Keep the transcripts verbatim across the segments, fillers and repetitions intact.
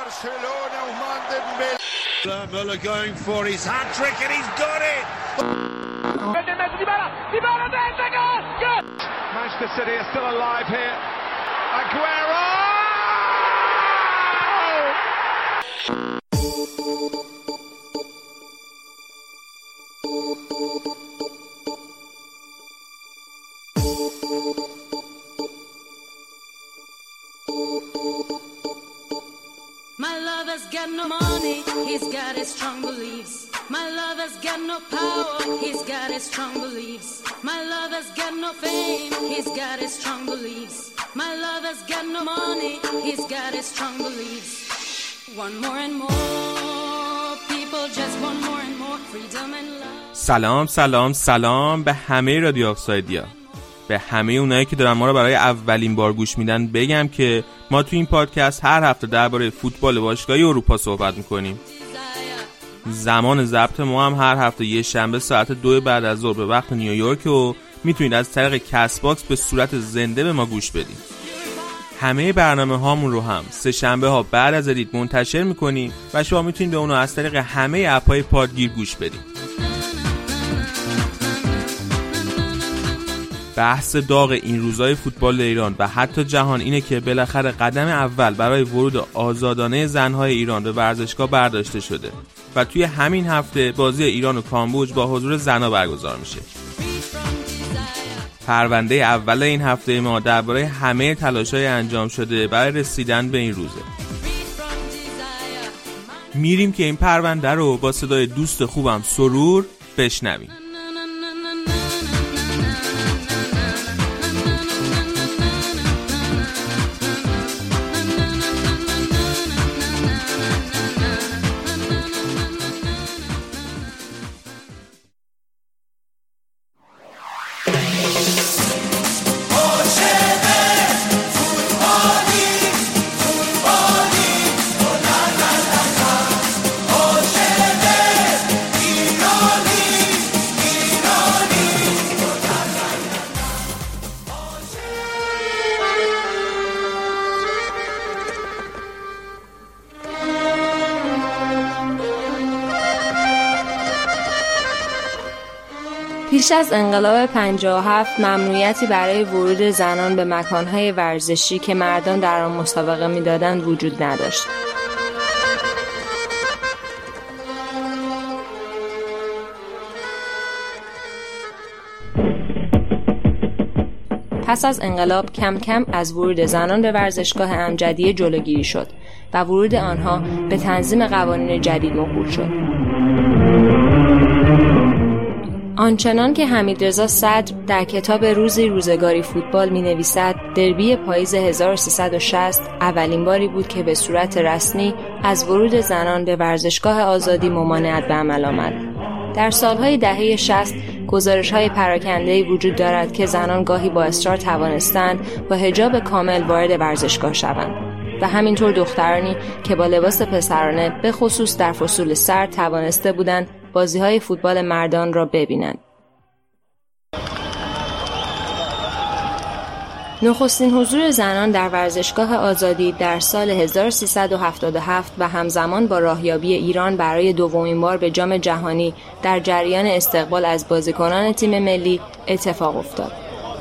Barcelona Ousmane Dembélé. Müller going for his hat trick and he's got it. Manchester City are still alive here. Aguero! My lover's got no money, he's got his strong beliefs. My lover's got no power, he's got his strong beliefs. My lover's got no fame, he's got his strong beliefs. My lover's got no money, he's got his strong beliefs. One more and more, people just want more and more freedom and love. سلام سلام سلام به همه رادیو آفسایدیا، به همه اونایی که دارن ما رو برای اولین بار گوش میدن بگم که ما تو این پادکست هر هفته درباره فوتبال باشگاهی اروپا صحبت میکنیم. زمان ضبط ما هم هر هفته یه شنبه ساعت دو بعد از ظهر به وقت نیویورک و میتونید از طریق کست باکس به صورت زنده به ما گوش بدید. همه برنامه هامون رو هم سه شنبه ها بعد از ادیت منتشر میکنیم و شما میتونید به اونو از طریق همه اپ‌های پادگیر گوش بدید. بحث داغ این روزای فوتبال ایران و حتی جهان اینه که بالاخره قدم اول برای ورود آزادانه زنهای ایران به ورزشگاه برداشته شده و توی همین هفته بازی ایران و کامبوج با حضور زنها برگزار میشه. پرونده اول این هفته ما درباره همه تلاش‌های انجام شده برای رسیدن به این روزه. میریم که این پرونده رو با صدای دوست خوبم سرور بشنویم. پیش از انقلاب پنجاه و هفت ممنوعیتی برای ورود زنان به مکانهای ورزشی که مردان در آن مسابقه می‌دادند وجود نداشت. پس از انقلاب کم کم از ورود زنان به ورزشگاه امجدیه جلوگیری شد و ورود آنها به تنظیم قوانین جدید موکول شد. آنچنان که حمیدرضا صدر در کتاب روزی روزگاری فوتبال می نویسد، دربی پاییز هزار و سیصد و شصت اولین باری بود که به صورت رسمی از ورود زنان به ورزشگاه آزادی ممانعت به عمل آمد. در سالهای دهه شصت گزارش‌های پراکنده‌ای وجود دارد که زنان گاهی با اصرار توانستند با حجاب کامل وارد ورزشگاه شوند و همینطور دخترانی که با لباس پسرانه به خصوص در فصول سرد توانسته بودند بازی‌های فوتبال مردان را ببینند. نخستین حضور زنان در ورزشگاه آزادی در سال هزار و سیصد و هفتاد و هفت و همزمان با راهیابی ایران برای دومین بار به جام جهانی در جریان استقبال از بازیکنان تیم ملی اتفاق افتاد.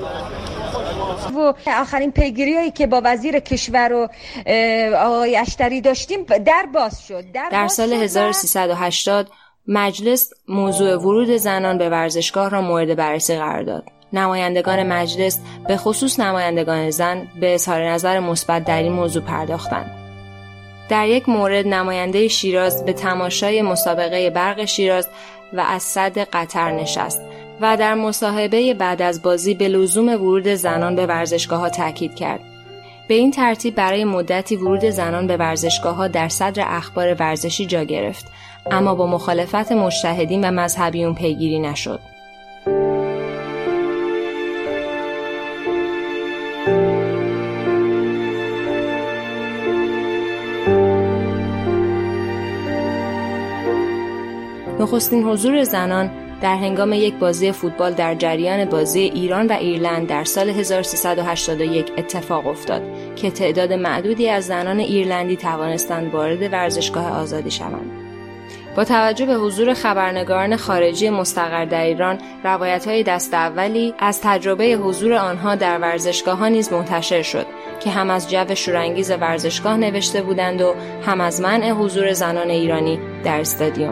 و آخرین پیگیری‌هایی که با وزیر کشور و آقای اشتری داشتیم در باز شد. در, در باز سال شد هزار و سیصد و هشتاد مجلس موضوع ورود زنان به ورزشگاه را مورد بررسی قرار داد. نمایندگان مجلس به خصوص نمایندگان زن به اظهار نظر مثبت در این موضوع پرداختند. در یک مورد نماینده شیراز به تماشای مسابقه برق شیراز و از صد قطر نشست و در مصاحبه بعد از بازی به لزوم ورود زنان به ورزشگاه‌ها تاکید کرد. به این ترتیب برای مدتی ورود زنان به ورزشگاه‌ها در صدر اخبار ورزشی جا گرفت، اما با مخالفت مجتهدین و مذهبیون پیگیری نشد. نخستین حضور زنان در هنگام یک بازی فوتبال در جریان بازی ایران و ایرلند در سال هزار و سیصد و هشتاد و یک اتفاق افتاد که تعداد معدودی از زنان ایرلندی توانستند وارد ورزشگاه آزادی شوند. با توجه به حضور خبرنگاران خارجی مستقر در ایران، روایت‌های دست اولی از تجربه حضور آنها در ورزشگاه‌ها نیز منتشر شد که هم از جو شورانگیز ورزشگاه نوشته بودند و هم از منع حضور زنان ایرانی در استادیوم.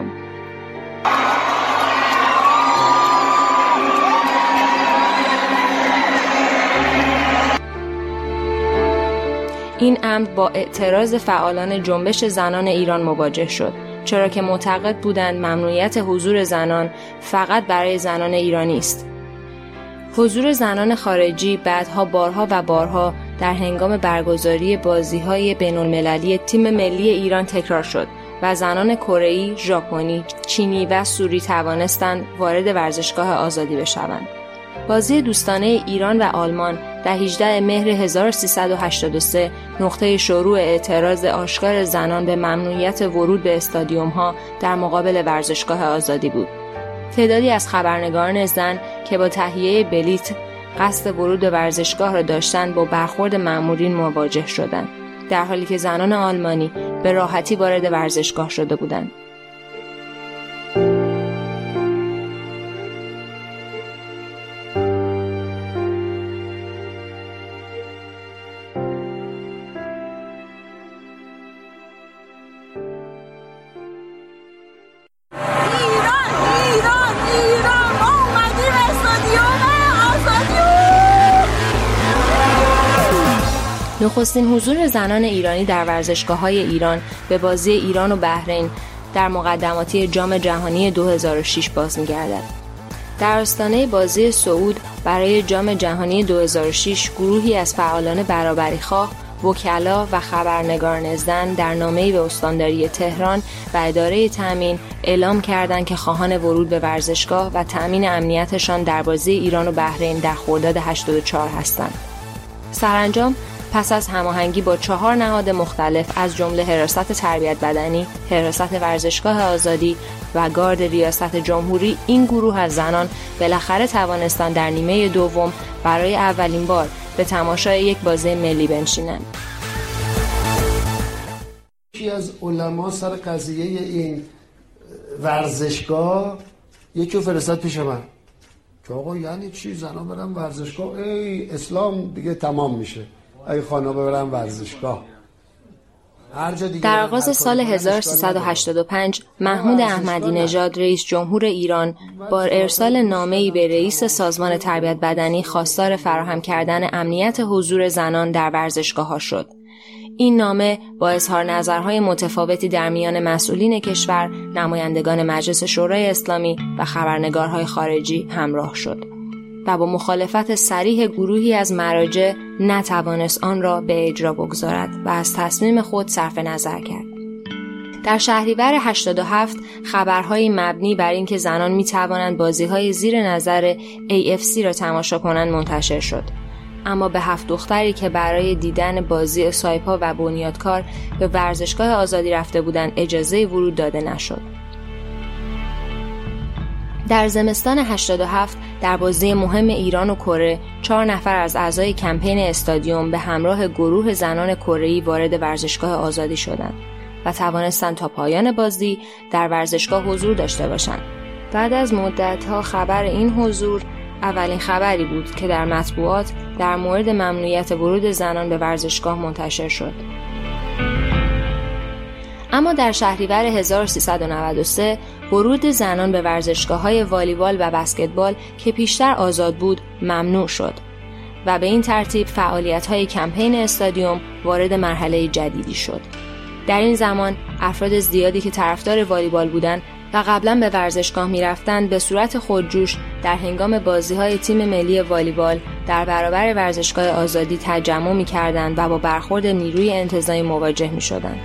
این امر با اعتراض فعالان جنبش زنان ایران مواجه شد، چرا که معتقد بودند ممنوعیت حضور زنان فقط برای زنان ایرانی است. حضور زنان خارجی بعدها بارها و بارها در هنگام برگزاری بازی‌های بین‌المللی تیم ملی ایران تکرار شد و زنان کره‌ای، ژاپنی، چینی و سوری توانستند وارد ورزشگاه آزادی بشوند. بازی دوستانه ایران و آلمان در هجدهم مهر هزار و سیصد و هشتاد و سه نقطه شروع اعتراض آشکار زنان به ممنوعیت ورود به استادیوم‌ها در مقابل ورزشگاه آزادی بود. تعدادی از خبرنگاران زن که با تهیه بلیت قصد ورود به ورزشگاه را داشتند با برخورد مأمورین مواجه شدند، در حالی که زنان آلمانی به راحتی وارد ورزشگاه شده بودند. نخستین حضور زنان ایرانی در ورزشگاه‌های ایران به بازی ایران و بحرین در مقدماتی جام جهانی دو هزار و شش باز می‌گردد. در آستانه بازی صعود برای جام جهانی دو هزار و شش گروهی از فعالان برابری‌خواه، وکلا و خبرنگاران زن در نامه‌ای به استانداری تهران و اداره تامین اعلام کردند که خواهان ورود به ورزشگاه و تامین امنیتشان در بازی ایران و بحرین در خرداد هشتاد و چهار هستند. سرانجام پس از هماهنگی با چهار نهاد مختلف از جمله حراست تربیت بدنی، حراست ورزشگاه آزادی و گارد ریاست جمهوری، این گروه از زنان بالاخره توانستند در نیمه دوم برای اولین بار به تماشای یک بازی ملی بنشینند. یکی از علما سر قضیه این ورزشگاه یکی فرستاد پیش من که آقا یعنی چی زنان برن ورزشگاه؟ ای اسلام دیگه تمام میشه ای خانم برن ورزشگاه. در آغاز سال هزار و سیصد و هشتاد و پنج محمود احمدی نژاد رئیس جمهور ایران با ارسال نامه‌ای به رئیس سازمان تربیت بدنی خواستار فراهم کردن امنیت حضور زنان در ورزشگاه‌ها شد. این نامه با اظهار نظرهای متفاوتی در میان مسئولین کشور، نمایندگان مجلس شورای اسلامی و خبرنگارهای خارجی همراه شد و با مخالفت صریح گروهی از مراجع نتوانست آن را به اجرا بگذارد و از تصمیم خود صرف نظر کرد. در شهریور هشتاد و هفت خبرهای مبنی بر اینکه زنان می توانند بازی‌های زیر نظر ای اف سی را تماشا کنند منتشر شد، اما به هفت دختری که برای دیدن بازی سایپا و بنیادکار به ورزشگاه آزادی رفته بودند اجازه ورود داده نشد. در زمستان هشتاد و هفت در بازی مهم ایران و کره، چهار نفر از اعضای کمپین استادیوم به همراه گروه زنان کره‌ای وارد ورزشگاه آزادی شدند و توانستند تا پایان بازی در ورزشگاه حضور داشته باشند. بعد از مدت‌ها خبر این حضور اولین خبری بود که در مطبوعات در مورد ممنوعیت ورود زنان به ورزشگاه منتشر شد. اما در شهریور هزار و سیصد و نود و سه ورود زنان به ورزشگاه‌های والیبال و بسکتبال که پیشتر آزاد بود ممنوع شد و به این ترتیب فعالیت‌های کمپین استادیوم وارد مرحله جدیدی شد. در این زمان افراد زیادی که طرفدار والیبال بودند و قبلا به ورزشگاه می‌رفتند به صورت خودجوش در هنگام بازی‌های تیم ملی والیبال در برابر ورزشگاه آزادی تجمع می‌کردند و با برخورد نیروی انتظامی مواجه می‌شدند.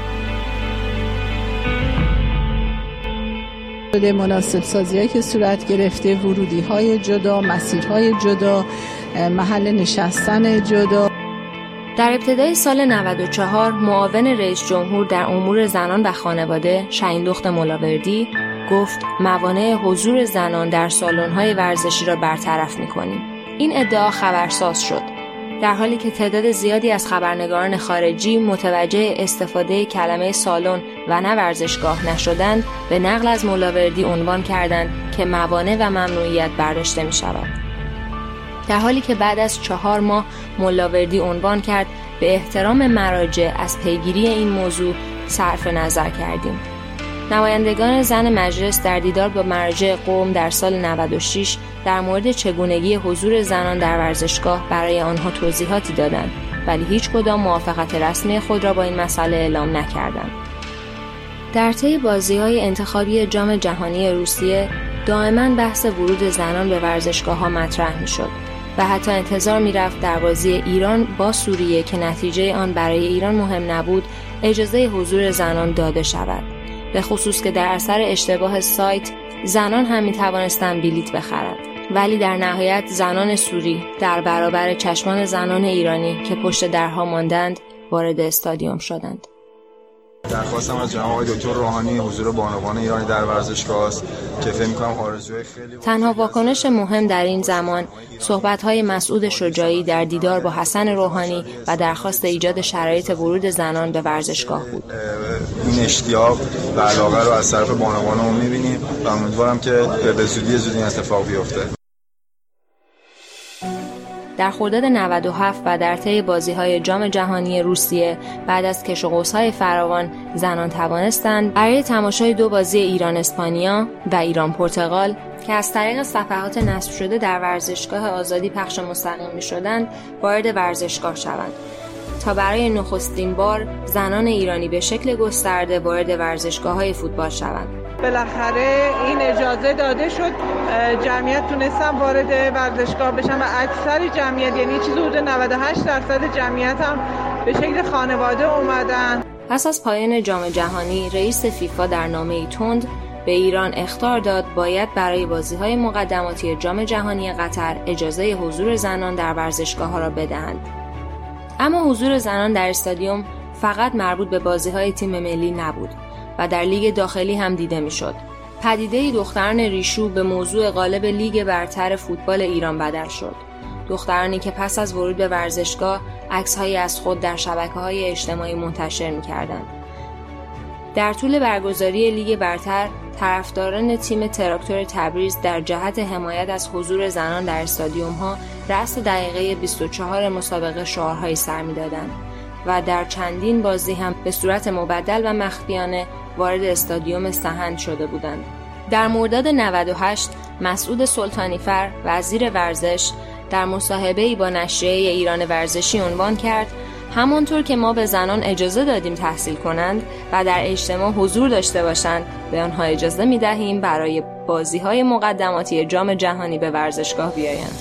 مناسب سازی‌هایی که صورت گرفته، ورودی‌های جدا، مسیرهای جدا، محل نشستن جدا. در ابتدای سال نود و چهار معاون رئیس جمهور در امور زنان و خانواده شهیندخت ملاوردی گفت موانع حضور زنان در سالن‌های ورزشی را برطرف می‌کنیم. این ادعا خبرساز شد. در حالی که تعداد زیادی از خبرنگاران خارجی متوجه استفاده کلمه سالن و نه ورزشگاه نشدند، به نقل از ملاوردی عنوان کردند که موانع و ممنوعیت برداشته می شود. در حالی که بعد از چهار ماه ملاوردی عنوان کرد به احترام مراجع از پیگیری این موضوع صرف نظر کردیم. نمایندگان زن مجلس در دیدار با مراجع قوم در سال نود و شش در مورد چگونگی حضور زنان در ورزشگاه برای آنها توضیحاتی دادند، ولی هیچ کدام موافقت رسمی خود را با این مسئله اعلام نکردند. در طی بازی‌های انتخابی جام جهانی روسیه دائما بحث ورود زنان به ورزشگاه‌ها مطرح می‌شد و حتی انتظار می‌رفت در بازی ایران با سوریه که نتیجه آن برای ایران مهم نبود، اجازه حضور زنان داده شود. به خصوص که در اثر اشتباه سایت زنان هم می‌توانستند بلیت بخرند، ولی در نهایت زنان سوری در برابر چشمان زنان ایرانی که پشت درها ماندند وارد استادیوم شدند. درخواستم از جناب آقای دکتر روحانی حضور بانوان ایرانی در ورزشگاه است که فکر می‌کنم آرزوی خیلی. تنها واکنش مهم در این زمان صحبت‌های مسعود شجاعی در دیدار با حسن روحانی و درخواست ایجاد شرایط ورود زنان به ورزشگاه بود. این اشتیاق و علاقه رو از طرف بانوانمون می‌بینیم و امیدوارم که به زودی زودی این اتفاق بیفته. در خرداد نود و هفت و در طی بازی‌های جام جهانی روسیه بعد از کش و قوس‌های فراوان زنان توانستند برای تماشای دو بازی ایران اسپانیا و ایران پرتغال که از طریق صفحات نصب شده در ورزشگاه آزادی پخش مستقیم می‌شدند وارد ورزشگاه شوند تا برای نخستین بار زنان ایرانی به شکل گسترده وارد ورزشگاه‌های فوتبال شوند. بالاخره این اجازه داده شد، جمعیت تونستن وارد ورزشگاه بشن و اکثر جمعیت، یعنی چیزی حدود نود و هشت درصد جمعیت هم به شکل خانواده اومدن. پس از پایان جام جهانی رئیس فیفا در نامه‌ای تند به ایران اخطار داد باید برای بازی‌های مقدماتی جام جهانی قطر اجازه حضور زنان در ورزشگاه‌ها را بدهند. اما حضور زنان در استادیوم فقط مربوط به بازی‌های تیم ملی نبود و در لیگ داخلی هم دیده میشد. پدیده دختران ریشو به موضوع غالب لیگ برتر فوتبال ایران بدل شد. دخترانی که پس از ورود به ورزشگاه عکس‌هایی از خود در شبکه‌های اجتماعی منتشر می‌کردند. در طول برگزاری لیگ برتر، طرفداران تیم تراکتور تبریز در جهت حمایت از حضور زنان در استادیوم‌ها رأس دقیقه بیست و چهار مسابقه شعارهایی سر می‌دادند و در چندین بازی هم به صورت مبدل و مخفیانه وارد استادیوم سهند شده بودند. در مرداد نود و هشت مسعود سلطانیفر وزیر ورزش در مصاحبه‌ای با نشریه ایران ورزشی عنوان کرد همانطور که ما به زنان اجازه دادیم تحصیل کنند و در اجتماع حضور داشته باشند به آنها اجازه می‌دهیم برای بازی‌های مقدماتی جام جهانی به ورزشگاه بیایند.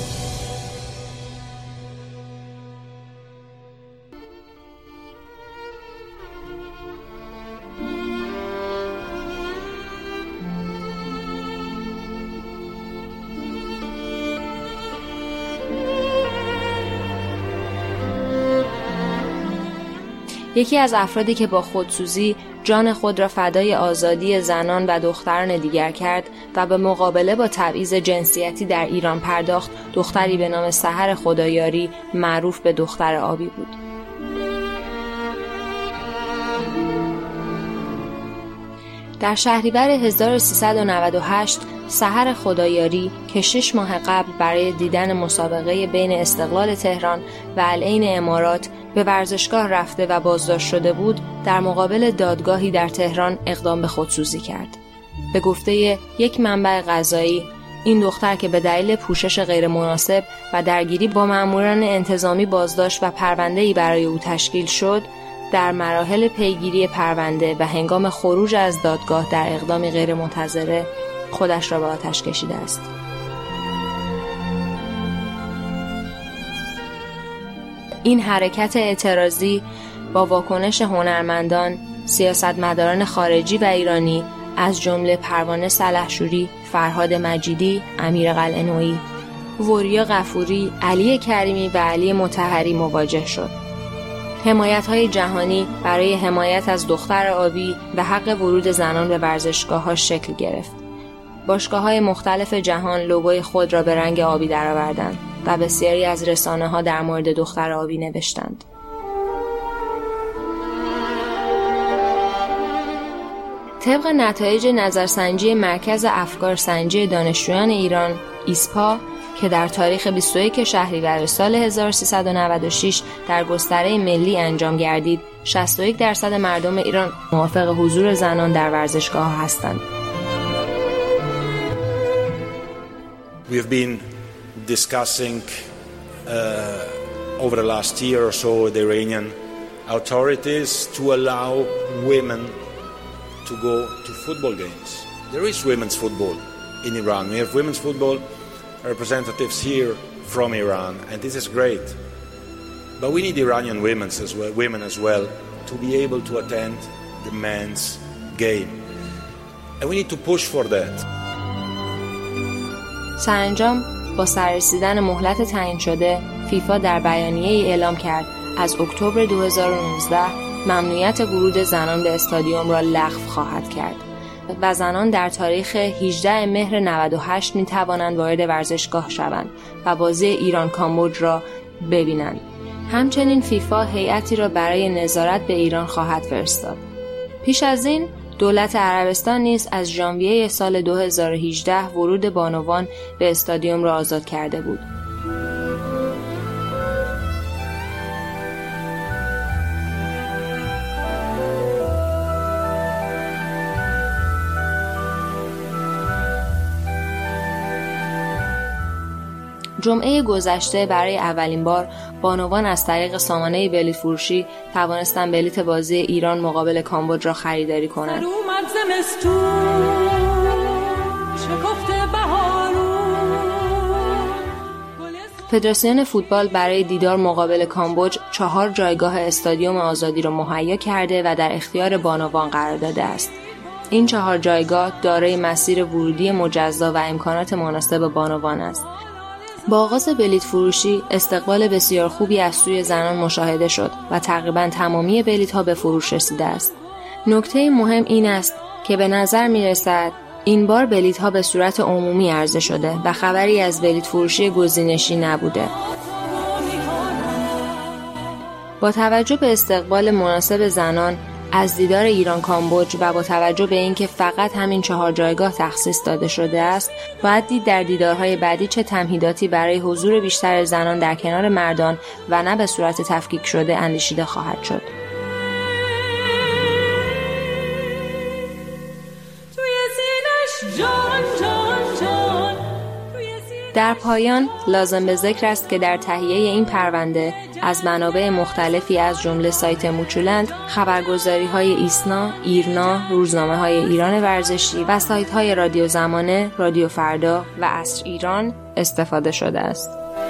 یکی از افرادی که با خودسوزی جان خود را فدای آزادی زنان و دختران دیگر کرد و به مقابله با تبعیض جنسیتی در ایران پرداخت، دختری به نام سحر خدایاری معروف به دختر آبی بود. در شهریور هزار و سیصد و نود و هشت سحر خدایاری که شش ماه قبل برای دیدن مسابقه بین استقلال تهران و العین امارات به ورزشگاه رفته و بازداشت شده بود، در مقابل دادگاهی در تهران اقدام به خودسوزی کرد. به گفته یک منبع قضایی، این دختر که به دلیل پوشش غیر مناسب و درگیری با ماموران انتظامی بازداشت و پرونده‌ای برای او تشکیل شد، در مراحل پیگیری پرونده و هنگام خروج از دادگاه در اقدامی غیر منتظره خودش را به آتش کشیده است. این حرکت اعتراضی با واکنش هنرمندان، سیاستمداران خارجی و ایرانی از جمله پروانه سلحشوری، فرهاد مجیدی، امیر قلعه‌نویی، وریا غفوری، علی کریمی و علی مطهری مواجه شد. حمایت‌های جهانی برای حمایت از دختر آبی و حق ورود زنان به ورزشگاه‌ها شکل گرفت. باشگاه‌های مختلف جهان لوگوی خود را به رنگ آبی درآوردند. و بسیاری از رسانه‌ها در مورد دختر آبی نوشتند. طبق نتایج نظرسنجی مرکز افکار سنجی دانشجویان ایران ایسپا که در تاریخ بیست و یک شهریور سال هزار و سیصد و نود و شش در گستره ملی انجام گردید، شصت و یک درصد مردم ایران موافق حضور زنان در ورزشگاه هستند. We have been discussing uh, over the last year or so with the Iranian authorities to allow women to go to football games. There is women's football in Iran. We have women's football representatives here from Iran, and this is great. But we need Iranian women as well, women as well, to be able to attend the men's game, and we need to push for that. سرانجام با سررسیدن مهلت تعیین شده، فیفا در بیانیه‌ای اعلام کرد از اکتبر دو هزار و نوزده ممنوعیت ورود زنان به استادیوم را لغو خواهد کرد و زنان در تاریخ هجدهم مهر نود و هشت می توانند وارد ورزشگاه شوند و بازی ایران کامبوج را ببینند. همچنین فیفا هیئتی را برای نظارت به ایران خواهد فرستاد. پیش از این دولت عربستان نیز از ژانویه سال دو هزار و هجده ورود بانوان به استادیوم را آزاد کرده بود. جمعه گذشته برای اولین بار بانوان از طریق سامانه بلیط فروشی توانستند بلیط بازی ایران مقابل کامبوج را خریداری کنند. فدراسیون فوتبال برای دیدار مقابل کامبوج چهار جایگاه استادیوم آزادی را مهیا کرده و در اختیار بانوان قرار داده است. این چهار جایگاه دارای مسیر ورودی مجزا و امکانات مناسب بانوان است. با آغاز بلیط فروشی استقبال بسیار خوبی از سوی زنان مشاهده شد و تقریباً تمامی بلیط‌ها به فروش رسیده است. نکته مهم این است که به نظر می‌رسد این بار بلیط‌ها به صورت عمومی عرضه شده و خبری از بلیط فروشی گزینشی نبوده. با توجه به استقبال مناسب زنان از دیدار ایران کامبوج و با توجه به اینکه فقط همین چهار جایگاه تخصیص داده شده است، باید دید در دیدارهای بعدی چه تمهیداتی برای حضور بیشتر زنان در کنار مردان و نه به صورت تفکیک شده اندیشیده خواهد شد. در پایان لازم به ذکر است که در تهیه این پرونده از منابع مختلفی از جمله سایت موچولند، خبرگزاری‌های ایسنا، ایرنا، روزنامه‌های ایران ورزشی و سایت‌های رادیو زمانه، رادیو فردا و عصر ایران استفاده شده است.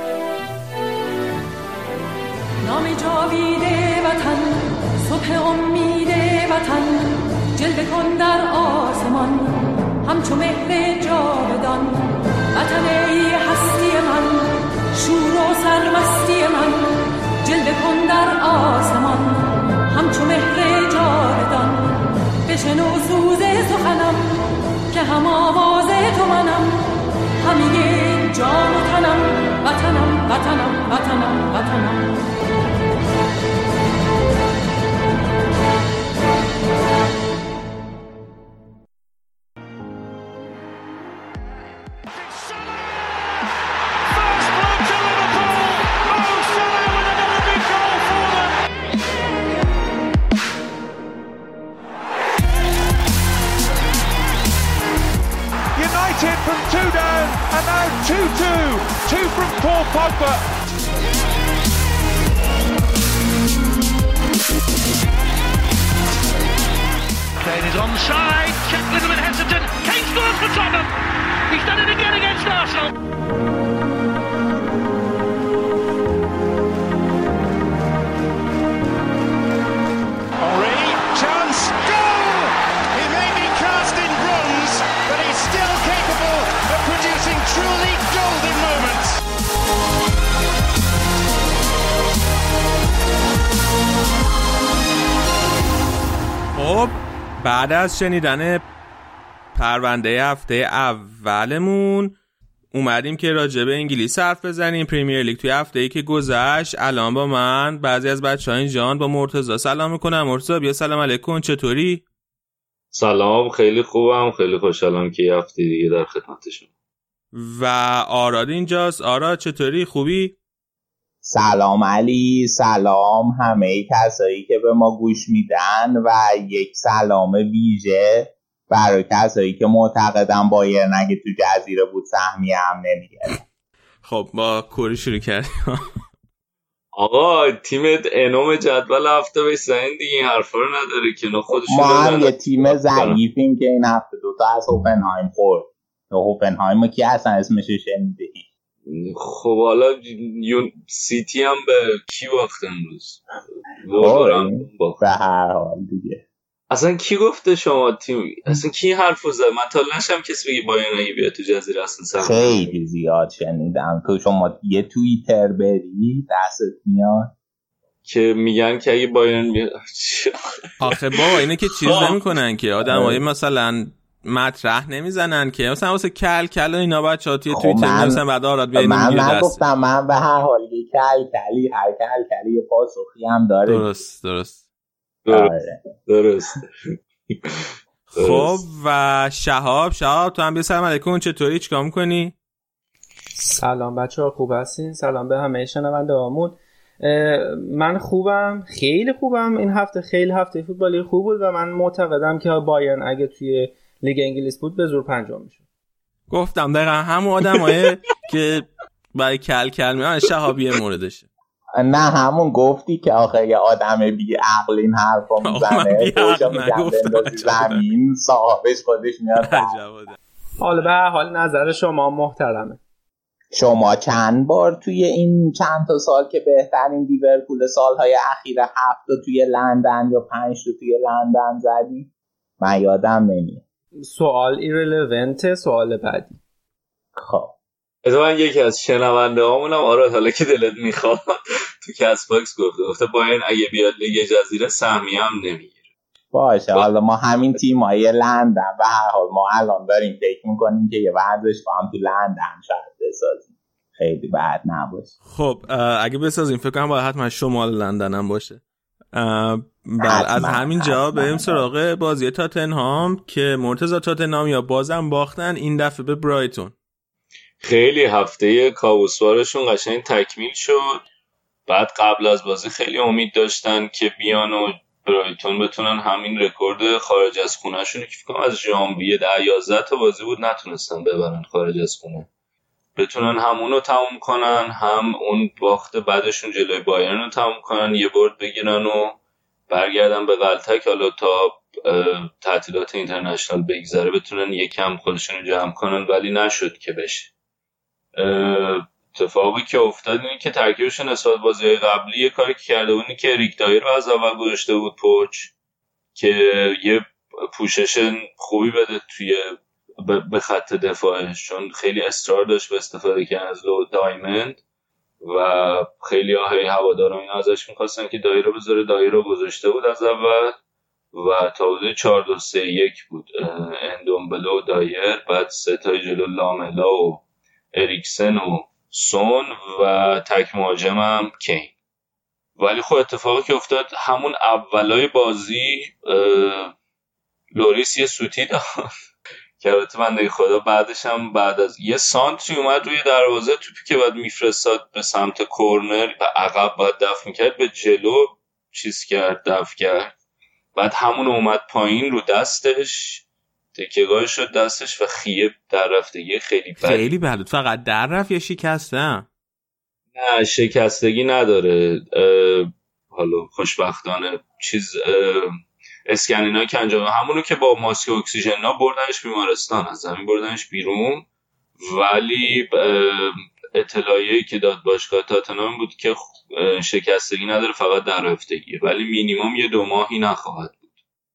نام جاوید وطن، صبح امید وطن، جلوه کن در آسمان، همچو مهر جاودان، وطن ای هستی من، شور و سرمستی من، جلوه کن در آسمان، همچو مهر جاودان. بشنو سوز سخنم که هم آواز تو منم، همیه جان و تنم، وطنم وطنم وطنم وطنم. From two down and now two two, two from Paul Pogba. Kane is onside, checked a little bit hesitant. Kane scores for Tottenham. He's done it again against Arsenal. Henry, chance, goal! He may be cast in bronze, but he's still capable of producing truly golden moments. خب بعد از شنیدن پرونده هفته اولمون اومدیم که راجع به انگلیس حرف بزنیم. پریمیر لیگ توی هفته‌ای که گذشت الان با من بعضی از بچه‌ها اینجان با مرتضی سلام میکنم. مرتضی بیا سلام علیکم، چطوری؟ سلام، خیلی خوبم، خیلی خوشحالم که یه هفته دیگه در خدمتشم. و آراد اینجاست. آراد چطوری؟ خوبی؟ سلام علی، سلام همه کسایی که به ما گوش میدن و یک سلام ویژه برای کسایی که معتقدن بایرن اگه تو جزیره بود سهمیه هم نمیگیره. خب با کوری شروع کردیم. آقا تیمت انوم جدول هفته بسن دیگه، این حرفا رو نداره که نه خودشون. ما هم یه تیم ضعیفیم که این هفته دوتا از هوفنهایم خورد. هوفنهایم که اصلا اسمش شنیدی؟ خب حالا یون سیتی هم به کی باخت امروز؟ به هر حال دیگه اصلا کی گفته شما تیم؟ اصلا کی حرفو زد؟ من تا نشم کسی بگی بایرن اگه بیاد تو جزیره اصلا. خیلی زیاد شنیدم. تو شما یه توییتر بری دستت میاد که میگن که اگه بایرن بیاد. آخه بابا اینه که چیز نمیکنن که آدمای مثلا مطرح نمیزنن که مثلا واسه کل کل اینا بچه‌ها توی توییتر مثلا بعد آراد بیاین من نگفتم. من به هر حال یه کل کلی هر کل کلی یه پاسخی هم داره. درست درست درست درست. خب و شهاب شهاب تو هم بیا سلام علیکم، چطوری؟ چیکار می‌کنی؟ سلام بچه‌ها، خوب هستین؟ سلام به همه شنونده‌هامون. من خوبم، خیلی خوبم. این هفته خیلی هفته فوتبالی خوب بود و من معتقدم که بایرن اگه توی لیگ انگلیس بود به زور پنجم میشه. گفتم دقیقا همون آدمایه که برای کل کل میان شهابیه موردشه. نه همون گفتی که آخه یه آدم بی عقل این حرفا میزنه، خوشا میگم بندازی زمین صاحبش خودش میاد. حالا به هر حال نظر شما محترمه. شما چند بار توی این چند تا سال که بهترین لیورپول سالهای اخیر هفت تا توی لندن یا پنج تا توی لندن زدی؟ من یادم نمیاد. سوال ایرلونته. سوال بعدی. خب از من یکی از شنونده هامونم آراد حالا که دلت میخواد تو کس باکس گفته گفته باید اگه بیاد لیگ جزیره سهمیه هم نمیگیره. باشه حالا ما همین تیمای لندن و هر حال ما الان داریم فکر میکنیم که یه ورزشگاه هم تو لندن شاید بسازیم، خیلی بد نباشه. خب اگه بسازیم فکر کنم باید حتما شمال لندن هم باشه. بله از همین جا بریم سراغ بازی تاتنهام که مرتضی تاتنهام یا بازم باختن این دفعه به برایتون. خیلی هفته کابوسوارشون قشنگ تکمیل شد. بعد قبل از بازی خیلی امید داشتن که بیان و برایتون بتونن همین رکورد خارج از خونه شون که فکر کنم از ژانویه ده یازده تا بازی بود نتونستن ببرن خارج از خونه، بتونن همون رو تموم کنن هم اون باخت بعدشون جلوی بایرن رو تموم کنن، یه برد بگیرن و برگردن به غلطک. حالا تا تعطیلات اینترنشنال بگذره بتونن یکم خودشون رو جمع کنن، ولی نشد که بشه. اتفاقی که افتاد اینه که ترکیبشون نسبت بازی‌های قبلی یه کاری که کرده بود که ریک دایر رو از اول گذاشته بود پوچ که یه پوشش خوبی بده توی به خط دفاعش، چون خیلی اصرار داشت به استفاده کردن از لو دایموند و خیلی هایی هواداران اینا ازش می‌خواستن که دایر رو بذاره. دایر رو گذاشته بود از اول و تا حدود چهار دو سه یک بود، اندومبلو و دایر، بعد سه تای جلو لاملا و اریکسن و سون و تک مهاجمم کین. ولی خب اتفاقی که افتاد همون اولای بازی لوریس یه سوتی داد که البته بنده خدا بعدش هم بعد از یه سانتری اومد روی دروازه، توپی که بعد میفرستاد به سمت کورنر و عقب بعد دفع میکرد به جلو چیز کرد دفع کرد، بعد همون اومد پایین رو دستش تکیه‌گاه شد دستش و خیه در رفتگی خیلی بد. خیلی بد. فقط در رفت یا شکسته؟ نه شکستگی نداره. حالا خوشبختانه چیز اسکنینا که انجام همونو که با ماسک اکسیژن بردنش بیمارستان، از زمین بردنش بیرون، ولی اطلاعیه‌ای که داد باشگاه تاتنهام بود که شکستگی نداره فقط در رفتگیه، ولی مینیمم یه دو ماهی نخواهد بود.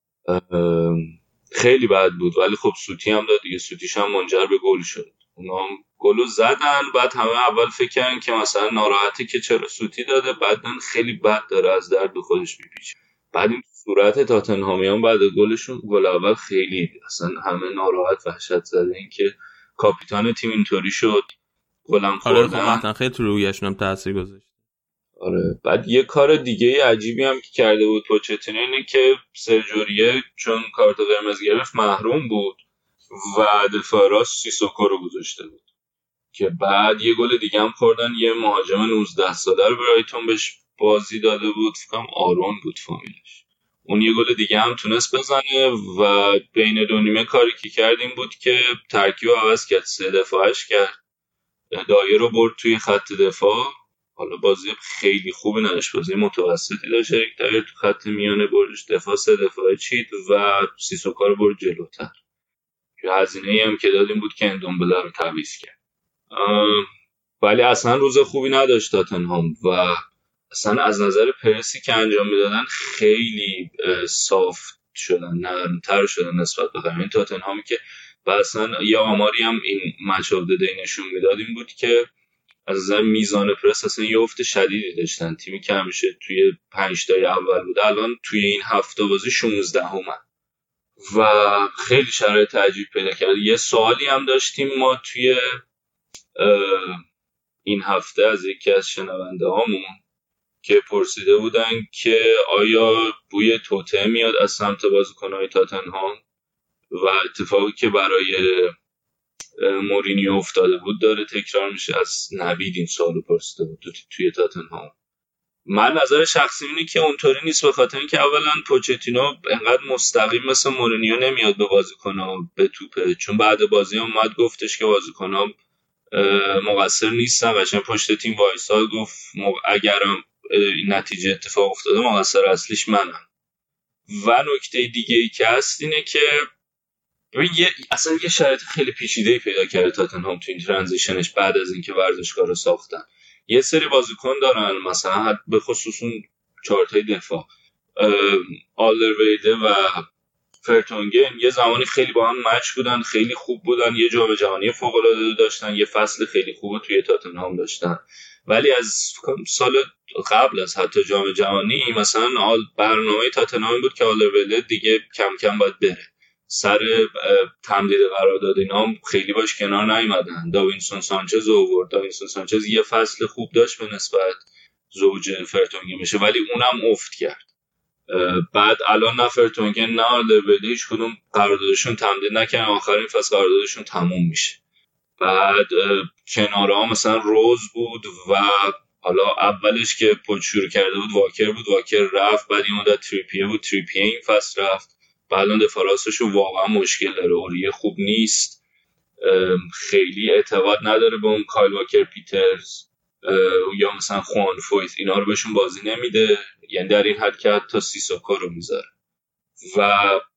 خیلی بد بود ولی خب سوتی هم داد دیگه، سوتیش هم منجر به گل شد. اونا هم گلو زدن، بعد همه اول فکر کردن که مثلا ناراحته که چرا سوتی داده، بعدن خیلی بد داره از درد به خودش میپیچه. بعد این صورت تاتنهامیان بعد گلشون گل اول خیلی اصلا همه ناراحت وحشت زده، این که کاپیتان تیم اینطوری شد، گلم خوردن. آره خب خیلی تو رویشون هم تاثیر گذاشت. آره بعد یه کار دیگه عجیبی هم که کرده بود پوچتینو اینه که سرجوریه چون کارت قرمز گرفت محروم بود و دفاع راست سیسوکو رو گذاشته بود که بعد یه گل دیگه هم خوردن، یه مهاجم نوزده ساله رو برایتون بهش بازی داده بود، فکرم آرون بود فامیلش، اون یه گل دیگه هم تونست بزنه و بین دو نیمه کاری که کردیم بود که ترکیب عوض کرد، سه دفاعش کرد، دایر رو برد توی خط دفاع. حالا بازی خیلی خوبی نداشت، بازی متوسطی داشت، یک دایر تو خط میانه بردش دفاع، سه دفاعه چید و سیسوکا رو برد جلوتر که هزینه‌ای هم که دادیم بود که اندومبله رو تعویض کرد. ولی اصلا روز خوبی نداشت تاتنهام و اصلا از نظر پرسی که انجام میدادن خیلی صاف شدن، نرمتر شدن نسبت به همین تاتنهامی که و اصلا یه آماری هم این مچ آف د دی نشون میداد این بود که از نظر میزان پرس اصلا یه افت شدیدی داشتن، تیمی که همیشه توی پنج تای اول بوده الان توی این هفته بازی شانزده همه و خیلی شرایط عجیب پیدا کرد. یه سوالی هم داشتیم ما توی این هفته از یکی از شنونده هامون که پرسیده بودن که آیا بوی توته میاد از سمت بازیکن‌های تاتنهام و اتفاقی که برای مورینیو افتاده بود داره تکرار میشه. از نوید این سوالو پرسیده بود تو توی تاتنهام. من نظر شخصی اینه که اونطوری نیست، به خاطر اینکه اولا پوچتینو انقدر مستقیم مثل مورینیو نمیاد به بازیکن‌ها به توپه، چون بعد بازی اومد گفتش که بازیکن‌ها مقصر نیستن، قشنگ پشت تیم وایساد گفت اگرم این نتیجه اتفاق افتاده مقصر اصلیش منم. و نکته دیگه ای که هست اینه که ببین یه اصلا یه شرایط خیلی پیچیده‌ای پیدا کرده تاتنهام تو این ترانزیشنش بعد از اینکه ورزشگاه رو ساختن. یه سری بازیکن دارن مثلا به خصوص اون چهارتای دفاع آلدرویده و فرتونگن یه زمانی خیلی با هم مچ بودن، خیلی خوب بودن، یه جام جهانی فوق‌العاده داشتن، یه فصل خیلی خوب توی تاتنهام داشتن، ولی از سال قبل از حتی جام جهانی مثلا برنامه تاتنهام بود که آلدرویده دیگه کم کم باید بره، سر تمدید قرارداد اینا خیلی باش کنار نیومدن. داوینسون سانچز آورد، داوینسون سانچز یه فصل خوب داشت به نسبت زوج فرتونگن بشه ولی اونم افت کرد. بعد الان نه فرتونگن نه آلدرویده هیچ کدوم قراردادشون تمدید نکردن، آخرین فصل قراردادشون تموم میشه. بعد کنارها مثلا روز بود و حالا اولش که پوچ شروع کرده بود واکر بود، واکر رفت، بعد این مدت تریپیه بود، تریپیه این فصل رفت، الان دفاع راستش واقعا مشکل داره، اوریه خوب نیست، خیلی اعتقاد نداره به اون کایل واکر پیترز یا مثلا خوان فویت، اینا رو بهشون بازی نمیده، یعنی در این حد که حتی سیسوکو رو میذاره و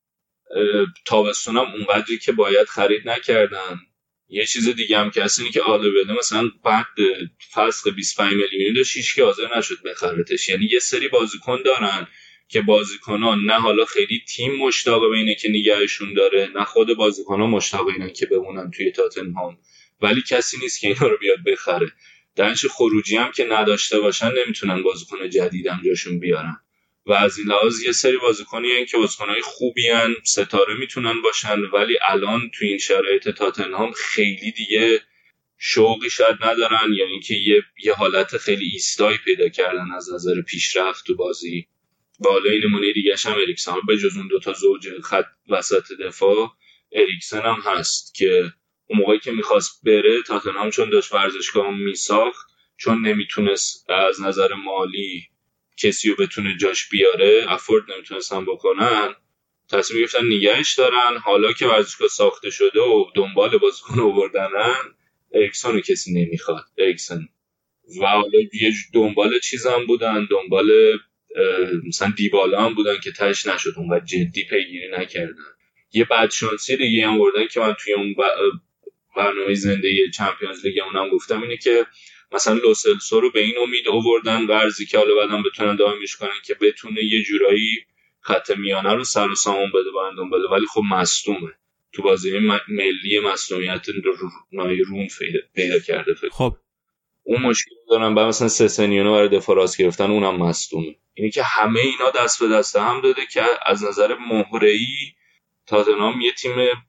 تابستون هم اونقدری که باید خرید نکردن. یه چیز دیگه هم که هست اینه که آلدرویده مثلا بعد فصل بیست و پنج میلیونی داشت هیچ کی حاضر نشد بخرتش، یعنی یه سری بازیکن دارن که بازیکنان نه حالا خیلی تیم مشتاق به اینه که نگهشون داره، نه خود بازیکنان مشتاق اینن که بمونن توی تاتنهام، ولی کسی نیست که اینا رو بیاد بخره. درنچه خروجی هم که نداشته باشن نمیتونن بازیکن جدید هم جاشون بیارن و از این لحاظ یه سری بازیکنی هستن که بازیکنای خوبی هستن، ستاره میتونن باشن، ولی الان توی این شرایط تاتنهام خیلی دیگه شوقی شاید ندارن، یعنی که یه یه حالت خیلی ایستایی پیدا کردن از نظر پیشرفت تو بازی. بالا این نمونه دیگه هم اریکسن، به جز اون دوتا زوج خط وسط دفاع اریکسن هم هست که اون موقعی که میخواست بره تاتنهام چون داشت ورزشگاه میساخت، چون نمیتونست از نظر مالی کسی رو بتونه جاش بیاره، افورد نمیتونستن بکنن، تصمیم گرفتن نگهش دارن. حالا که ورزشگاه ساخته شده و دنبال بازیکن آوردنن، اریکسن رو کسی نمیخواد اریکسن و حالا یه دنبال چیزام بودن، دنبال مثلا دیبالا هم بودن که تاش نشد، اونقدر جدی پیگیری نکردن. یه بدشانسی دیگه هم بردن که من توی اون برنامه زنده چمپیونز لیگ اونم گفتم اینه که مثلا لوسلسو رو به این امید آوردن ورزی که حالا بعدم بتونن دائمش کنن که بتونه یه جورایی خط میانه رو سر و سامون بده با اندومبله، ولی خب مصدومه تو بازی ملی، مصدومیت روم پیدا کرده فکر. خب اون مشکل دارن بعد مثلا سسنیونو برای دفاع راست گرفتن اونم مصدومه. اینی که همه اینا دست به دست هم داده که از نظر مهره‌ای تاتنهام یه تیم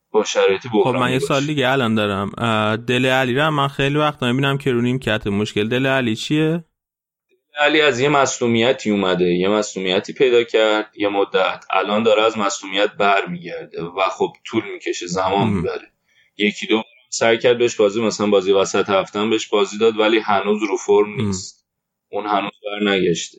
با شرایط بحرانی. خب من یه سوال دیگه الان دارم. دل علی رو من خیلی وقت میبینم که رو نیمکت. مشکل دل علی چیه؟ علی از یه مصدومیتی اومده، یه مصدومیتی پیدا کرد یه مدت، الان داره از مصدومیت برمیگرده و خب طول میکشه، زمان میبره. یکی دو سعی کرد بهش بازی، مثلا بازی وسط هفته بهش بازی داد ولی هنوز رو فرم نیست. ام. اون هنوز برنگشته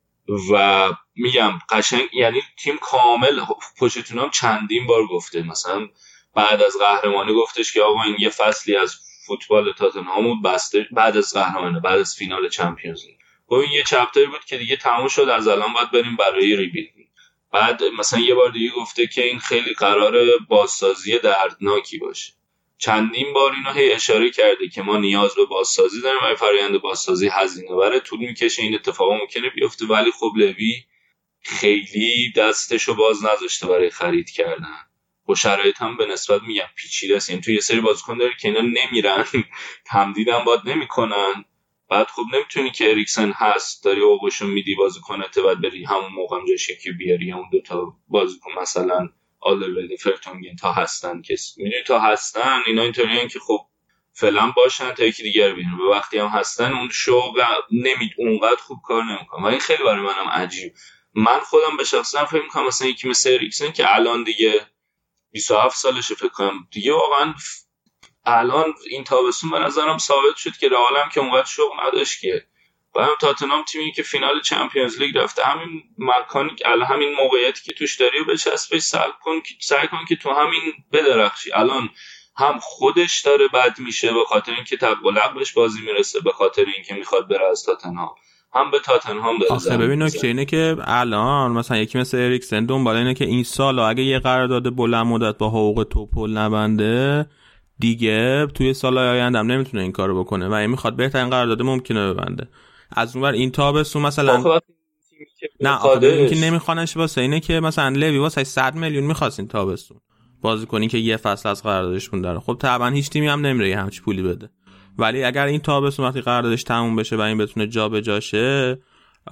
و میگم قشنگ، یعنی تیم کامل. پوچتینو هم چندین بار گفته، مثلا بعد از قهرمانی گفتش که آقا این یه فصلی از فوتبال تاتنهام بود بسته، بعد از قهرمانی، بعد از فینال چمپیونز لیگ. خب این یه چپتری بود که دیگه تموم شد، از الان باید بریم برای ریبیلدینگ. بعد مثلا یه بار دیگه گفته که این خیلی قراره بازسازی دردناکی باشه. چندین بار اینو هی اشاره کرده که ما نیاز به بازسازی داریم و فرآیند بازسازی هزینه بره، طول میکشه، این اتفاق ممکنه بیفته. ولی خب لوی خیلی دستشو باز نذاشته برای خرید کردن. با شرایط هم به نسبت میگم پیچیده است. یعنی تو یه سری بازیکن داره که اینا نمیرن، تمدیدم باید نمیکنن. بعد خب نمیتونی که اریکسن هست داری اوقشو میدی بازیکنت، بعد بری همون موقع هم جاش یکی بیاری. اون دو تا بازیکن مثلا آلدرولد فرتونگن تا هستن که میدونی تا هستن اینا اینطوریه که خب فعلا باشن تا یکی دیگر بیارن، و وقتی هم هستن اون شوق نمید اونقدر خوب کار نمیکنه و این خیلی برای منم عجیب. من خودم به شخصا فکر میکنم مثلا یکی مثل اریکسن که الان دیگه بیست و هفت سالشه فکر کنم دیگه، واقعا الان این تابستون به نظرم ثابت شد که رئال هم که اونقدر شوق نداشت که. و هم تاتنهام تیمی که فینال چمپیونز لیگ رفته، همین مکانی الان همین موقعیتی که توش داری و بچسبش، سعی کن که سعی کن که تو همین بدرخشی. الان هم خودش داره بد میشه به خاطر اینکه تقلقش بازی میرسه، به خاطر اینکه میخواد بره از تاتنهام، هم به تاتنهام داره. آخه ببین نکته اینه که الان مثلا یکی مثل اریکسن دنبال اینه که این سال اگه یه قرارداد بلند مدت با حقوق توپل نبنده دیگه توی سال‌های آینده هم نمیتونه این کارو بکنه و این میخواد بهترین قرارداد ممکنه ببنده. از اونور این تابستون مثلا نه آخه این که نمیخوانش واسه اینه که مثلا لوی واسه صد میلیون میخواست این تابستون بازی کنی که یه فصل از قراردادش مونده داره. خب طبعا هیچ تیمی هم نمیره همچی پولی بده، ولی اگر این تابستون وقتی قراردادش تموم بشه و این بتونه جابجا شه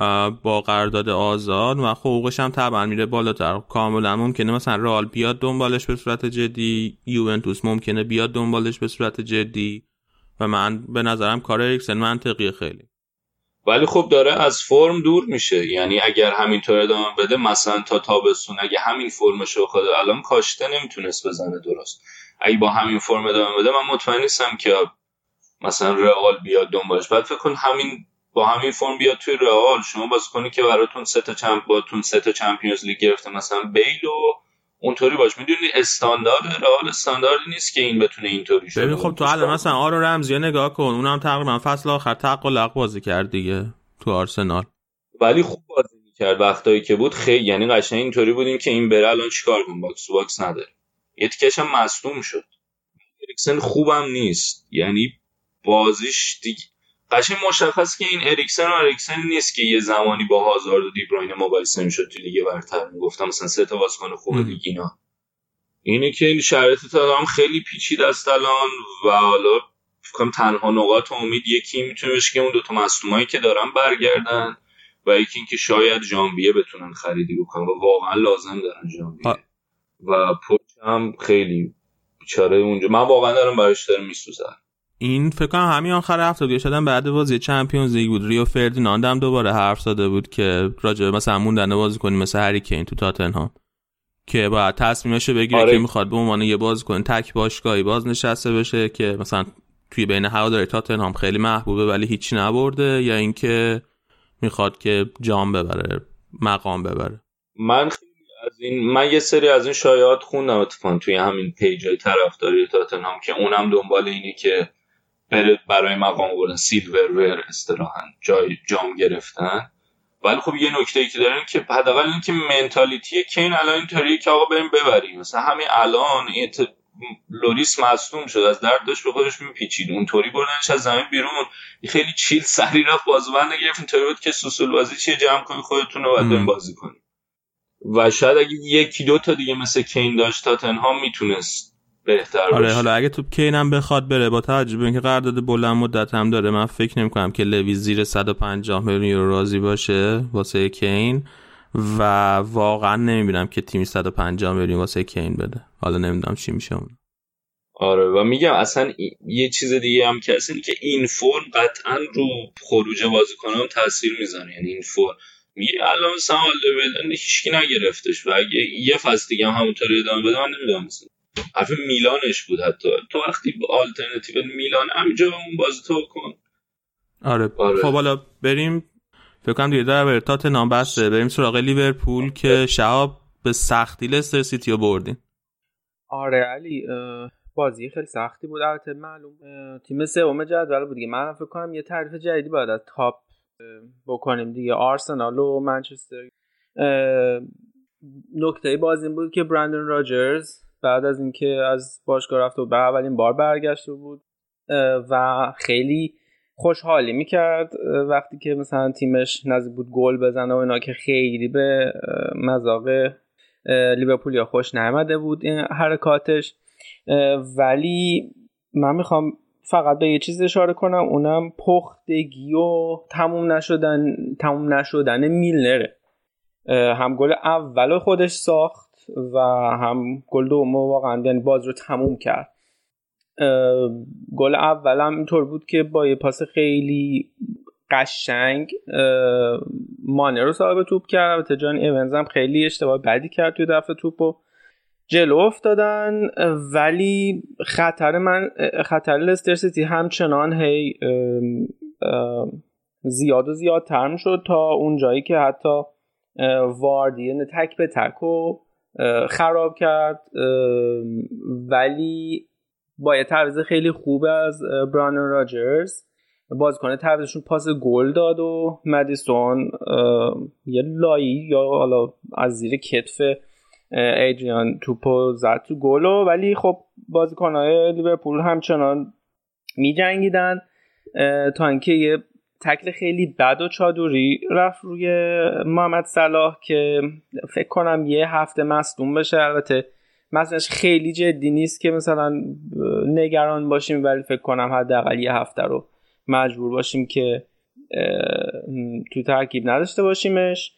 با قرارداد آزاد و حقوقش هم طبعا میره بالاتر، کاملا ممکنه مثلا رئال بیاد دنبالش به صورت جدی، یوونتوس ممکنه بیاد دنبالش به صورت جدی و من به نظرم کار اریکسن منطقیه خیلی. ولی خب داره از فرم دور میشه، یعنی اگر همینطور ادامه بده مثلا تا تابستون اگه همین فرمشو بخواد، الان کاشته نمیتونست بزنه درست، اگه با همین فرم ادامه بده من مطمئن نیستم که مثلا رئال بیاد دنبالش. بعد فکر کن همین با همین فرم بیاد توی رئال، شما بازی کنی که براتون سه تا چمپ باتون سه تا چمپیونز لیگ گرفته مثلا بیل و اونطوری باش، میدونی استاندارد رئال استانداردی نیست که این بتونه اینطوری شه. ببین خب تو الان مثلا آرو رمزی نگاه کن، اونم تقریبا فصل آخر تقلق بازی کرد دیگه تو آرسنال، ولی خوب بازی می‌کرد وقتایی که بود خیلی، یعنی قشنگ اینطوری بودیم که این بره الان چیکار کنه، باکس باکس نداره. یه تیکش هم مصدوم شد. اریکسن خوبم نیست، یعنی بازیش دیگه قشنگ مشخصه که این اریکسن و اریکسن نیست که یه زمانی با هازارد و دیبروینه مقایسه میشد تو لیگ برتر، میگفتم مثلا سه تا بازیکن خوبه دیگه اینا. اینه که این شرایط تاتنهام خیلی پیچیده است الان و حالا فکر کنم تنها نقاط امید یکی میتونه بشه که اون دو تا مصدومایی که دارن برگردن و یکی اینکه شاید ژانویه بتونن خریدی بکنن و واقعا لازم دارن ژانویه. و پوچ هم خیلی بیچاره اونجا، من واقعا دارم براش دارم میسوزم. این فکر کنم همین آخر هفته دیگه شدن بعد بازی چمپیونز لیگ بود، ریو فردیناند هم دوباره حرف زده بود که راجع مثلا موندن بازیکن مثل هری کین تو تاتنهام که باید تصمیمش بگیره آره. که میخواد به عنوان یه بازیکن تک باشگاهی بازنشسته بشه که مثلا توی بین هواداری تاتنهام خیلی محبوبه ولی هیچی نبرده، یا اینکه میخواد که جام ببره، مقام ببره. من خیلی از این من یه سری از این شایعات خوندم اتفاقا توی همین پیجای طرفداری تاتنهام که اونم دنبال اینه که بره برای مقام بردن سیلور ور اصطلاحاً جای جام گرفتن. ولی خب یه نکته‌ای که دارن که حداقل این که منتالیتی کین الان اینطوریه که آقا بریم ببریم. مثلا همین الان ات... لوریس مصدوم شد، از درد داشت به خودش میپیچید، اونطوری بردنش از زمین بیرون، خیلی چیل سری رفت بازوبند گرفت، اینطوری بود که سوسول بازی چیه جمع کنید خودتون رو بعد بریم بازی کنید. و شاید اگه یکی دو تا دیگه مثل کین داشت تاتنهام میتونست بهتر باشه. آره حالا اگه تو کین هم بخواد بره، با توجه به اینکه قرارداد بلند مدت هم داره، من فکر نمی‌کنم که لوی زیر صد و پنجاه میلیون یورو راضی باشه واسه کین و واقعا نمیبینم که تیمی صد و پنجاه میلیون واسه کین بده. حالا نمیدونم چی میشه اون. آره و میگم اصلا یه چیز دیگه هم که اصلا که این فرم قطعا رو خروج بازیکنام تاثیر میذاره. یعنی این فرم میگه الان مثلا بدن هیچکی نگرفتش و اگه یه فصل دیگه هم همونطوری ادامه بده من نمیدونم مثلا حرف میلانش بود. حتی تو وقتی آلترناتیو میلان همینجا اون بازی تو کن. آره, آره. خب حالا بریم فکر کنم دیگه در تاتنهام بسته، بریم سراغ لیورپول که شهاب به سختی لستر سیتی رو بردین. آره علی بازی خیلی سختی بود. البته معلوم تیم سوم جدول بود دیگه. من فکر کنم یه تعریف جدیدی باید از تاپ بکنیم دیگه. آرسنال و منچستر. نکته بازی این بود که برندن راجرز بعد از اینکه از باشگاه رفته بود برای اولین بار برگشته بود و خیلی خوشحالی میکرد وقتی که مثلا تیمش نزدیک بود گل بزنه و اینا، که خیلی به مذاق لیورپولیا خوش نیامده بود این حرکاتش. ولی من میخوام فقط به یه چیز اشاره کنم، اونم پختگی و تموم نشدن تموم نشدن میلنره. هم گل اول خودش ساخت و هم گل دوم واقعا یعنی باز رو تموم کرد. گل اولم اینطور بود که با یه پاس خیلی قشنگ مانه رو صاحب توپ کرد. البته جان ایونز هم خیلی اشتباه بدی کرد توی دفع توپو جلو افتادن. ولی خطر من خطر لستر سیتی همچنان هی زیاد و زیادتر میشد تا اون جایی که حتی واردی تک به تک رو خراب کرد. ولی با یه تعویض خیلی خوب از برندن راجرز بازیکن تعویضشون پاس گل داد و مدیسون یه لایی یا حالا از زیر کتف ایدریان توپو زد تو گلو. ولی خب بازیکن‌های لیورپول همچنان می جنگیدن تا اینکه یه تکل خیلی بد و چادری رفت روی محمد صلاح که فکر کنم یه هفته مصدوم بشه. البته مثلاش خیلی جدی نیست که مثلا نگران باشیم، ولی فکر کنم حداقل یه هفته رو مجبور باشیم که تو ترکیب نداشته باشیمش.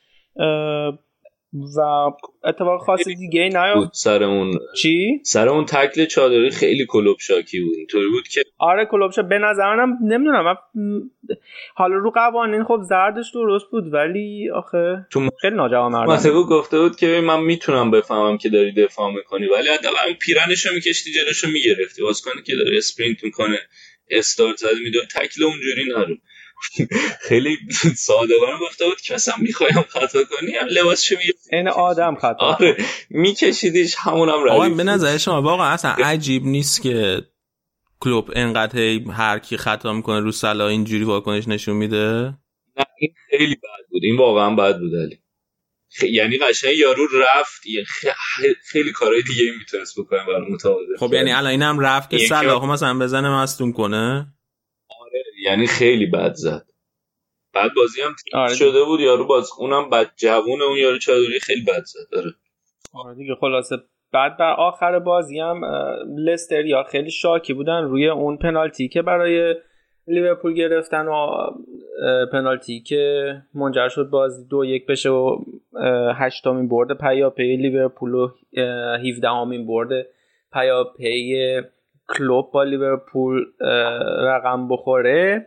و اتفاق خاصی دیگه ای نیفت سر اون چی سر اون تکل چادری خیلی کلوب شاکی بود. اینطوری بود که آره کلوب شاکی. به نظر منم نمیدونم حالا رو قوانین خب زردش درست بود ولی آخه تو خیلی ناجوانمردانه. مثلا گفته بود که من میتونم بفهمم که داری دفاع میکنی ولی حداقل پیرنشو میکشتی جلوشو میگرفتی. واسه که داره اسپرینت میکنه استارت زده میدونه تکل اونجوری نرو. خیلی صادقانه گفته بود که مثلا میخوایم خطا کنی هم لباسشو میگه این آدم خطا. آره میکشیدیش همونم هم آقا به نظر شما واقعا اصلا عجیب نیست که کلوب انقدر هر کی خطا میکنه رو صلاح اینجوری واکنش نشون میده؟ نه این خیلی بد بود. این واقعا بد بود علی. خ... یعنی قشنگ یارو رفت خ... خیلی کارهای دیگه میتونست بکنه برای متعادل. خب یعنی الان اینم رفت که صلاح مثلا بزنه مصدوم کنه. آره یعنی خیلی بد زد. بعد بازی هم آره شده بود یارو باز اونم بد جوونه اون یارو چادری خیلی بد زد. داره آره دیگه خلاصه بعد بر آخر بازی هم لستر یا خیلی شاکی بودن روی اون پنالتی که برای لیورپول گرفتن و پنالتی که منجر شد بازی دو یک بشه و هشتمین برد پیاپی لیورپول و هفدهمین برد پیاپی کلوب با لیورپول رقم بخوره.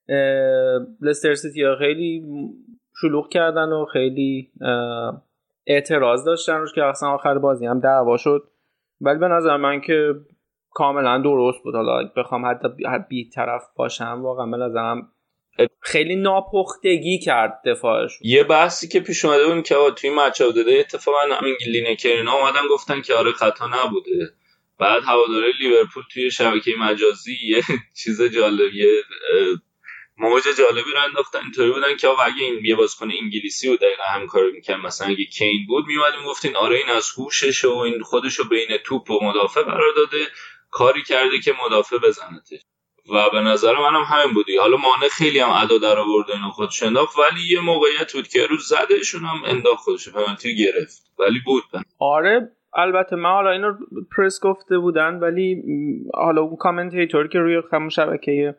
لستر سیتی خیلی شلوغ کردن و خیلی اعتراض داشتن روش که اصلا آخر بازی هم دعوا شد. ولی به نظر من که کاملا درست بود. حالا بخوام حتی بی طرف باشم واقعا به نظرم خیلی ناپختگی کرد دفاعش. یه بحثی که پیش اومده بود که توی مچ داده اتفاقا همین لینکرنا اومدن گفتن که آره خطا نبوده. بعد هواداری لیورپول توی شبکه مجازی یه چیز جالبیه موج جالبی رو انداختن. اینطوری بودن که آقا اگه این یه بازیکن انگلیسی بود دقیقاً همین کارو می‌کرد، مثلا اگه کین بود میومد میگفتین آره این از هوشش و این خودشو بین توپ و مدافع قرار داده کاری کرده که مدافع بزنتش. و به نظر منم همین بودی. حالا مانع خیلی هم ادا در آورد اینو خودش انداخت ولی یه موقعیت بود که روز زدهشون هم انداخت خودش پنالتی گرفت ولی بود بن. آره البته من حالا اینو پرس گفته بودن ولی حالا اون کامنتیتور که روی همون شبکه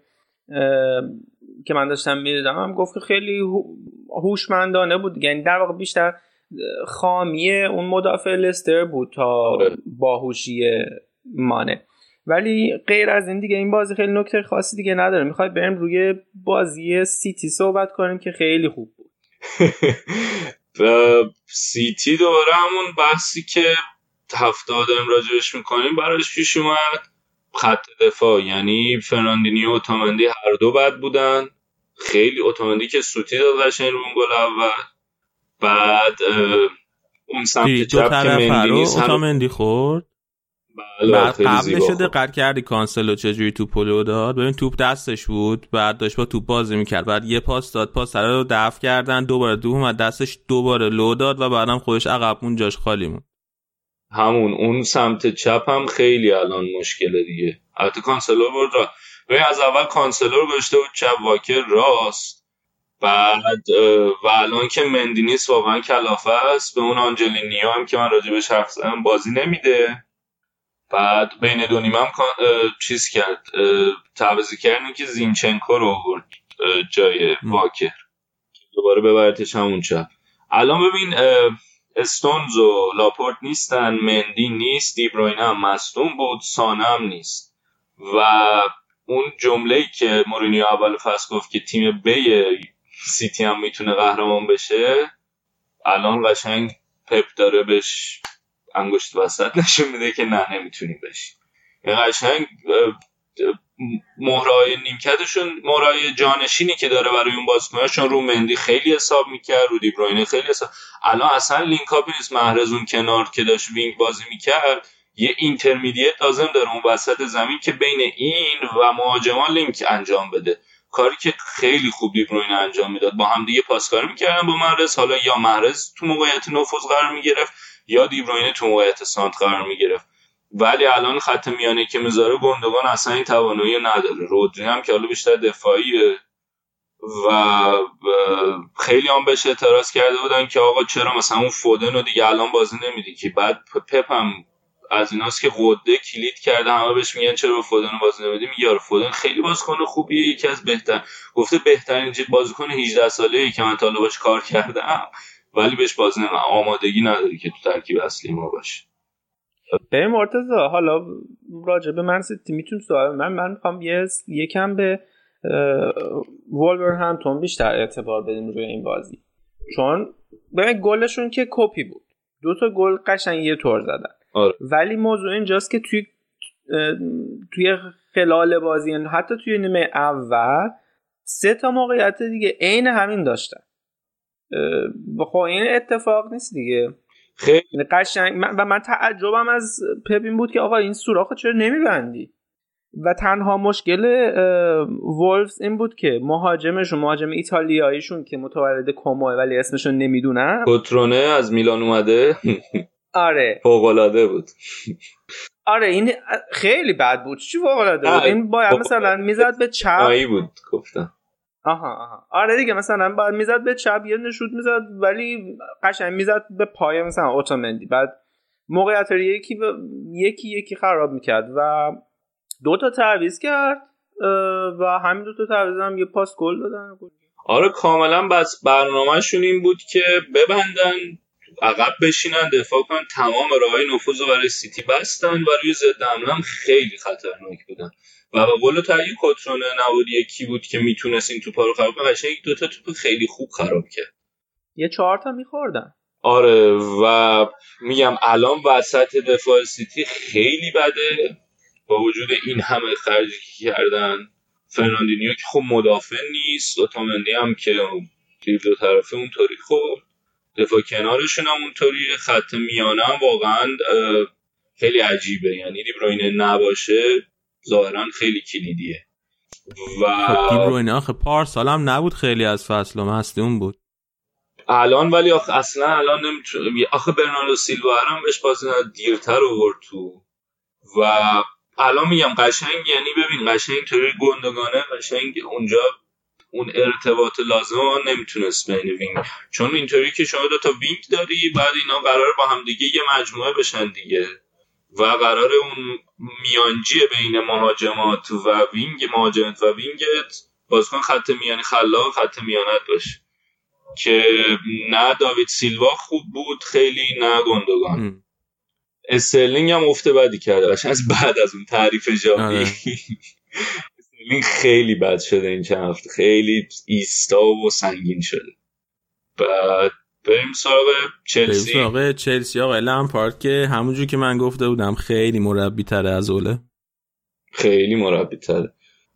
که من داشتم می‌دیدم هم گفت که خیلی هوشمندانه بود. یعنی در واقع بیشتر خامی اون مدافع لستر بود تا باهوشی مانه. ولی غیر از این دیگه این بازی خیلی نکته خاصی دیگه نداره. میخوای بریم روی بازی سیتی صحبت کنیم که خیلی خوب بود. سیتی دوباره همون بحثی که هفته داریم راجعش میکنیم براش پیش اومد. خط دفاع یعنی فرناندینیو و اوتامندی هر دو بد بودن. خیلی اوتامندی که سوتی داد قشنگ رو اون گل اول. بعد اون سمت چپ که مندی نیست اوتامندی خورد. بعد قبلش دقت کردی کانسلو چجوری توپو لو داد؟ ببین توپ دستش بود، بعد داشت با توپ بازی میکرد، بعد یه پاس داد، پاس سر رو دفع کردن، دوباره دو اومد دستش دوباره لو داد و بعدم خودش عقب مون، جاش خالی مون. همون اون سمت چپ هم خیلی الان مشکله دیگه. البته کانسلو برد را ببین از اول کانسلو رو گذاشته بود چپ، واکر راست، بعد و الان که مندی نیست واقعا کلافه است. به اون آنجلینیو هم که من راجبش حرف زدم بازی نمیده. بعد بین دو نیمه هم چیز کرد، تعویضی کردن که زینچنکو رو آورد جای واکر دوباره ببرتش همون چپ. الان ببین استونز و لاپورت نیستن، مندی نیست، دی بروینه هم مصدوم بود، سانه هم نیست. و اون جمله‌ای که مورینیو اول فصل گفت که تیم بی سیتی هم میتونه قهرمان بشه، الان قشنگ پپ داره بهش انگشت وسط نشون میده که نه نمیتونیم بشیم. یعنی قشنگ مهرای نیمکتشون، مهرای جانشینی که داره برای اون بازیکناشون رو مندی خیلی حساب میکرد، رو دی بروینه خیلی حساب. الان اصلا لینک اپ نیست، محرز اون کنار که داشت وینگ بازی میکرد یه اینترمدییت لازم داره اون وسط زمین که بین این و مهاجمان لینک انجام بده، کاری که خیلی خوب دی بروینه انجام میداد. با هم دیگه پاسکاری میکردن با محرز، حالا یا محرز تو موقعیت نفوذ قرار میگرفت یا دی بروینه تو موقعیت سانت قرار میگرفت. ولی الان خط میانه که میذاره گوندوگان اصلا این توانایی نداره. رودری هم که حالا بیشتر دفاعیه و خیلی هم بهش اعتراض کرده بودن که آقا چرا مثلا اون فودن رو دیگه الان بازی نمیدی که. بعد پپ هم از ایناست که قده کلید کرده، همه بهش میگن چرا فودن رو بازی نمیدی، میگه آره فودن خیلی بازیکن خوبیه، یکی از بهتر، گفته بهترین بازیکن هجده ساله‌ای که من تا حالا باش کار کردم، ولی بهش بازی نمیدم، آمادگی نداری که تو ترکیب اصلی ما باشه. به مرتضی حالا راجع به من سیتی میتونم سوال من من میخوام یه یکم به وولورهمپتون بیشتر اعتبار بدیم روی این بازی، چون ببین گلشون که کپی بود، دو تا گل قشنگ یه طور زدن. آره. ولی موضوع اینجاست که توی توی خلال بازی حتی توی نیمه اول سه تا موقعیت دیگه عین همین داشتن. خب این اتفاق نیست دیگه. خیلی قشنگ من و من تعجبم از پپ این بود که آقا این سوراخو چرا نمیبندی. و تنها مشکل وولفز این بود که مهاجمشون، مهاجم ایتالیاییشون که متولد کوموه ولی اسمشون نمیدونم، کوترونه از میلان اومده. آره فوق‌العاده بود. آره این خیلی بد بود. چی فوق‌العاده بود؟ این باید مثلا میزد به چپ. آیی بود گفتم. آها آها آره دیگه مثلا بعد میزد به چپ یه نشوت میزد ولی قشنگ میزد به پای مثلا اوتامندی، بعد موقعیت رو یکی ب... یکی یکی خراب میکرد و دو تا تعویض کرد و همین دو تا تعویض هم یه پاس گل دادن. آره کاملا بس برنامه‌شون این بود که ببندن، عقب بشینن، دفاع کنن، تمام راههای نفوذ رو برای سیتی بستن و روی ضد حمله هم خیلی خطرناک بودن. و به قول تو اگه کترونه نبود یکی بود که میتونست این توپا رو خراب کنه، قشنگ دو تا توپ خیلی خوب خراب کرد. یه چهار تا می‌خوردن. آره و میگم الان وسط دفاع سیتی خیلی بده با وجود این همه خرجی که کردن. فرناندینیو که خب مدافع نیست، اوتامندی هم که تیر دو طرفه اونطوری خورد، دفاع کنارشون هم اونطوری، خط میانه هم واقعا خیلی عجیبه، یعنی دی بروینه نباشه ظاهرا خیلی کلیدیه. و دی بروینه آخه پارسال هم نبود، خیلی از فصل مصدوم بود الان، ولی آخه اصلا الان نمیتونه. آخه برناردو سیلوا هم بهش بازی دیرتر آورد تو و الان میگم قشنگ، یعنی ببین قشنگ طوری گندگانه قشنگ اونجا اون ارتباط لازم ها نمیتونست بین وینگ، چون اینطوری که شما دو تا وینگ داری بعد اینا قراره با هم دیگه یه مجموعه بشن دیگه و قراره اون میانجی بین مهاجمات و وینگ، مهاجمت و وینگت بازیکن خط میانی خلاق خط میانت باشه. که نه داوید سیلوا خوب بود خیلی، نه گوندوگان. استرلینگ هم افته بدی کرده باشه از بعد از اون تعریف جاوی. استرلینگ خیلی بد شده این چند هفته، خیلی ایستا و سنگین شده. بعد بریم سراغ چلسی. بریم سراغ چلسی. آقا لمپارد که همونجور که من گفته بودم خیلی مربی تره از اوله، خیلی مربی تره.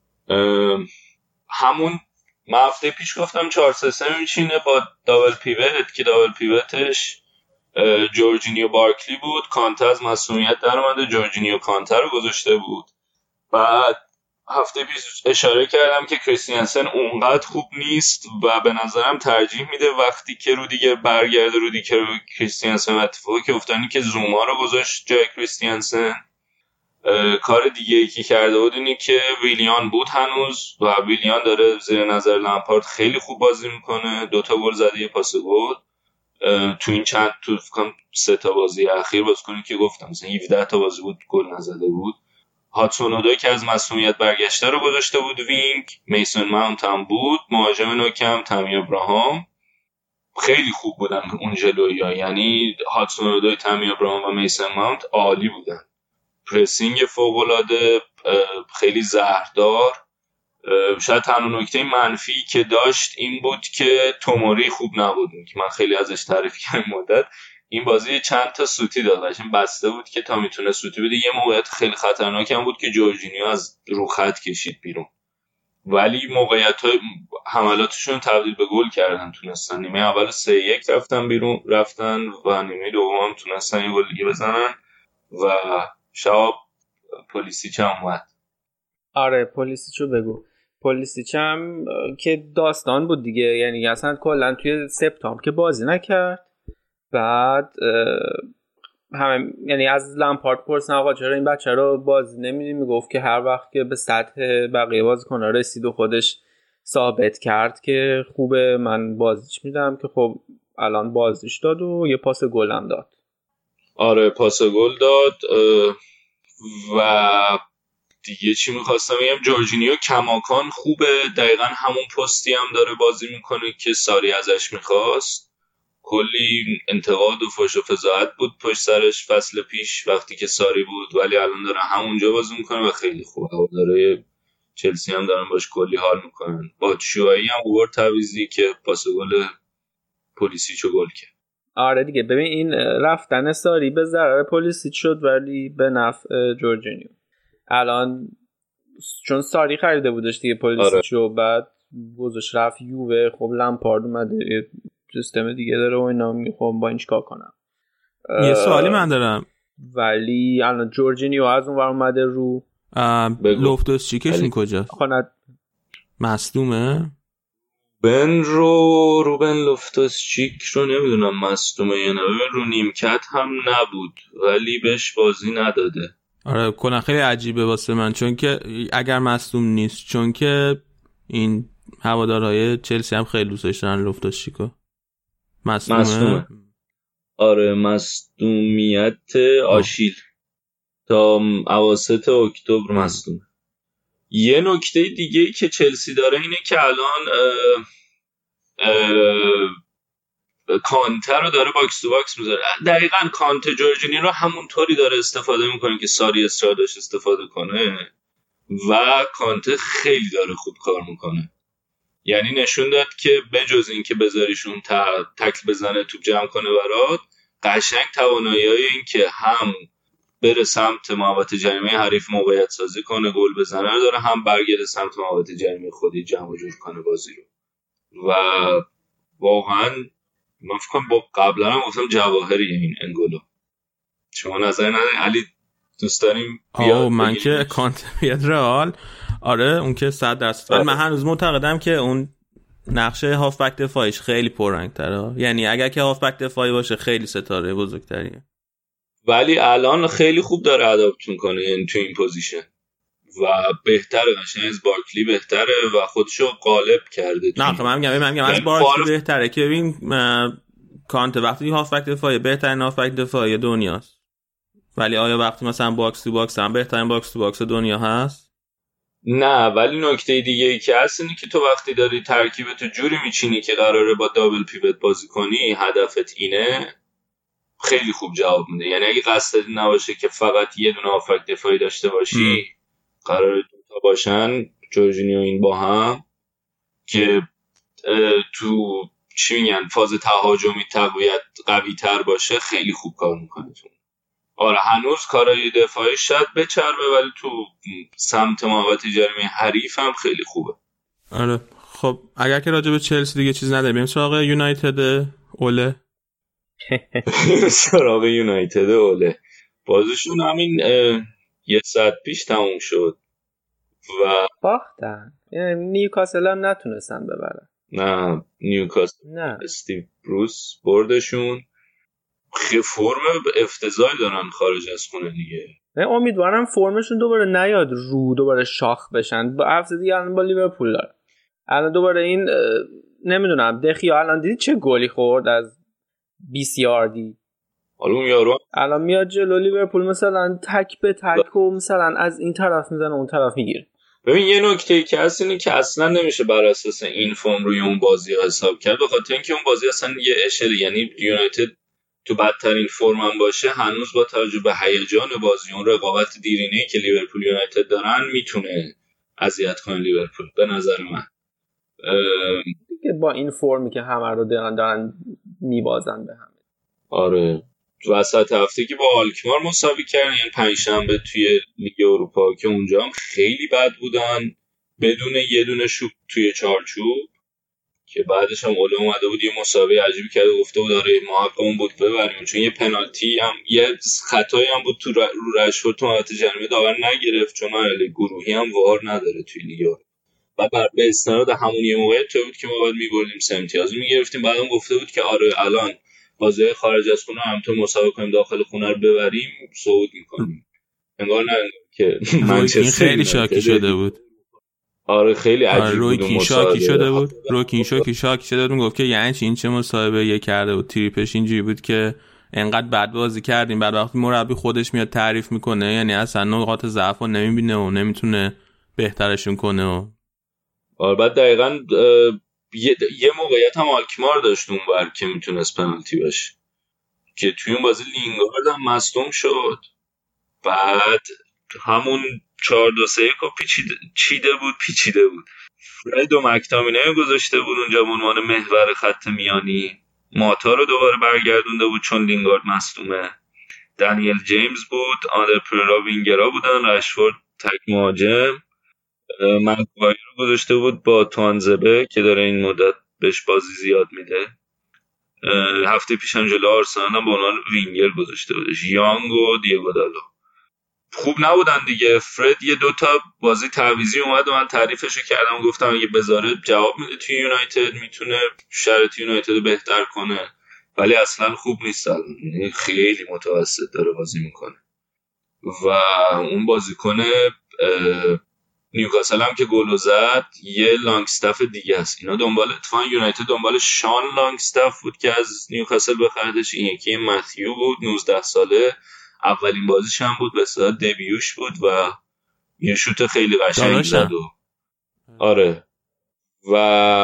همون من هفته پیش گفتم چهار سه سه میچینه با دابل پیوت که دابل پیوتش جورجینیو بارکلی بود. کانته از مسئولیت در اومده، جورجینیو کانته رو گذاشته بود. بعد هفته پیش اشاره کردم که کریستیانسن اونقدر خوب نیست و به نظرم ترجیح میده وقتی که رودیگر برگرده رودیگر کریستیانسن، اتفاقی که افتادی که زوما رو گذاشت جای کریستیانسن. کار دیگه ای که کرده بود اینی که ویلیان بود هنوز و ویلیان داره زیر نظر لمپارد خیلی خوب بازی میکنه، دوتا گل زده یه پاس گل تو این چند تو فکرم سه تا بازی اخیر باز کنی که گفتم مثلا هفده تا بازی بود گل نزده بود. هاتسون اودوی که از مسئولیت برگشته رو گذاشته بود وینگ، میسون ماونت هم بود، مهاجم نوکم تامی ابراهام خیلی خوب بودن اون جلویی، یعنی هاتسون اودوی، تامی ابراهام و میسون ماونت عالی بودن. پرسینگ فوق‌العاده، خیلی زهردار. شاید تنها نکته منفی که داشت این بود که توموری خوب نبود که من خیلی ازش تعریف کردم مدت. این بازی چند تا سوتی داد قشنگ بسته بود که تا میتونه سوتی بده. یه موقعیت خیلی خطرناک هم بود که جورجینیو از رو خط کشید بیرون، ولی موقعیت‌های حملاتشون تبدیل به گل کردن، تونستن نیمه اول سه یک رفتن بیرون رفتن و نیمه دوم تونستن یه گل دیگه بزنن و شاب پولیسیچ هم اومد. آره پولیسیچو بگو. پولیسیچ هم که داستان بود دیگه، یعنی اصلا کلا توی سپتامبر که بازی نکرد. بعد همه یعنی از لمپارد پرسن آقا چرا این بچه رو بازی نمیدی، میگفت که هر وقت که به سطح بقیه بازیکن‌ها رسید و خودش ثابت کرد که خوبه من بازیش میدم، که خب الان بازیش داد و یه پاس گل هم داد. آره پاس گل داد. و دیگه چی میخواستم بگم، جورجینیو کماکان خوبه، دقیقا همون پستی هم داره بازی میکنه که ساری ازش میخواست. کلی انتقاد و فحش و فضاحت بود پشت سرش فصل پیش وقتی که ساری بود، ولی الان داره همونجا بازی میکنه و خیلی خوبه. هواداره چلسی هم دارن باش کلی حال میکنن. با چوایی هم اوور تعویضی که پاس گل پولیسیچو گل کرد. آره دیگه ببین این رفتن ساری به ضرر پولیسیچ شد ولی به نفع جورجینیو. الان چون ساری خریده بودش دیگه پولیسیچو، آره. بعد گذاشت رفت یووه، خب لمپارد اومده سیستم دیگه داره و اینا، میخوام با این چیکار کنم. یه سوالی من دارم، ولی الان جورجینیو از اون ور اومده رو لوفتوس چیکشون کجاست؟ خاند مصدومه؟ بن رو روبن لوفتوس چیک رو نمیدونم مصدومه یا نه، رو نیمکت هم نبود ولی بهش بازی نداده. آره کلا خیلی عجیبه واسه من، چون که اگر مصدوم نیست، چون که این هوادارهای چلسی هم خیلی دوستش دارن لوفتوس چیکو. مصدومه؟ مصدومه. آره مصدومیت آشیل تا اواسط اکتبر مصدومه. یه نکته دیگه ای که چلسی داره اینه که الان اه اه کانته رو داره باکس تو باکس میذاره. دقیقاً کانته جورجینی رو همونطوری داره استفاده میکنه که ساری استرا داشت استفاده کنه و کانته خیلی داره خوب کار میکنه. یعنی نشون داد که بجز این که بذاریشون تکل بزنه توپ جمع کنه برات، قشنگ توانایی‌های این که هم بره سمت محوطه جریمه حریف موقعیت سازی کنه گل بزنه داره، هم برگرده سمت محوطه جریمه خودی جمع جور کنه بازی رو. و واقعا من فکر کنم با قبلا هم گفتم جواهری این انگولو. شما نظر ندارین علی؟ دوست داریم بیاد؟ من که کانت بیاد رئال، آره اون که صد درصد. ولی من هنوز معتقدم که اون نقشه هافبک دفاعیش خیلی پررنگ‌تره. یعنی اگر که هافبک دفاعی باشه خیلی ستاره بزرگتریه. ولی الان خیلی خوب داره اداپت میکنه یعنی تو این پوزیشن و بهتره، قشنگ از بارکلی بهتره و خودشو غالب کرده. نه خب من میگم من میگم از بارکلی بهتره که ببین کانت وقتی هافبک دفاعی بهترین هافبک دفاعی دنیاست، ولی آیا وقتی مثلا باکس تو باکس هم بهترین باکس تو باکس دنیا هست؟ نه ولی نکته دیگه ای که هست اینه که تو وقتی داری ترکیبتو جوری میچینی که قراره با دابل پیوت بازی کنی، هدفت اینه، خیلی خوب جواب میده. یعنی اگه قصدت نباشه که فقط یه دونه هافک دفاعی داشته باشی، م. قراره دوتا باشن، جورجینیو این با هم، که تو چی میگن فاز تهاجمی تقویت قوی تر باشه، خیلی خوب کار میکنه تو. آره هنوز کارهای دفاعی شاید بچربه ولی تو سمت محوطه جریمه حریف هم خیلی خوبه. آره خب اگر که راجع به چلسی دیگه چیز نداریم، بریم سراغ یونایتد اوله. سراغ یونایتد اوله بازیشون همین یه ساعت پیش تموم شد و باختن. نیوکاسل هم نتونستن ببرن. نه نیوکاسل نه استیو بروس بردشون. خیلی فرم افتضاحی دارن خارج از خونه دیگه. من امیدوارم فرمشون دوباره نیاد رو دوباره شاخ بشن. با هفته دیگه الان با لیورپول داره. الان دوباره این نمیدونم دخیا الان دیدی چه گلی خورد از بیست یاردی. حالا اون یارو الان میاد جلو لیورپول مثلا تک به تک و مثلا از این طرف میزنه اون طرف میگیره. ببین یه نکته که هست اینه که اصلا نمیشه بر اساس این فرم روی اون بازی حساب کرد، به خاطر اینکه اون بازی اصلا یه اشل، یعنی یونایتد تو بدترین فرم هم باشه هنوز با توجه به هیجان بازی، اون رقابت دیرینه‌ای که لیورپول یونایتد دارن میتونه اذیت کنه لیورپول به نظر من. دیگه با این فرمی که همه رو دارن دارن میبازن به هم. آره وسط هفته که با آلکمار مساوی کردن، یعنی پنجشنبه توی لیگ اروپا که اونجا هم خیلی بد بودن بدون یه دونه شوت توی چارچوب، که بعدش هم اوله اومده بود یه مسابقه عجیبی کرده گفته بود آره ما حقمون بود ببریم، چون یه پنالتی هم یه خطایی هم بود تو رو رشفورد تو محوطه جریمه داور نگرفت، چون مرحله گروهی هم وار نداره توی لیگ. و بر به استناد همون یه موقعیت تو بود که ما باید می‌بردیم سه امتیاز می‌گرفتیم. بعدم گفته بود که آره الان بازی خارج از خونه هم تو مسابقه کنیم داخل خونه رو ببریم صعود می‌کنیم. انگار نه که منچستر خیلی شاکی شده بود. آره خیلی عجیب بود. روی شاکی شده بود. روکین شاکی شاکی شده بود. گفت که یعنی چی این چه مصاحبه یه کرده بود. تریپش اینجوری بود که انقدر بد بازی کردیم، بعد وقتی مربی خودش میاد تعریف میکنه یعنی اصلا نقاط ضعفو نمیبینه و نمیتونه بهترشون کنه. و آره بعد دقیقاً یه, یه موقعیت هم آلکمار داشت اونور که میتونست پنالتی باشه که توی اون بازی لینگارد هم مصدوم شد. بعد همون چهار دو سه یک پیچیده چیده بود پیچیده بود فرید و مکتامینه گذاشته بود اونجا به عنوان محور خط میانی. ماتا رو دوباره برگردونده بود چون لینگارد مصدومه. دنیل جیمز بود، آندر پررا وینگرا بودن، رشفورد تک مهاجم. مگوایر رو گذاشته بود با توانزبه که داره این مدت بهش بازی زیاد میده. هفته پیش هم جلو آرسنال هم به عنوان وینگر گذاشته بودش، یانگ و دیگو دالو. خوب نبودن دیگه. فرد یه دوتا بازی تعویضی اومد و من تعریفشو کردم، گفتم اگه بذاره جواب میده توی یونایتد، میتونه شرط یونایتد رو بهتر کنه، ولی اصلا خوب نیست الان، یعنی خیلی متوسط داره بازی میکنه. و اون بازیکن نیوکاسل هم که گل زد یه لانگستاف دیگه است. اینا دنبال اتفاقا یونایتد دنبال شان لانگستاف بود که از نیوکاسل بخردش. این یکی متیو بود نوزده ساله، اولین بازیش هم بود، به اصطلاح دبیوش بود و یه شوت خیلی قشنگ زد. و آره و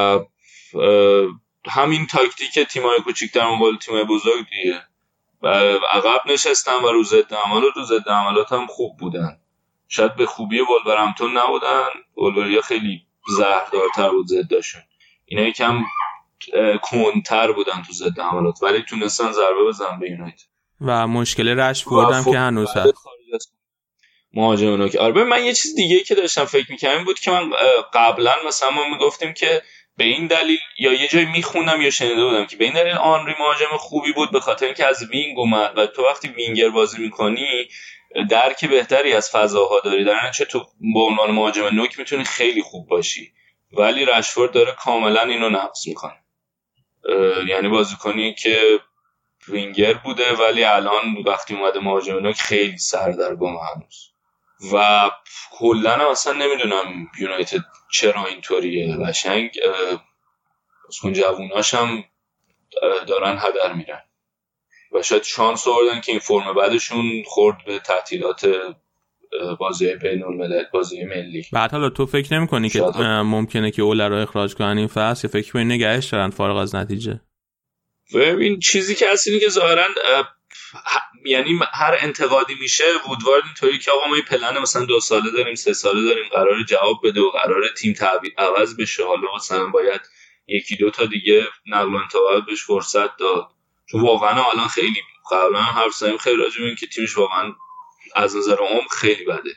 همین تاکتیک تیمای کوچیک‌تر مقابل تیمای بزرگ دیگه، و عقب نشستن و رو ضد حملات رو ضد حملات هم خوب بودن. شاید به خوبی ولورهمپتون نبودن، ولوریا خیلی زهردارتر بود ضدشون، اینا یکم کندتر بودن تو ضد حملات، ولی تونستن ضربه بزنن به یونایتد. و مشکل رشفورد هم که هنوز هست مهاجمونو که آره. من یه چیز دیگه که داشتم فکر می‌کردم بود که من قبلا مثلا ما میگفتیم که به این دلیل یا یه جای میخوندم یا شنیده بودم که به این دلیل آنری مهاجم خوبی بود به خاطر اینکه از وینگ اومد و تو وقتی وینگر بازی می‌کنی درک بهتری از فضاها داری، در نتیجه تو به عنوان مهاجم نوک میتونی خیلی خوب باشی، ولی رشفورد داره کاملا اینو نقض میکنه. یعنی بازیکنی که وینگر بوده ولی الان وقتی اومده مهاجم نوک خیلی سردرگم هنوز. و کلا اصلا نمیدونم یونایتد چرا اینطوریه. قشنگ بازیکن جووناش هم دارن هدر میرن و شاید شانس آوردن که این فرم بعدشون خورد به تعطیلات بازی بین الملل، بازی ملی. بعد حالا تو فکر نمی‌کنی که ممکنه که اوله رو اخراج کنن این فصل، یا فکر کنی نگهش دارن فارغ از نتیجه؟ ببین چیزی که هست اینه که ظاهراً یعنی هر انتقادی میشه وودوارد اینطوری که آقا ما این پلن مثلا دو ساله داریم، سه ساله داریم، قراره جواب بده و قراره تیم تعویض عوض بشه، حالا مثلا باید یکی دو تا دیگه نقل و انتقالات بهش فرصت داد. چون واقعا الان خیلی قبلا هم حرف زدیم خیلی راجع به این که تیمش واقعا از نظر عمر خیلی بده.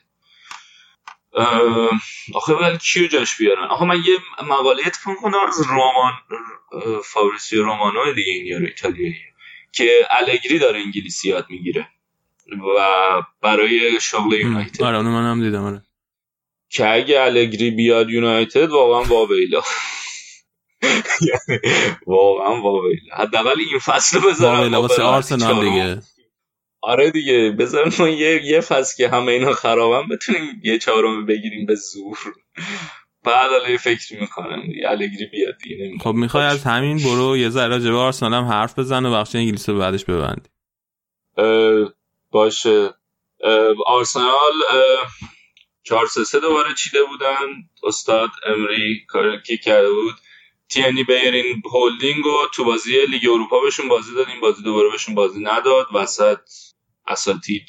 آخه ولی کیو جاش بیارن؟ آخه من یه مقاله اتفاق کنم از رومان فابریسیو رومانو دیگه این یارو ایتالیایی که الگری داره انگلیسی یاد میگیره و برای شغل یونایتد. آره اونو منم دیدم. آره که اگه الگری بیاد یونایتد واقعا واویلا یعنی واقعا واویلا، حداقل این فصل بذارن واویلا واسه آرسنال دیگه. آره دیگه بذارن ما یه یه فصل که همه اینا خرابن بتونیم یه چهارم بگیریم به زور. بعد الان فکر میکنم الگری بیاد دیگه. خب میخوای از همین برو یه ذره راجع به آرسنال هم حرف بزن و بخش انگلیسی رو بعدش ببندی. باشه. آرسنال چهار سه سه دوباره چیده بودن، استاد امری کاری کرده بود، تینی بیرین هولدینگ و تو بازی لیگ اروپا بهشون بازی داد، این بازی دوباره بهشون بازی نداد، وسط اساتید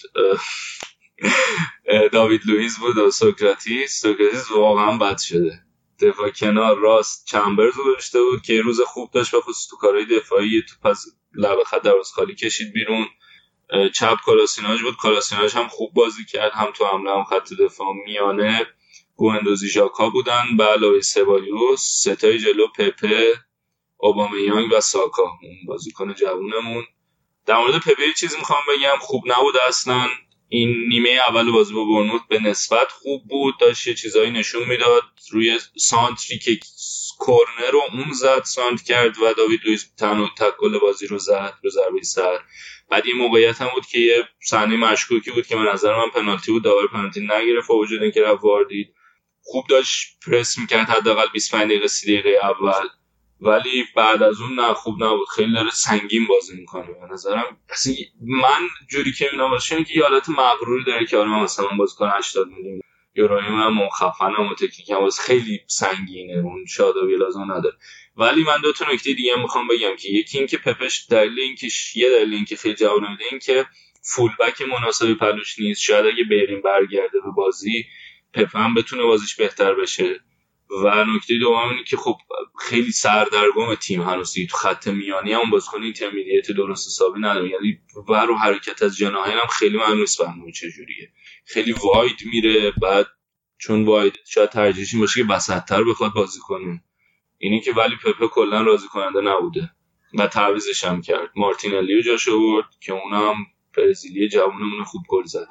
داوید لوئیس بود و سوکراتیس. سوکراتیس واقعا بد شده. دفاع کنار راست چمبرز رو داشته بود که روز خوب داشت، بخصوص تو کارهای دفاعی، تو پس لب خط دروازه خالی کشید بیرون. چپ کلاسیناژ بود، کلاسیناژ هم خوب بازی کرد، هم تو حمله هم خط دفاع. میانه گوندوزی ژاکا بودن به علاوه سبایوس، ستای جلو پپه، اوبامیانگ و ساکا، اون بازیکن جوونمون. در مورد پپه یه چیزی میخوام بگم، خوب نبود اصلا. این نیمه اول بازی با برنموث به نسبت خوب بود، داشت یه چیزایی نشون میداد. روی سانتری که کورنر رو اون زد سانت کرد و داوید لوئیس تنها تکل بازی رو زد رو ضربه سر. بعد این موقعیت هم بود که یه صحنه مشکوکی بود که به نظر من پنالتی بود، داور پنالتی نگرفت با وجود اینکه رفت واردید. خوب داشت پرس میکرد حداقل بیست و پنج دقیقه سی دقیقه اول، ولی بعد از اون نه خوب نبود، خیلی داره سنگین بازی میکنه به نظرم. اصلا من جوری که میبینم واسه که یه حالت مغروری داره که آره من مثلا بازیکن هشتاد میلیون یورویی من مخفنم و تکنیکم واسه خیلی سنگینه، اون شادابی لازم نداره. ولی من دو تا نکته دیگه هم میخوام بگم که یکی این که پپش دلیل اینکه یه دلیل اینکه خیلی جواب نمیده این که فول بک مناسبی پلوش نیست. شاید اگه بریم برگرده به بازی پپ هم بتونه بازیش بهتر بشه. و نکته دوم اینه که خب خیلی سردرگم تیم هنوز تو خط میانی هم بازیکن اینترمدییت درست حسابی نداره، یعنی ور و حرکت از جناحین هم خیلی معلوم نیست برنامه چجوریه، خیلی واید میره. بعد چون واید شاید ترجیحش باشه که وسط‌تر بخواد بازی کنه، اینی که ولی پپ کلا راضی کننده نبوده و تعویضش هم کرد. مارتینلیو جاش آورد که اونم برزیلی جوونمون خوب گل زده.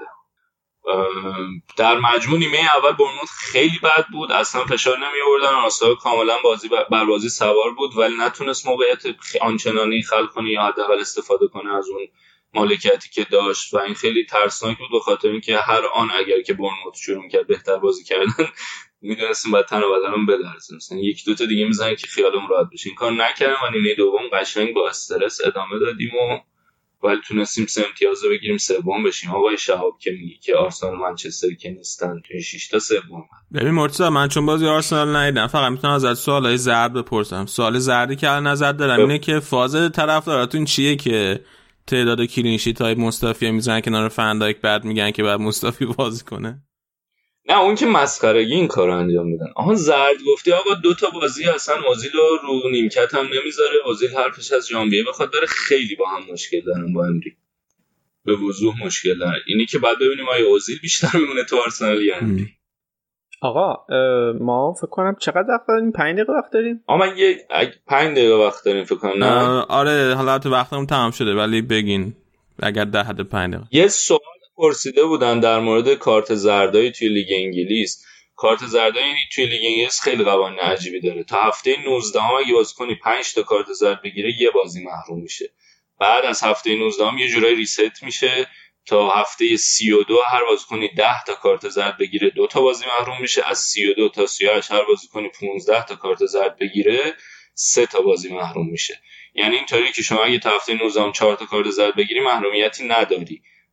در مجموع نیمه اول برنموث خیلی بد بود، اصلا فشار نمی آوردن، آرسنال کاملا بازی بر بازی سوار بود ولی نتونست موقعیت آنچنانی خلق کنه یا حداقل استفاده کنه از اون مالکیتی که داشت و این خیلی ترسناک بود، به خاطر اینکه هر آن اگر که برنموث شروع کرد بهتر بازی کردن میدونستیم باید تن و بدنم بدرسه، مثلا یک دو تا دیگه میزنن که خیالمون راحت بشه. این کار نکردیم و نیمه دوم قشنگ با استرس ادامه دادیم و ولی تونستیم سه امتیاز رو بگیریم، سوم بشیم. آقای شهاب که میگی که آرسنال و منچستر که نیستن توی شش تا سوم. ببین مرتضی من چون بازی آرسنال ندیدم فقط میتونم ازت سوالای زرد بپرسم. سوال زردی که الان نظر دارم ب... اینه که فاز طرفداراتون چیه که تعداد کلین شیت های مصطفی میزنن کنار فندایک، بعد میگن که بعد مصطفی بازی کنه؟ نه اون که مسخرگی این کارو انجام میدن. آها زرد گفتی آقا دو تا بازی اصلا اوزیل رو رو نیمکت هم نمیذاره، اوزیل حرفش از ژانویه بخواد داره، خیلی با هم مشکل دارن با امری، به وضوح مشکل دارن. اینی که بعد ببینیم آیا اوزیل بیشتر میمونه تو آرسنال یا امری. آقا ما فکر کنم چقدر وقت داریم؟ پنج دقیقه وقت داریم؟ آ من یه پنج دقیقه وقت داریم فکر کنم. نه آره حالا تو وقتمون تمام شده ولی بگین اگر ده حد پنج دقیقه. یه سوال پرسیده بودن در مورد کارت زردایی توی لیگ انگلیس. کارت زردایی توی لیگ انگلیس خیلی قوانین عجیبی داره. تا هفته نوزده اگه بازیکنی پنج تا کارت زرد بگیره یه بازی محروم میشه. بعد از هفته نوزده یه جورایی ریست میشه تا هفته سی و دو هر بازیکنی ده تا کارت زرد بگیره دو تا بازی محروم میشه. از سی و دو تا سی و هشت هر بازیکنی پانزده تا کارت زرد بگیره سه تا بازی محروم میشه. یعنی اینطوری که شما اگه تا هفته نوزده چهار تا کارت زرد بگیری محرومیتی نداری،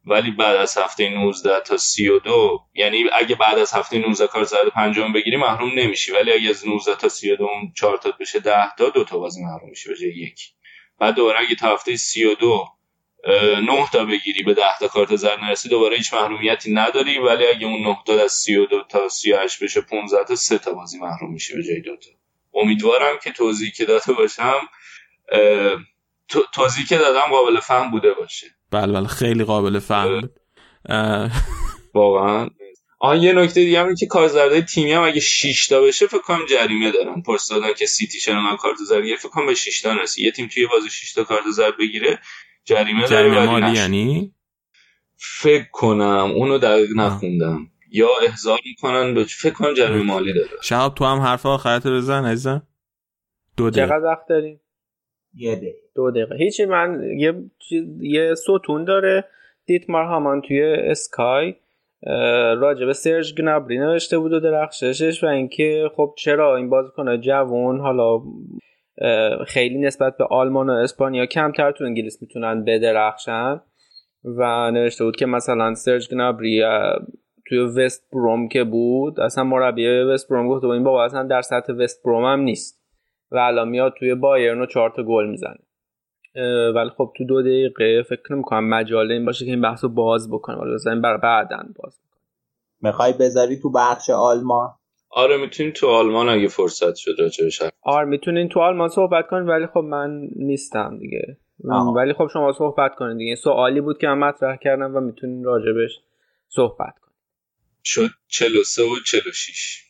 ولی بعد از هفته نوزده تا سی و دو، یعنی اگه بعد از هفته نوزده کارت زرد پنجم بگیری محروم نمیشی، ولی اگه از نوزده تا سی و دو چهار تا بشه ده تا، دو تا بازی محروم میشی به جای یک. بعد دوباره اگه تا هفته سی و دو نه تا بگیری به ده تا کارت زرد نرسی، دوباره هیچ محرومیتی نداری، ولی اگه اون نه تا از سی و دو تا سی و هشت بشه پانزده تا، سه تا بازی محروم میشی به جای دو تا. امیدوارم که توضیحی که داده باشم توضیحی که دادم قابل فهم بوده باشه. بله بله خیلی قابل فهم بود واقعا. آن یه نکته دیگه هم اینه که کارت زرد تیمی هم اگه شش تا بشه فکر کنم جریمه دارن. پرس دادن که سیتی چرا من کارت زرد گرفت، فکر کنم به شش تا نرسه. یه تیم توی بازی شش تا کارت زرد بگیره جریمه داره. جریمه مالی یعنی فکر کنم اونو دقیق نخوندم، یا احضار میکنن به فکر کنم جریمه مالی داره. شهاب تو هم حرف آخرت بزن عزیزم. دو دقیقه چقدر وقت داریم؟ یه دقیقه. دو دقیقه. هیچی. من یه یه ستون داره دیتمار هامان توی اسکای راجع به سرژ گنابری نوشته بود و درخششش و اینکه خب چرا این بازیکن جوان حالا خیلی نسبت به آلمان و اسپانیا کمتر تو انگلیس میتونن بدرخشن و نوشته بود که مثلا سرژ گنابری توی وست بروم که بود اصلا مربی وست بروم گفت این بابا اصلا در سطح وست بروم هم نیست و الان میاد توی بایرن و چهار تا گل میزنه. ولی خب تو دو دقیقه فکر نمی‌کنم مجال این باشه که این بحثو باز بکنم، ولی بزنیم برای بعدن باز کنم. میخوای بذاری تو بخش آلمان؟ آره میتونیم تو آلمان اگه فرصت شد راجعش. آره میتونین تو آلمان صحبت کنین، ولی خب من نیستم دیگه. آه. ولی خب شما صحبت کنین دیگه. سوالی بود که من مطرح کردم و میتونین راجبش صحبت کنین. شد چهل و سه و چهل و شش.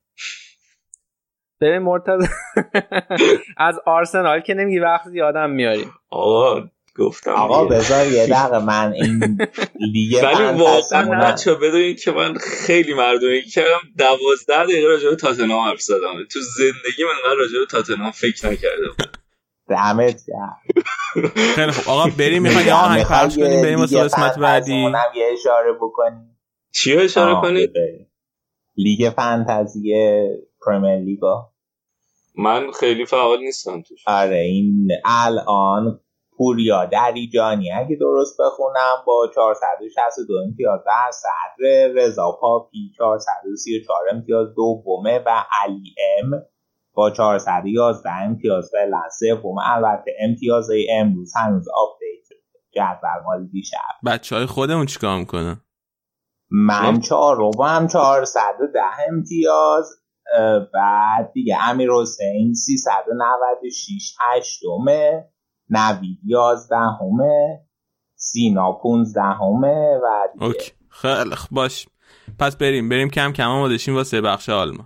ببین مرتضی از آرسنال که نمیگی وقت زیادم میاریم. آقا گفتم آقا بذار یه دقیقه من این لیگ ولی واقعا نچا بدونین که من خیلی مردمی کردم دوازده دقیقه راجع به تاتنهام حرف زدم. تو زندگی من من راجع به تاتنهام فکر نکردم. دمت گرم. خیلی خب آقا بریم. میخوای یه آهنگ پخش کنیم بریم واسه قسمت بعدی؟ اونم یه اشاره بکنیم. چی اشاره کنیم؟ لیگ فانتزی پرمیر لیگا. من خیلی فعال نیستم توش. آره این الان پوریا دریجانی اگه درست بخونم با چهارصد و شصت و دو امتیاز در صدر، رضا پاپی چهارصد و سی و چهار امتیاز دومه و علی ام با چهارصد و یازده امتیاز فعلا سومه. البته امتیازهای امروز هنوز آپدیت جدول مال دیشب. بچهای خودمون چیکار میکنن؟ من چهارم چهارصد و ده امتیاز، بعد دیگه امیر حسین سیصد و نود و شش هشتمه، نوید یازدهمه، سینا پونزدهمه و دیگه. اوکی خیلی باش. پس بریم بریم کم کم آماده شیم واسه بخش آلمان.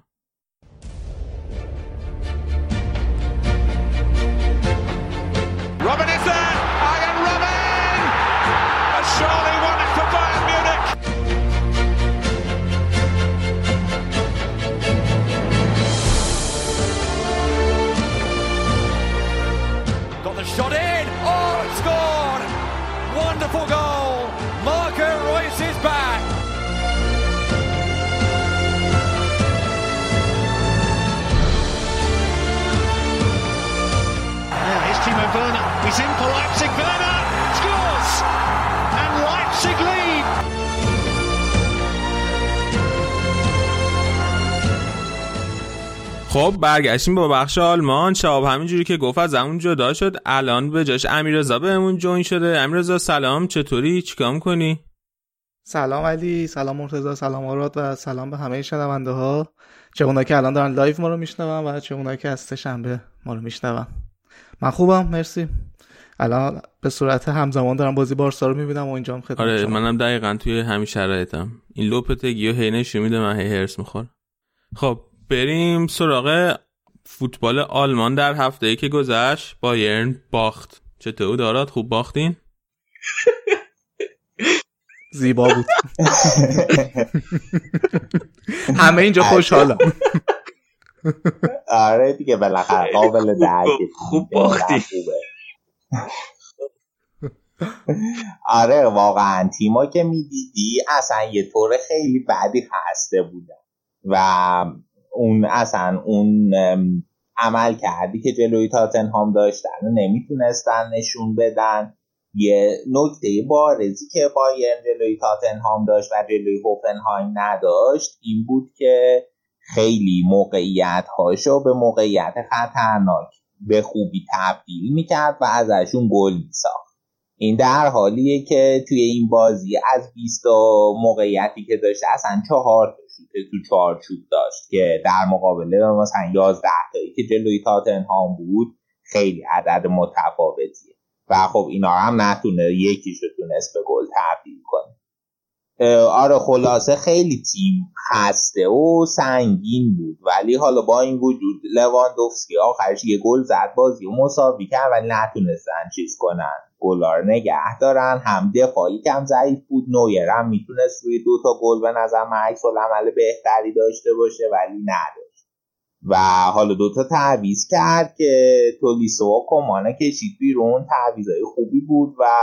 Robin is there. Arjen Robin. A surely one for Bayern Munich. Got the shot in. Oh, it's scored. Wonderful goal. Marco Reus is back. Now here's Timo Werner. He's in for Leipzig. Werner scores. And Leipzig lead. خب برگشتیم با بخش آلمان. شهاب همینجوری که گفت از همون جدا شد، الان به جاش امیررضا بهمون جوین شده. امیررضا سلام، چطوری؟ چیکار می‌کنی؟ سلام علی، سلام مرتضی، سلام آراد و سلام به همه شنونده ها، چه اونایی که الان دارن لایو ما رو میشنون و چه اونایی که از سه شنبه ما رو میشنون. من خوبم مرسی. الان به صورت همزمان دارم بازی بارسا رو میبینم و اینجام خدمت آره شما. منم دقیقاً توی همین شرایطم. این لوپتگی و هینش میده من هی هرس میخوره. خب بریم سراغ فوتبال آلمان. در هفته‌ای که گذشت بایرن باخت. چطور داراد؟ خوب باختین؟ زیبا بود. همه اینجا خوشحالم. آره دیگه بالاخره قابل درک. خوب باختی. آره واقعا تیما که میدیدی اصلا یه طور خیلی بدی خسته بودن و اون اصلا اون عمل کردی که جلوی تاتنهام داشتن نمیتونستن نشون بدن یه نکته بارزی که بایرن جلوی تاتنهام داشت و جلوی هوفنهایم نداشت این بود که خیلی موقعیت هاشو به موقعیت خطرناک به خوبی تبدیل میکرد و ازشون گل میساخت. این در حالیه که توی این بازی از بیست موقعیتی که داشت اصلا چهار تا شوت تو چارچوب داشت که در مقابله مثلا یازده تایی که جلوی تاتنهام بود خیلی عدد متفاوتیه و خب اینا هم نتونه یکیشو تونست به گل تبدیل کنه. آره خلاصه خیلی تیم خسته و سنگین بود ولی حالا با این وجود لواندوفسکی آخرش یه گل زد بازی و مساوی کرد ولی نتونستن چیز کنن گلا رو نگه دارن. هم دفاعی کم ضعیف بود، نویر هم میتونست روی دو تا گل به نظر من عکس العمل بهتری داشته باشه ولی نداشت و حالا دو تا تعویض کرد که تولیسو و کمانه کشید بیرون. تعویضای خوبی بود و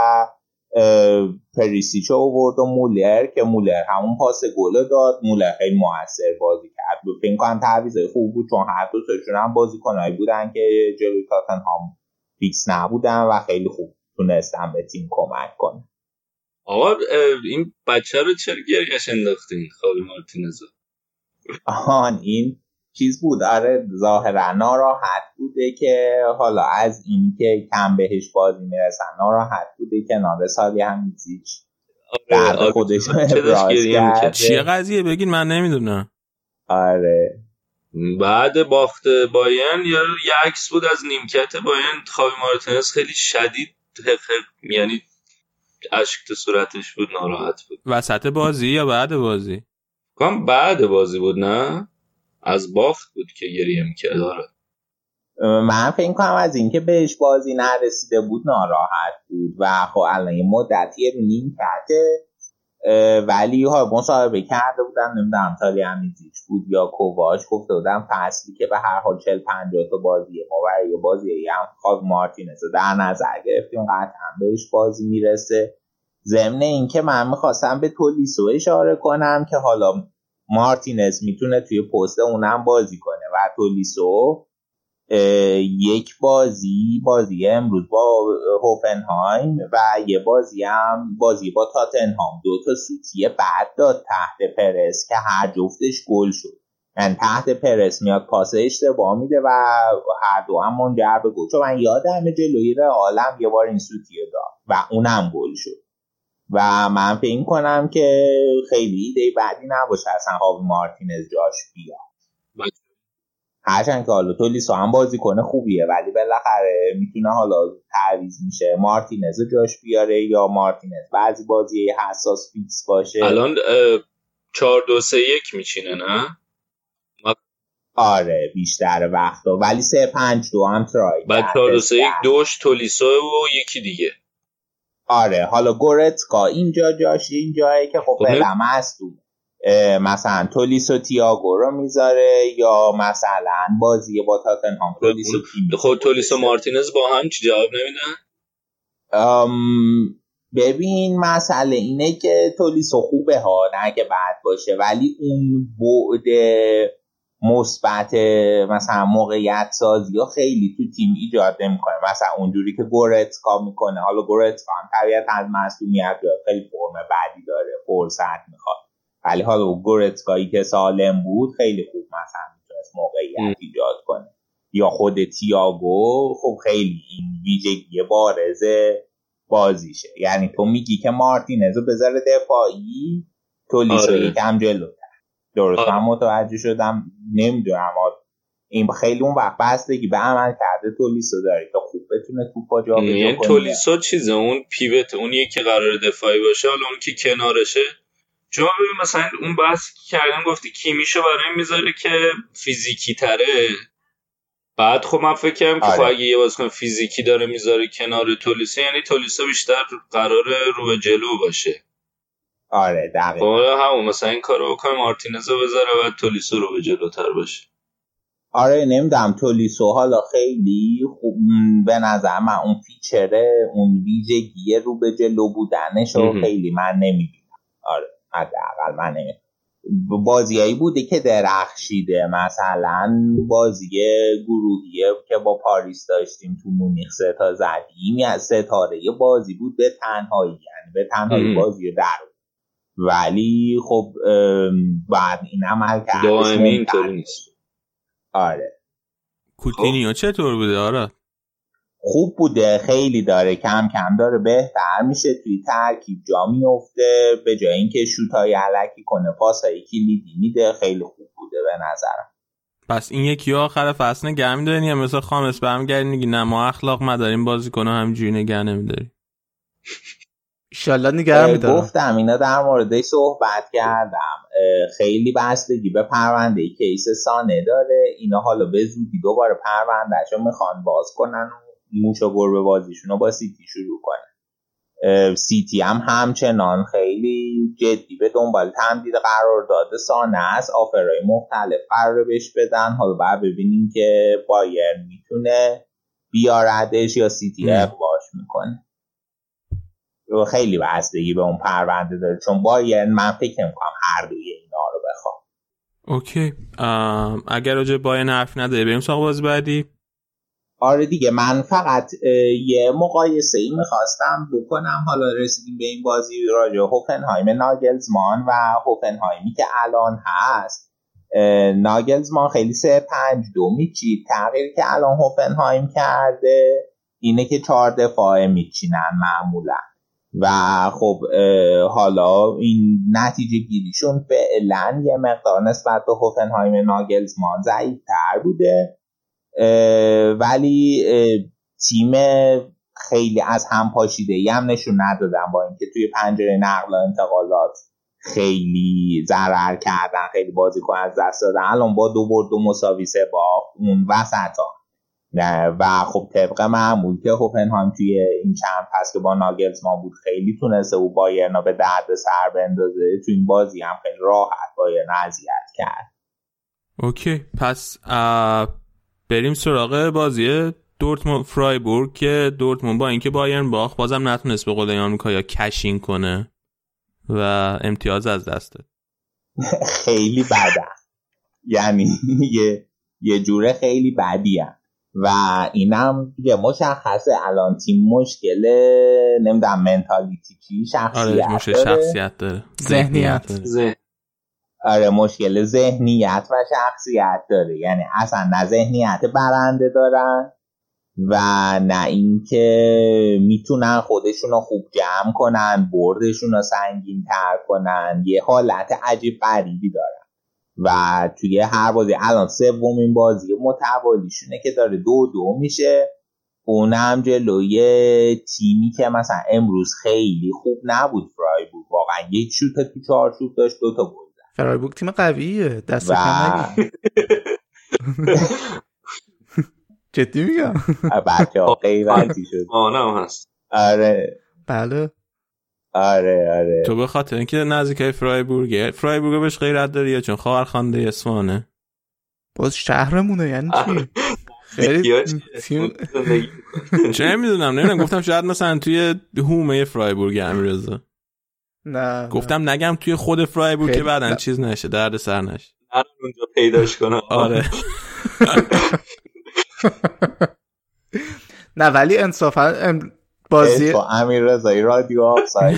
پریسیچو آورد و مولر که مولر همون پاس گل داد. مولر خیلی موثر بازی کرد. فکر کنم تعویضای خوب بود چون هر دو تاشون هم بازیکنایی بودن که جلوی تاتنهام فیکس نبودن و خیلی خوب تونستن به تیم کمک کنن. آقا این بچه رو چرا گریه‌اش انداختین خاوی مارتینزو؟ آهان این چیز بود، آره ظاهرا ناراحت بوده که حالا از این که کم بهش بازی میرسن ناراحت بوده که کنار سالی همیزیچ درد آره خودش ابراز کرده. چیه قضیه بگین من نمیدونم. آره بعد باخت بایرن یا یه عکس بود از نیمکت بایرن خاوی مارتینز خیلی شدید یعنی اشک تو صورتش بود، ناراحت بود. وسط بازی یا بعد بازی؟ کام بعد بازی بود نه؟ از باخت بود که گریه میکرد. آره من فکر کنم از اینکه بهش بازی نرسیده بود ناراحت بود و خب الان یه مدتی رو نیم کرده ولی ها مصاحبه کرده بودن نمیدونم تالی همیزیچ بود یا کوواچ گفته بودن فصلی که به هر حال چهل پنجاه تا بازی ما برای بازی هم خاوی مارتینز در نظر گرفتیم قطعا بهش بازی میرسه. ضمن اینکه من میخواستم به تولیسو اشاره کنم که حالا مارتینز میتونه توی پست اونم بازی کنه و تولیسو یک بازی بازی امروز با هوفنهایم و یه بازی هم بازی با تاتنهام دو تا سوتی بعد داد تحت پرس که هر جفتش گل شد. یعنی تحت پرس میاد پاس اشتباه میده و هر دو هم منجر به گل. چون من یادم جلوی رئالم یه بار این سوتی داد و اونم گل شد و من فکر کنم که خیلی ایده بعدی نباشه اصلا خاوی مارتینز جاش بیاد. هرچند که حالا تولیسو هم بازی کنه خوبیه ولی بالاخره میتونه حالا تعویض میشه مارتینز جاش بیاره یا مارتینز بعضی بازی حساس فیکس باشه. الان چهار دو سه یک میچینه نه؟ ما... آره بیشتر وقتا ولی سه پنج دو هم ترای بعد چهار دو سه یک دوش تولیسو و یکی دیگه. آره حالا گورتسکا اینجا جاش اینجایی که خب فعلا مصدوم مثلا تولیسو تییاگو رو میذاره یا مثلا بازی با تاتنهام تولیسو تیم خود تولیسو مارتینز با هم چی جواب نمیدن؟ ببین مسئله اینه که تولیسو خوبه ها نه که بد باشه ولی اون بعد مثبت مثلا موقعیت سازی ها خیلی تو تیم ایجاد نمیکنه مثلا اونجوری که گورتسکا میکنه. حالا گورتسکا هم طبیعتا از معصومیت خیلی فرم بعدی داره فرصت میخواد ولی حالا گورتسکایی که سالم بود خیلی خوب مثلا میتونست موقعیت ایجاد کنه یا خود تییاگو خب خیلی این ویژگی بارز بازیشه. یعنی تو میگی که مارتینزو بذاره دفاعی تولیسو آره. یکم جلوتر درست آره. من متوجه شدم نمیدونم این خیلی اون وقت بستگی به عمل کرده تولیسو داره که خوب بتونه توپا جا بده کنه. تولیسو چیزه اون پیوت اون یکی قرار دفاعی باشه حالا اون که کنارشه. چون ببین مثلا اون بحثی که کردن گفتی کیمیشو برای میذاره که فیزیکی تره بعد خب من فکر کردم که آره. خب اگه یه بازیکن فیزیکی داره میذاره کنار تولیسو یعنی تولیسو بیشتر قراره رو به جلو باشه. آره دقیقاً خب همون مثلا این کارو بکنه مارتینزو بذاره و تولیسو رو به جلوتر باشه. آره نمیدونم تولیسو حالا خیلی خوب به نظر من اون فیچره اون ویژگی رو به جلو بودنش رو خیلی من نمیبینم. آره حداقل من نمیدونم بازیایی بوده که درخشیده، مثلا بازی گروهی که با پاریس داشتیم تو مونیخ سه تا زدیم، یا ستاره بازی بود به تنهایی، یعنی به تنهایی بازی در، ولی خب بعد این عمل کرد دائمی اینطوری نیست. آره کوتینیو چطور بوده؟ آره خوب بوده، خیلی داره کم کم داره بهتر میشه، توی ترکیب جا میفته، به جای اینکه شوتای الکی کنه پاسای کلیدی میده، خیلی خوب بوده به نظرم. پس این یکی آخر فصل نگه می‌دارین یا مثلا خامس برمیگردین میگی نه ما اخلاق مداریم بازیکن همینجوری نگه نمی‌داریم؟ انشالله نگه می‌دارم. گفتم اینا در موردش صحبت کردم، خیلی بستگی به پرونده کیس سانه داره، اینا حالا به زودی دوباره پروندهشو میخوان باز کنن و موش و گربه بازیشونو با سیتی شروع کنن. سیتی هم همچنان خیلی جدی به دنبال تمدید قرارداد سانه است، آفرهای مختلف قرار بهش بدن، حالا باید ببینیم که بایرن میتونه بیاردش یا سیتی اقباش میکنه. خیلی بستگی به اون پرونده داره، چون بایرن من فکر نمی‌کنم هر دوی اینا رو بخوام. اوکی، اگر راجع بایرن حرف نداری بریم سراغ بازی بعدی. آره دیگه، من فقط یه مقایسه ای میخواستم بکنم، حالا رسیدیم به این بازی راجع هوفنهایم ناگلزمان و هوفنهایمی که الان هست. ناگلزمان خیلی سه پنج دو میچید، تغییری که الان هوفنهایم کرده اینه که چهار دفاعه میچینن معمولا و خب حالا این نتیجه گیریشون فعلا یه مقدار نسبت به هوفنهایم ناگلزمان ضعیف‌تر بوده، ولی تیم خیلی از هم پاشیده‌ای هم نشون ندادن، با اینکه توی پنجره نقل و انتقالات خیلی ضرر کردن، خیلی بازیکن از دست دادن. الان با دو برد و مساوی سه باخت اون وسطا و خب طبق معمول که هوفنهایم توی این چند فصل که با ناگلزمان بود خیلی تونسته و بایرن به درد سر بندازه، توی این بازی هم خیلی راحت بایرن اذیت کرد. اوکی، پس بریم سراغ بازی دورتموند فرایبورگ که دورتموند با اینکه بایرن باخت بازم نتونست به قول آمریکا کشین کنه و امتیاز از دست داد. خیلی بده، یعنی یه یه جوره خیلی بدیه و اینم دیگه مشخصه الان تیم مشکل نمیدونم منتالیتی چی شخصیت آره مشکل شخصیت داره، ذهنیت ذهن آره مشکل ذهنیت و شخصیت داره، یعنی اصلا نه ذهنیت برنده دارن و نه اینکه میتونن خودشونو خوب جمع کنن، بردشونو سنگین تر کنن، یه حالت عجیب غریبی دارن و توی هر بازی الان سومین بازی متوالیشونه که داره دو دو میشه، اونم جلوی تیمی که مثلا امروز خیلی خوب نبود فرایبورگ، واقعا یک شوت تو چارچوب داشت دو تا گل. فرایبورگ تیم قویه، دست کم نگیر. جدی میگم بچه‌ها غیرتی شد. آنم هست. آره بله آره آره تو به خاطر اینکه نزدیکای فرایبورگ فرایبورگ بهش غیرت داری یا چون خواهرخوانده اصفهانه؟ باز شهرمونه یعنی چی؟ خیلی تیم چه نمیدونم نمیدونم گفتم شاید مثلا توی هومه فرایبورگ امیررضا. نه گفتم نگم توی خود فرایبورگ که بعدن چیز نشه، درد سر نشه، الان اونجا پیداش کنم. آره نه ولی انصافا بازی امیررضایی رادیو آفساید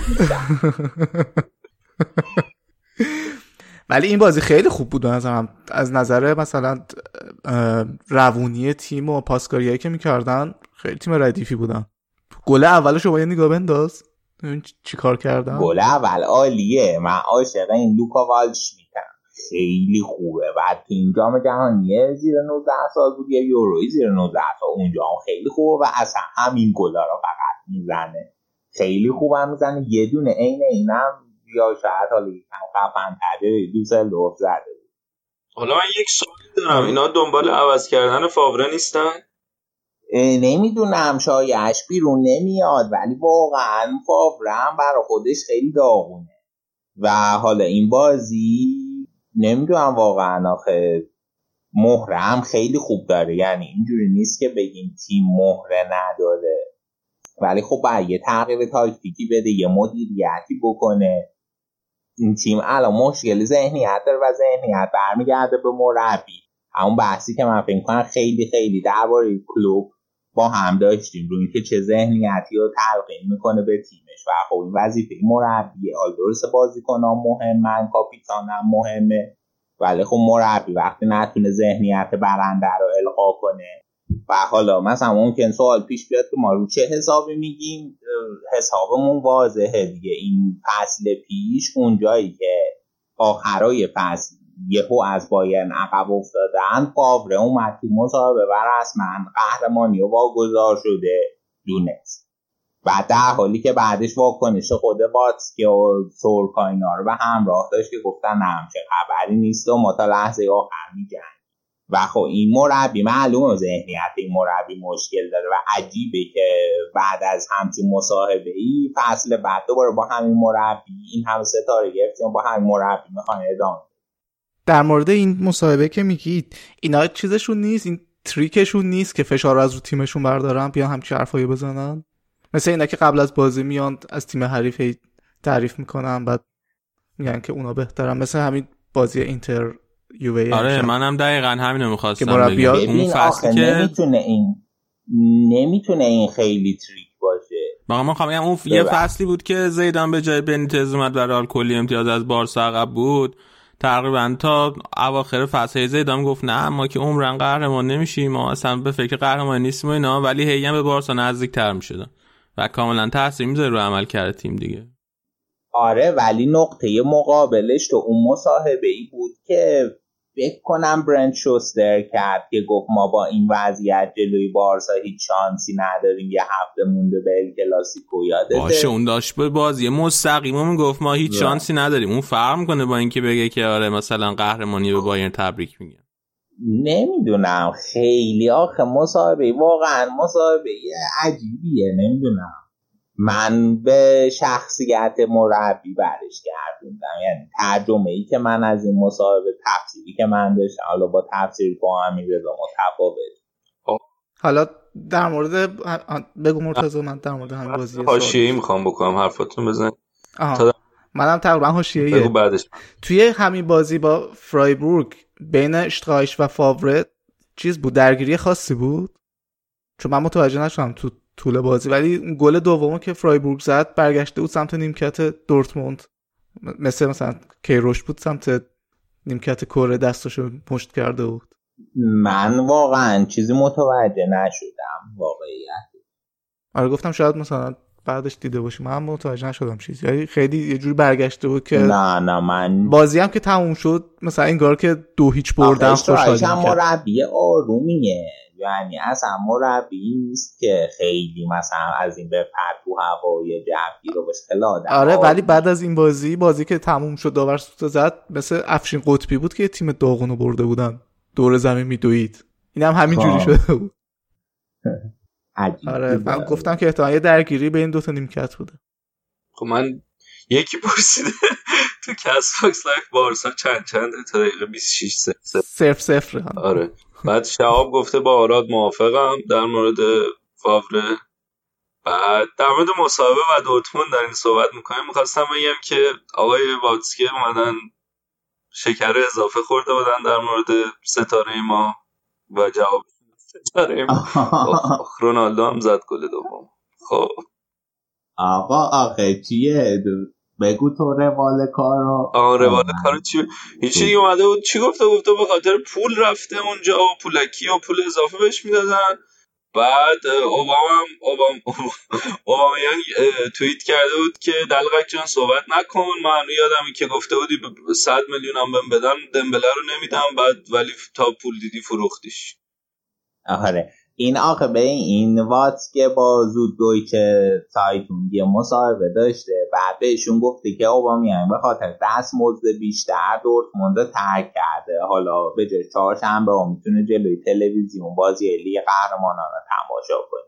ولی این بازی خیلی خوب بود مثلا از نظر مثلا روونی تیم و پاسکاریایی که میکردن خیلی تیم ردیفی بودن. گل اولشو با یه نگاه بنداز چی کار کردن. گل اول عالیه، من عاشق این لوکا والش میشم، خیلی خوبه. بعد تو این جام جهانی زیر نوزده سال بود یا یوروی زیر نوزده سال اونجا هم خیلی خوبه و اصلا همین گلا رو فقط میزنه، خیلی خوبه میزنه. یه دونه عین اینم یا شاید حالا یکم خفن تره دوسلدورف زده بود. حالا من یک سوال دارم، اینا دنبال عوض کردن فاوره نیستن؟ نمیدونم شایعش بیرون نمیاد، ولی واقعا فاوره هم برای خودش خیلی داغونه و حالا این بازی نمیدونم واقعا آخه مهره هم خیلی خوب داره، یعنی اینجوری نیست که بگیم تیم مهره نداره، ولی خب باید یه تغییر تاکتیکی بده، یه مدیریتی بکنه این تیم الان مشکل ذهنیت داره و ذهنیت برمیگرده به مربی. همون بحثی که من فکر می‌کنم خیلی خیلی درباره کلوب با هم داشتیم روی اینکه چه ذهنیتی رو تلقین میکنه به تیمش و خب این وظیفه مربیه. حالا درسته بازیکن‌ها مهمن، کاپیتانم مهمه، ولی خب مربی وقتی نتونه ذهنیت برنده رو القا کنه و حالا مثلا ممکن سوال پیش بیاد که ما رو چه حسابی میگیم، حسابمون واضحه دیگه. این فصل پیش اونجایی که آخرای فصل یهو از بایرن عقب افتادن، فاوره اومد تو مسابقه و رسما قهرمانی و واگذار شده دونست و در حالی که بعدش واکنش خود واتسکی و سورکا اینا رو به همراه داشت که گفتن نه همچه خبری نیست و ما تا لحظه آخر میگن. و خب این مربی معلومه ذهنیت این مربی مشکل داره و عجیبه که بعد از همچین مصاحبه ای فصل بعد دوباره با همین مربی این همه ستاره گرفتیم با همین مربی میخوان ادامه. در مورد این مصاحبه که میگید اینا چیزشون نیست، این تریکشون نیست که فشار از رو تیمشون بردارن بیان همچین حرفایی بزنن؟ مثل اینا که قبل از بازی میان از تیم حریف تعریف میکنن بعد میگن که اونا بهترن، مثل همین بازی اینتر یووه. آره منم دقیقاً همینو می‌خواستم بگم. ببین آخه که نمیتونه این نمیتونه این خیلی تریک باشه. واقعا من می‌خوام بگم اون یه فصلی بود که زیدان به جای بنیتز اومد و رئال کلی امتیاز از بارسا عقب بود. تقریبا تا اواخر فصل زیدان گفت نه ما که عمرن قهرمان نمیشیم، ما اصلا به فکر قهرمانی نیستیم و اینا، ولی هی هم به بارسا نزدیک‌تر می‌شدن و کاملا تاثیر می‌ذاره رو عملکرد تیم دیگه. آره ولی نقطه مقابلش تو اون مصاحبه‌ای بود که فکر کنم برند شوستر کرد که گفت ما با این وضعیت جلوی بارسا هیچ شانسی نداریم، یه هفته مونده به ال کلاسیکو. یادته؟ باشه اون داشت به بازی مستقیما میگفت ما هیچ شانسی نداریم. اون فرق میکنه با اینکه بگه که آره مثلا قهرمانی به بایرن تبریک میگم. نمیدونم خیلی آخه مصاحبه واقعا مصاحبه عجیبیه. نمیدونم من به شخصیت مربی برش گردوندم، یعنی ترجمه ای که من از این مصاحبه تفسیری که من داشتم حالا با تفسیر با همین رضا متفاوت. حالا در مورد بگو مرتضی، من در مورد همین بازی حاشیه‌ای میخوام بکنم حرفاتون بزن. تا منم تقریبا حاشیه‌ایه. بگو بعدش. توی همین بازی با فرایبورگ بین اشترایش و فاوره چیز بود، درگیری خاصی بود؟ چون من متوجه نشدم تو طول بازی، ولی گل دومو که فرایبورگ زد برگشته بود سمت نیمکت دورتموند، مثل مثلا کیروش بود سمت نیمکت کره دستاشو پشت کرده بود. من واقعا چیزی متوجه نشدم واقعیت. آره گفتم شاید مثلا بعدش دیده باشی، من متوجه نشدم چیزی، یعنی خیلی یه جوری برگشته بود که نه نه من بازی هم که تموم شد مثلا انگار که دو هیچ بردن خوشحال می‌کرد. مربی آرومیه، یعنی اصلا مربی نیست که خیلی مثلا از این به پرتو هوای جوی رو بشه آدم. آره ولی بعد از این بازی بازی که تموم شد داور سوت زد مثل افشین قطبی بود که تیم داغونو برده بودن دور زمین میدوید، این هم همین جوری شده بود. آره من گفتم که احتمالاً درگیری بین دو تا نیمکت بوده. خب من یکی پرسیده تو کس باکس لایف بارسا چند چند تا دقیقه بیست و شش صفر صفر صفر. آره بعد شهاب گفته با آراد موافقم در مورد فاوره. بعد در مورد مصاحبه و دورتموند دارین صحبت میکنیم، میخواستم بگم که آقای واتسکی اومدن شکر اضافه خورده بودن در مورد ستاره ما و جواب ستاره ما رونالدو هم زد گل دوم. خب آقا آخه چیه بگو تو روال کارو. آه روال کارو چی؟ هیچی دیگه اومده بود چی گفته گفته به خاطر پول رفته اونجا و پولکی و پول اضافه بهش میدادن. بعد اوباما هم اوباما اوباما یعنی توییت کرده بود که دلقک جان صحبت نکن، من یادمی که گفته بودی صد میلیون هم بهم بدن دمبله رو نمیدم، بعد ولی تا پول دیدی فروختیش. آره این آخه به این وات که با زود دویچه سایتون یه مصاحبه داشته، بعد بهشون گفته که اوبامیان به خاطر دستمزد بیشتر دورتموند رو ترک کرده، حالا به جای چهارشنبه ها میتونه جلوی تلویزیون بازی لیگ قهرمانان رو تماشا کنه.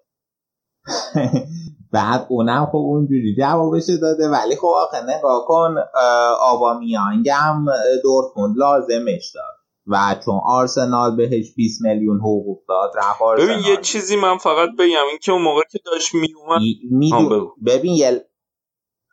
بعد اونم خب اونجوری جوابش داده، ولی خب آخه نگاه کن اوبامیانگ هم دورتموند لازمش داد و چون آرسنال بهش بیست میلیون حقوق داد رفت آرسنال. ببین یه چیزی من فقط بگم این که اون موقع که داشت می اومد می دو... ببین یه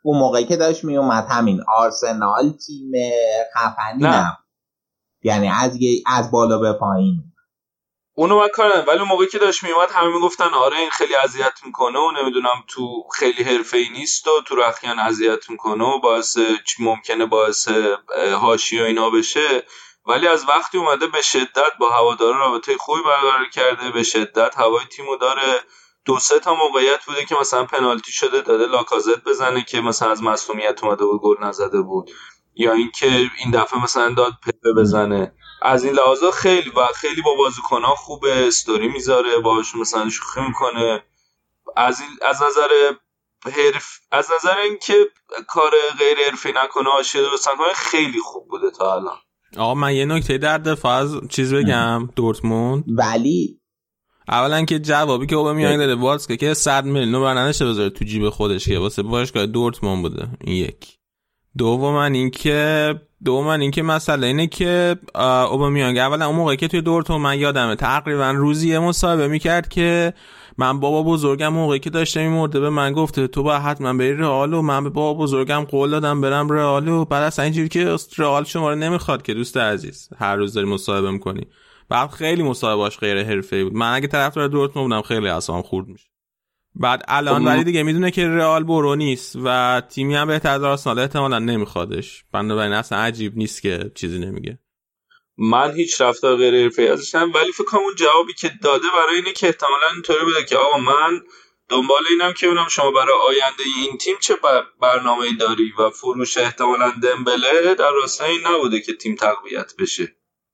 اون موقعی که داشت میومد همین آرسنال تیم خفنی نبود، یعنی از از بالا به پایین اونو من کردم، ولی اون موقعی که داشت میومد همه میگفتن آره این خیلی اذیت میکنه و نمیدونم تو خیلی حرفه‌ای نیست و تو رخیان اذیت میکنه و باعث ممکنه باعث حاشیه و اینا بشه، ولی از وقتی اومده به شدت با هوادارا رابطه خوبی برقرار کرده، به شدت هوای تیمو داره. دو سه تا موقعیت بوده که مثلا پنالتی شده داده لاکازت بزنه که مثلا از معصومیت اومده و گل نزده بود، یا اینکه این دفعه مثلا داد پپه بزنه. از این لحاظا خیلی و خیلی با بازیکن‌ها خوبه، استوری میذاره باهاشون مثلا شوخی میکنه. از این از نظر حرف از نظر اینکه کار غیر حرفی نکنه، حاشیه درست نکنه، خیلی خوب بوده تا الان. آقا من یه نکته در دفاع از چیز بگم دورتموند، ولی اولا که جوابی که اوبامیانگ داده واتس که صد میلیون رو برنامه‌شه بذاره تو جیب خودش که واسه باشگاه دورتموند بوده، این یک. دوم اینکه دوم اینکه مسئله اینه که اوبامیانگ اولا اون موقعی که توی دورتموند من یادمه تقریبا روزی یه مصاحبه میکرد که من بابا بزرگم موقعی که داشتم این مرده به من گفته تو باید حتما بری رئال و من به بابا بزرگم قول دادم برم رئال و بعد اصلا اینجوری که رئال شما رو نمیخواد که دوست عزیز هر روز داری مصاحبه میکنی. بعد خیلی مصاحبهاش غیر حرفه‌ای بود. من اگه طرفدار دورتموند بودم خیلی اعصابم خورد میشه. بعد الان ولی دیگه میدونه که رئال برو نیست و تیمی هم بهتر از آرسنال احتمالاً نمیخوادش، بنابراین اصلا عجیب نیست که چیزی نمیگه. من هیچ رفتار غیر حرفه‌ای ازش ندیدم، ولی فکر کنم اون جوابی که داده برای اینه که احتمالاً اینطوری بوده که آقا من دنبال اینم که ببینم شما برای آینده این تیم چه برنامه‌ای داری و فروش احتمالاً دمبله در راستای این نبوده که تیم تقویت بشه.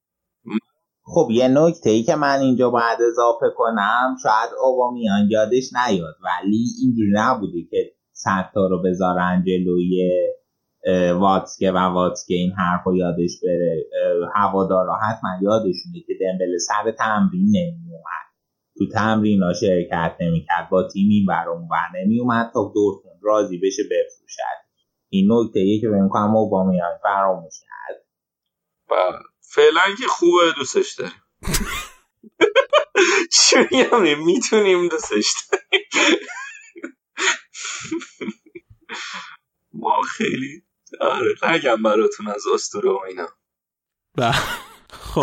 خب یه نکته‌ای که من اینجا باید اضافه کنم، شاید اوبامیانگ یادش نیاد ولی اینجوری نبوده که صد تا رو بذارن جلوی واتسکه و واتسکه این حرفو یادش بره. هوادارا حتما یادشونه که دمبله سر تمرین نمیومد، تو تمرینا شرکت نمیکرد، با تیمی برام ور نمیومد تا دورتموند راضی بشه بفروشد. این نکته‌ایه که فکر می‌کنم اوبامیانگ فراموش کرد. فعلا که خوبه، دوستش داریم. چی میگم، میتونیم دوستش داریم. ما خیلی آره نگم براتون از اسطوره و اینا. خب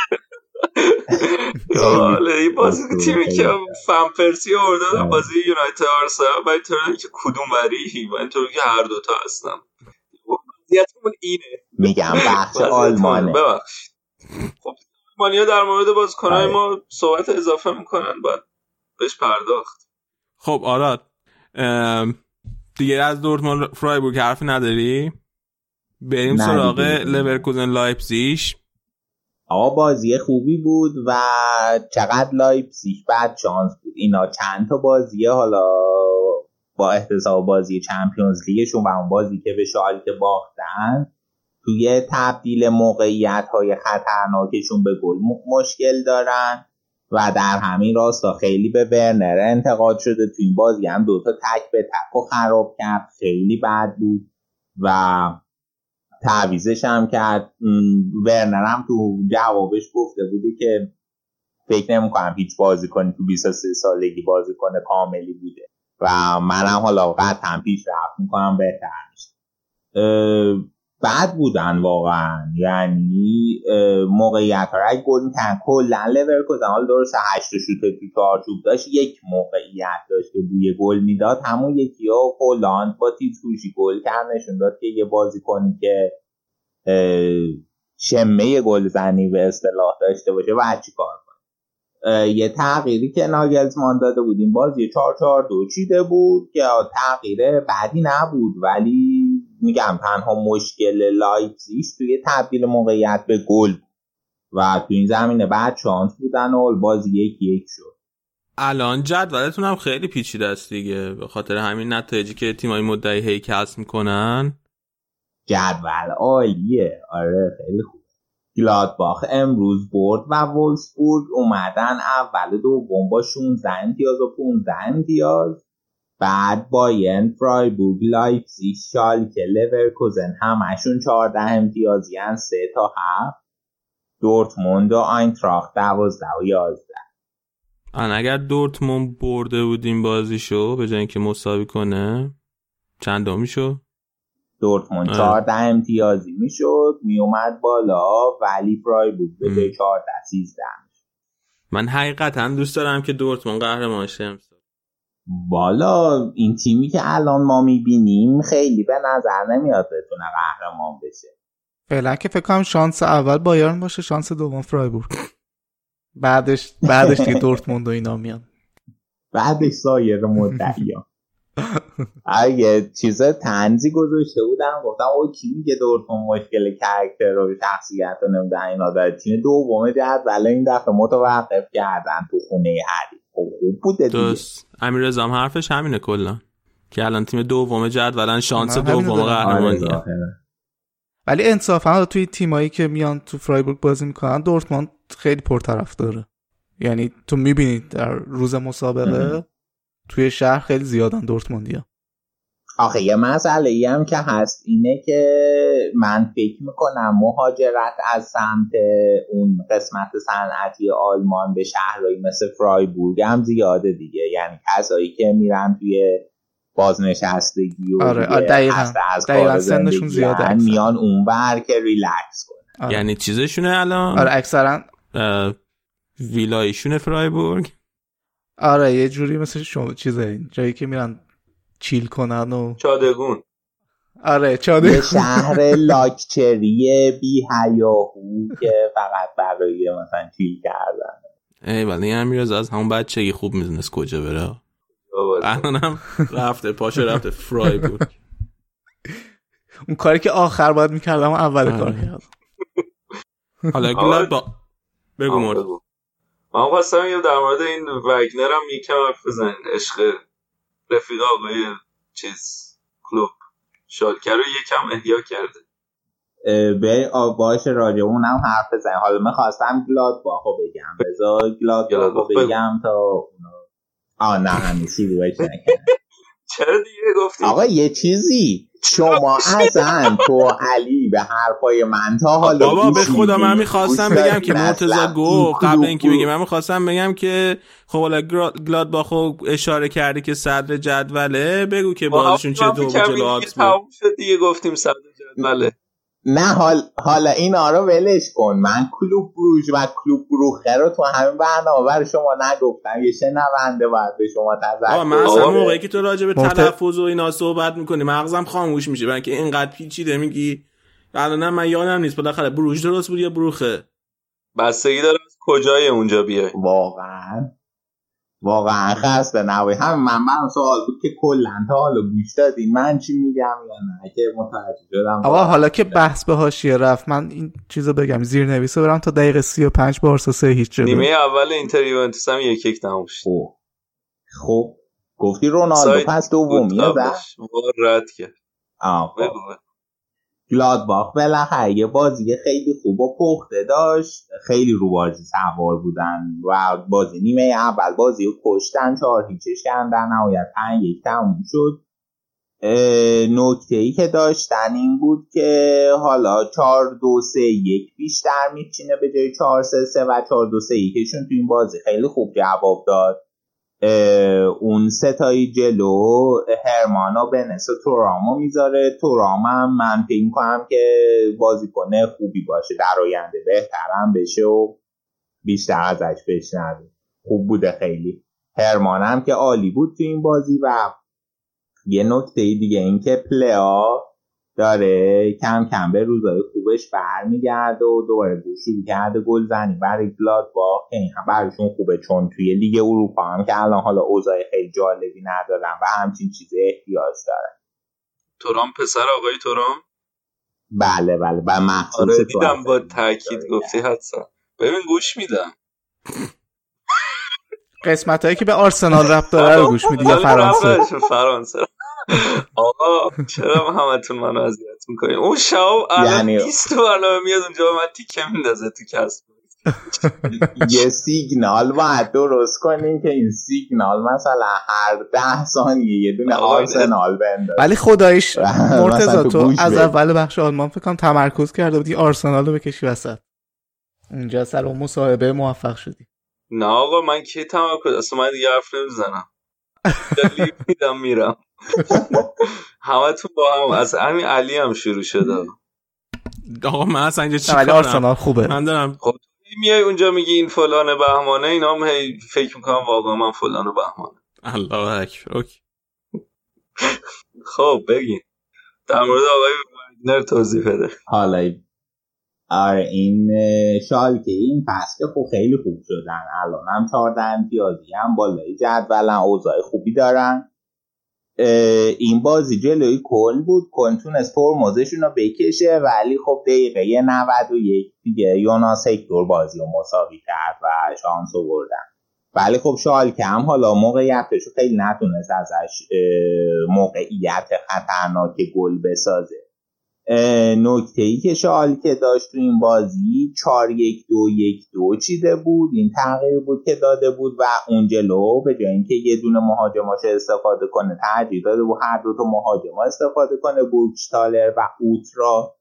حالا این بازی تیمی که فن پرسی آورده بازی یونایتد آرسنال باید طوری که کدوم بری و اینطوری که هر دوتا هستم. وضعیتمون اینه. میگم بحث آلمانه. ببخشید. خب آلمانیا در مورد بازیکن‌های ما صحبت اضافه میکنن، باید بهش پرداخت. خب آراد دیگه از دورتموند فرایبورگ حرفی نداری؟ بریم سراغ لورکوزن لایپزیگ. آقا بازی خوبی بود و چقدر لایپزیگ بعد شانس بود. اینا چند تا بازیه حالا با احتساب بازی چمپیونز لیگشون و اون بازی که به شالکه باختن توی تبدیل موقعیت‌های خطرناکشون به گل مشکل دارن و در همین راستا خیلی به ورنر انتقاد شده. تو این بازی هم دوتا تک به تک و خراب کرد، خیلی بد بود و تعویزش هم کرد. ورنر هم تو جوابش گفته بودی که فکر نمی کنم هیچ بازی کنی تو بیست و سه سالگی بازی کنه کاملی بوده و منم حالا قطعا پیش رفت میکنم بهتر میشه. بد بودن واقعا، یعنی موقعیت ها را گل میکنن. کلن لورکوزن حالا درسته هشت شوت تو چارچوب داشت، یک موقعیت داشت که بوی گل میداد، همون یکی ها هولند با تیزهوشی گل کرد، نشون داد که یه بازی کنی که شمه گل زنی به اصطلاح داشته باشه و چی کار کنه. یه تغییری که ناگلزمان داده بود این بازی چهار چهار دو چیده بود که تغییر بعدی نبود، ولی میگم تنها مشکل لایپزیگ توی تبدیل موقعیت به گل و تو این زمینه بعد شانس بودن و بازی یک یک شد. الان جدولتون هم خیلی پیچیده است دیگه، به خاطر همین نتایجی که تیمای مدعی هی کسب میکنن. جدول عالیه، آره خیلی خوب. گلادباخ امروز برد و وولفسبورگ اومدن اول دوم با شانزده امتیاز و پانزده امتیاز. بعد بایرن، فرایبورگ، لایپزیگ، شالکه، لورکوزن همشون چهارده امتیازی هن، سه تا هفت. دورتموند و آینتراخت دوازده و یازده. آن اگر دورتموند برده بودیم بازیشو به جای اینکه مساوی کنه چند دومی شد؟ دورتموند چهارده امتیازی میشد میومد بالا ولی فرایبورگ به جای چهارده سیزده میشد. من حقیقتا دوست دارم که دورتموند قهرمان شه. بالا این تیمی که الان ما میبینیم خیلی به نظر نمیاد بتونه قهرمان بشه. فعلا که فکر کنم شانس اول بایرن باشه، شانس دوم فرایبورگ، بعدش بعدش دیگه دورتموند و اینا میان، بعدش سایر مدعیان. اگه چیز طنزی گذاشته بودم گفتم او کی میگه دورتموند مشکل کاراکتر و شخصیت رو نمیدن اینا داره، تیم دوم جدول این دفعه متوقف کردن تو خونه حریف. خوب بوده دیگه. درست. امیررضا هم حرفش همینه کلا که الان تیم دوم جدولن شانس دوم قهرمانیه. ولی انصافا توی تیمایی که میان تو فرایبورگ بازی میکنن دورتموند خیلی پرطرفداره، یعنی تو میبینید در روز مسابقه توی شهر خیلی زیادن دورتموندیا. آخه یه مسئله ای هم که هست اینه که من فکر میکنم مهاجرت از سمت اون قسمت صنعتی آلمان به شهرهایی مثل فرایبورگ هم زیاده دیگه، یعنی کسایی که میرن توی بازنشستگی و آره آره دقیقاً دقیقاً سنشون زیاده میان اونور که ریلکس کنن. آره. یعنی چیزشونه الان آره اکثرا ویلایشونه فرایبورگ. آره یه جوری مثل شما چیزه جایی که میرن چیل کنن و چادگون. آره چادگون، یه شهر لاکچری بی حیاهو که فقط برای مثلا چیل کردن. ای ولی امیررضا از همون بچگی خوب میدونست کجا بره. الانم رفته پاشه رفته فرایبورگ. اون کاری که آخر باید میکردم اول کار کردم. حالا گلاد با بگو مورد من خواستم یه در مورد این وگنر هم یکم حرف بزنین. عشق رفیق آقای چیز کلوب شالکه رو یکم احیا کرده. به باشه راجع اونم حرف بزنیم. حالا من خواستم گلادباخو بگم، بذار گلادباخو بگم تا آه نه همیشه روش نکنم. چرا دیگه گفتیم آقا یه چیزی شما ازن تو علی به حرفای من تا حالا بابا به خدا من میخواستم بگم که مرتضی گفت قبل اینکه بگم من میخواستم بگم که خب حالا گلادباخو اشاره کردی که صدر جدوله، بگو که بازشون چه دو جلو آکس بود دیگه گفتیم صدر جدوله. نه حال حالا اینا رو ولش کن. من کلوب بروژ و کلوب بروخه رو تو همین برنامه برای شما نگفتم، یه شنونده باید به شما تذکر. من اصلا موقعی که تو راجع به تلفظ و اینا صحبت میکنی مغزم خاموش میشه، برای اینکه اینقدر پیچیده میگی. الانم من یادم نیست بالاخره بروژ درست بود یا بروخه. بستگی داره از کجای اونجا بیای. واقعا واقعا خسته نباشی. هم من من سوال بود که کلا تا حالا گوش دادین من چی میگم یا نه که متوجه شدم. آقا حالا که بحث به حاشیه رفت من این چیزو بگم، زیرنویسو برام تا دقیقه سی و پنج بارسا سه هیچ شده. نیمه اول اینتر یوونتوس هم یک یک تموم شد. خب گفتی رونالدو پس دومیه ده رد کرد. آه گلادباخ بالاخره یه بازی خیلی خوب و پخته داشت، خیلی رو بازی سوار بودن و بازی نیمه اول بازی رو کشتن، چهار هیچش کردن، نهایت پنج یک تموم شد. نکته ای که داشتن این بود که حالا چهار دو سه یک بیشتر میچینه به جای چهار سه سه و چهار دو سه یکشون تو این بازی خیلی خوب جواب داد. اون ستایی جلو هرمانو بنس و تورامو میذاره. تورام هم من فکر می‌کنم که بازیکن خوبی باشه در آینده، بهترم بشه و بیشتر ازش بشنویم. خوب بوده خیلی. هرمان هم که عالی بود تو این بازی. و یه نکته دیگه این که پلیا داره کم کم به روزای خوبش برمیگرده و دوباره شروع کرده گلزنی برای گلادباخ که این هم برایشون خوبه، چون توی لیگ اروپا هم که الان حالا اوضاع خیلی جالبی ندارن و همچین چیزی احتیاج دارن. تورام پسر آقای تورام؟ بله بله و مخصوص آره دیدم با تاکید گفتی حدسا. ببین گوش میدم قسمت هایی که به آرسنال ربط داره رو گوش میدی یا فرانسه؟ فرانسه. آقا چرا همتون منو اذیت میکنین؟ اون شاب الان یعنی... بیست برنامه میاد اونجا من تیکه میندازه تو کسب. یه سیگنال باید درست کنین که این سیگنال مثلا هر ده ثانیه یه دونه آرسنال بنده. ولی خداییش مرتضی تو از اول بخش آلمان فکر کنم تمرکز کرده بودی آرسنال رو بکشی وسط، اونجا سر اون مصاحبه موفق شدی. نه آقا من کی تمرکز، اصلا من دیگه حرف نمیزنم. دلیل میدم میرم. همتون با هم از همین علی هم شروع شده. آقا من اصلا اینجا چی کارم؟ آرسنال خوبه. من دارم خب میای اونجا میگی این فلان بهمانه، اینا هم هی فکر میکنم واقعا من فلان بهمانه. الله اکبر. اوکی. خب بگین در مورد آقای واگنر توضیح بده. حالا آره این شالکه این فصل خب خیلی خوب شدن، الان هم چهارده امتیازی هم بالای جدولن، اوضاع خوبی دارن. این بازی جلوی کل بود، کل تونست ترمزشون رو بکشه ولی خب دقیقه نود و یک دیگه یوناس هکتور بازی رو مساوی کرد و شانس آوردن. ولی خب شالکه هم حالا موقعیتش رو خیلی نتونست ازش موقعیت خطرناک گل بسازه. نکته‌ای که شالکه داشت تو این بازی چهار یک دو یک دو چیده بود، این تغییر بود که داده بود و اون جلو به جای اینکه یه دونه مهاجماش استفاده کنه ترجیح داده بود هر دو تا مهاجما استفاده کنه، بورکشتالر و اوترا،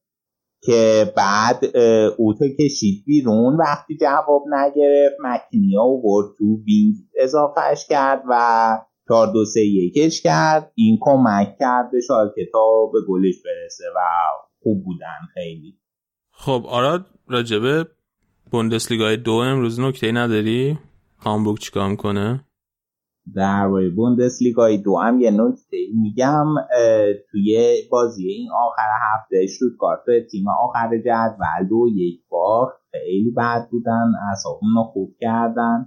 که بعد اوتو کشید بیرون وقتی جواب نگرفت، مکنیا و برد تو وینگ اضافهش کرد و چهار دو سه یکش کرد. این کمک کرد به شالکه تا به گلش برسه و خوب بودن خیلی. خب آراد راجبه بوندسلیگای دو امروز نکته نداری؟ هامبورگ چیکار میکنه؟ در واقع بوندسلیگای دو هم یه نکته میگم، توی بازی این آخر هفته اشتوتگارت تیم آخر جدول دو یک باخت، خیلی بد بودن، اعصابمون رو خورد کردن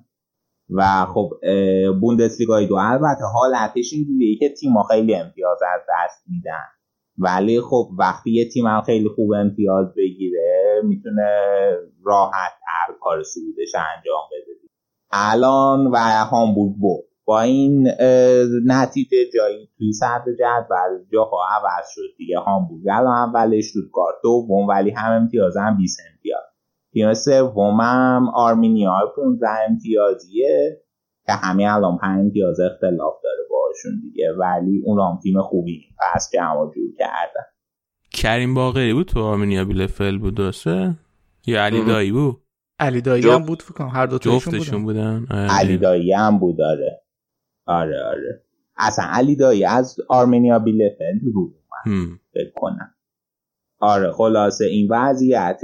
و خب بوندسلیگای دو البته حالتش اینجوریه که تیم‌ها خیلی امتیاز از دست میدن، ولی خب وقتی یه تیم هم خیلی خوب امتیاز بگیره میتونه راحت تر کار صعودش انجام بده. الان و هامبورگ بود با این نتیجه جایی توی صدر جدول جاها عوض شد دیگه. هامبورگ الان اول، اشتوتگارت دوم ولی هم امتیاز هم بیست امتیاز. تیم سوم هم آرمینیا پانزده امتیازیه که همین الان پنج امتیاز اختلاف داره باشون دیگه، ولی اون هم تیم خوبی پس جمع جور کردن. کریم باقری بود تو آرمینیا بیلفل بود درسته؟ یا علی دایی بود؟ علی دایی هم بود فکر کنم، هر دو تاشون بودن. بودن. علی دایی هم بود داره. آره آره اصلا علی دایی از آرمینیا بیلفل رو فکر کنم. آره خلاصه این وضعیت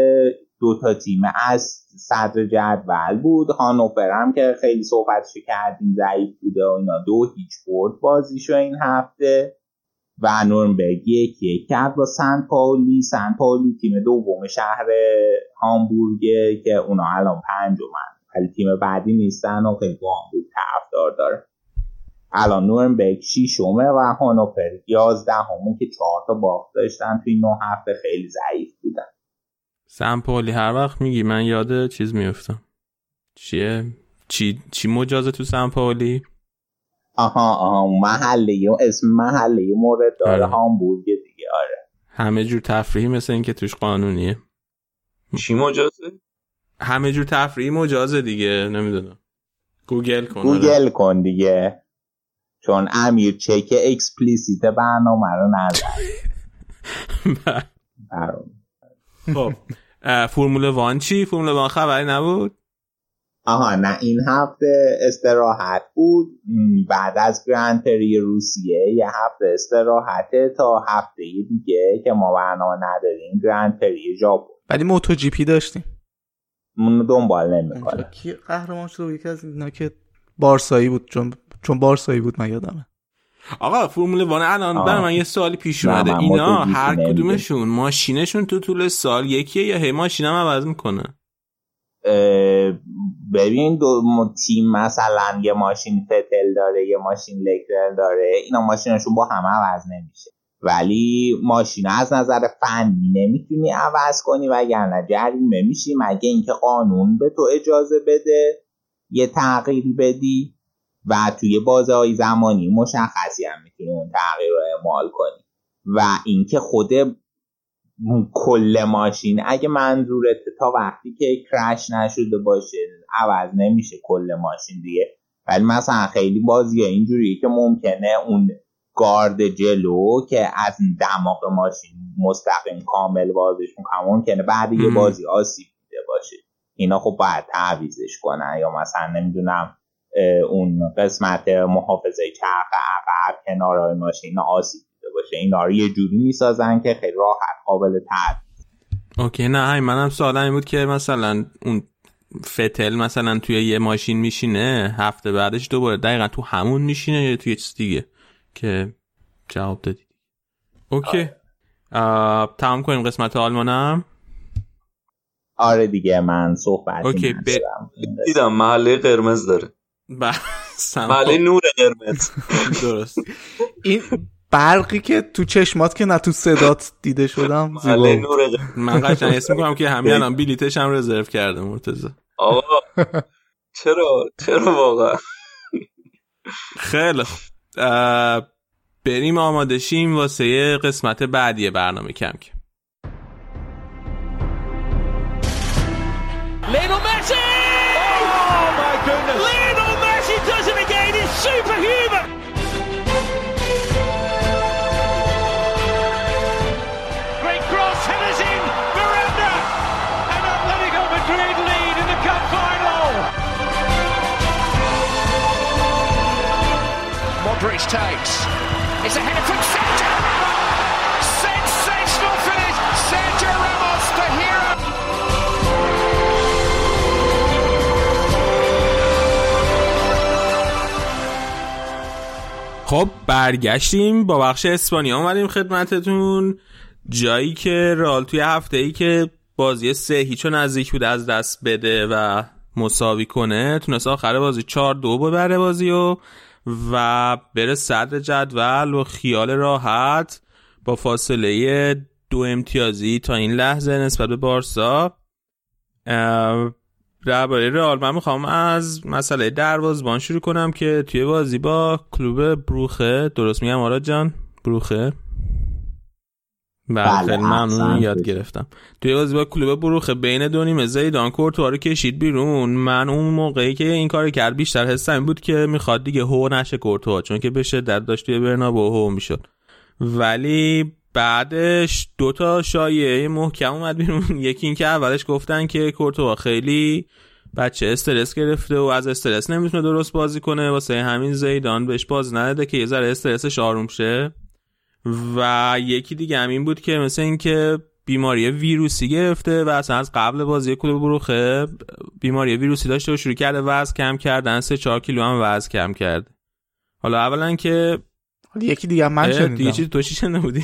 دو تا تیم از صدر جدول بود. هانوفر هم که خیلی صحبتش کردیم ضعیف بوده و اینا، دو هیچ برد بازیشو این هفته و نورنبرگ یک یک کرد با سن پائولی. سن پائولی تیم دوم شهر هامبورگه که اونا الان پنجمن ولی تیم بعدی نیستن و خیلی با هامبورگ طرفدار داره. الان نورنبرگ ششمه و هانوفر یازدهمه که چهار تا باخت داشتن توی نه هفته، خیلی ضعیف بودن. سن پائولی هر وقت میگی من یاد چیز میافتم. چیه؟ چی چی مجازه تو سن پائولی؟ آها آها محله اسم محله مورد داره هامبورگ دیگه. آره همه جور تفریحی مثل این که توش قانونیه. چی مجازه؟ همه جور تفریحی مجازه دیگه، نمیدونم. گوگل کن. گوگل کن دیگه، چون امیر چک اکسپلیسیت برنامه رو نداره. خب فرمول وان چی؟ فرمول وان خبری نبود؟ آها نه این هفته استراحت بود بعد از گرند پری روسیه، یه هفته استراحته تا هفته دیگه که ما برنامه نداریم گرند پری ژاپن. ولی موتو جی پی داشتیم من دنبال نمی‌کنم. کی قهرمان شد؟ یکی از اینا که بارسایی بود، چون چون بارسایی بود من یادمه. آقا فرمول وان الان برای من یه سوالی پیش اومده، اینا هر کدومشون ماشینشون تو طول سال یکیه یا هی ماشین هم عوض میکنه؟ ببین دو تیم مثلا یه ماشین فتل داره یه ماشین لکرل داره، اینا ماشینشون با هم عوض نمیشه، ولی ماشین از نظر فنی نمیتونی عوض کنی وگرنه جریمه میشی مگه اینکه قانون به تو اجازه بده یه تغییری بدی و توی بازه‌های زمانی مشخصی هم میتونی اون تغییر رو اعمال کنی. و اینکه خود کل ماشین اگه منظورت تا وقتی که کرش نشده باشه عوض نمیشه کل ماشین دیگه، ولی مثلا خیلی بازیه اینجوریه که ممکنه اون گارد جلو که از دماغ ماشین مستقیم کامل بازش میکنه ممکنه بعد یه بازی آسیب دیده باشه، اینا خب باید تعویضش کنن یا مثلا نمیدونم اون قسمت محافظه چرخ عقب کنارهای ماشین آسیب دیده باشه. اینا رو یه جوری میسازن که خیلی راحت قابل تعدیل. اوکی نه همین منم سوالم این بود که مثلا اون فتل مثلا توی یه ماشین میشینه هفته بعدش دوباره دقیقا تو همون میشینه یا توی چیز دیگه که جواب دادی. اوکی تمام کنیم قسمت آلمانم. آره دیگه من صحبتی اوکی ب... دیدم محله قرمز داره. محله نور قرمز. درست. این برقی که تو چشمات که نه تو صدات دیده شدم محله نور قرمز. من قشنگ اسم میکنم که همین الان بلیتش هم رزرو کرده مرتضی. آقا چرا چرا واقعا. خیلی بریم آماده شیم واسه قسمت بعدی برنامه کم کم. Lionel Messi! Oh my goodness! Lionel Messi does it again. He's superhuman. Great cross, headers in. Miranda, and Atletico Madrid lead in the cup final. Modric takes. It's a header from Sergio Ramos. Sensational finish. Sergio Ramos, the hero. خب برگشتیم با بخش اسپانیا اومدیم خدمتتون، جایی که رئال توی هفته‌ای که بازی سه هیچ نزدیک بود از دست بده و مساوی کنه تونست آخر بازی چهار دو ببره بازی و و بره صدر جدول و خیال راحت با فاصله دو امتیازی تا این لحظه نسبت به بارسا. درباره رئال من میخوام از مسئله دروازه‌بان شروع کنم که توی بازی با کلوب بروخه، درست میگم آراد جان؟ بروخه؟ بله خیلی ممنون یاد گرفتم. توی بازی با کلوب بروخه بین دو نیمه زیدان کورتوا رو کشید بیرون. من اون موقعی که این کارو کرد بیشتر حسم این بود که میخواد دیگه هو نشه کورتوا، چون که به شدت داشت توی برنابو هو میشد، ولی بعدش دوتا شایعه محکم اومد بیرون. یکی این که اولش گفتن که کورتوا خیلی بچه استرس گرفته و از استرس نمیتونه درست بازی کنه، واسه همین زیدان بهش بازی نداده که یه ذره استرسش آروم شه. و یکی دیگه هم این بود که مثل این که بیماری ویروسی گرفته و اصلا از قبل بازی کلوب بروخه بیماری ویروسی داشته و شروع کرده وزن کم کردن، سه چهار کیلو هم وزن کم کرده. حالا اولا که یکی دیگه من شنیدم دیگه چیز تو چی شنیده بودی؟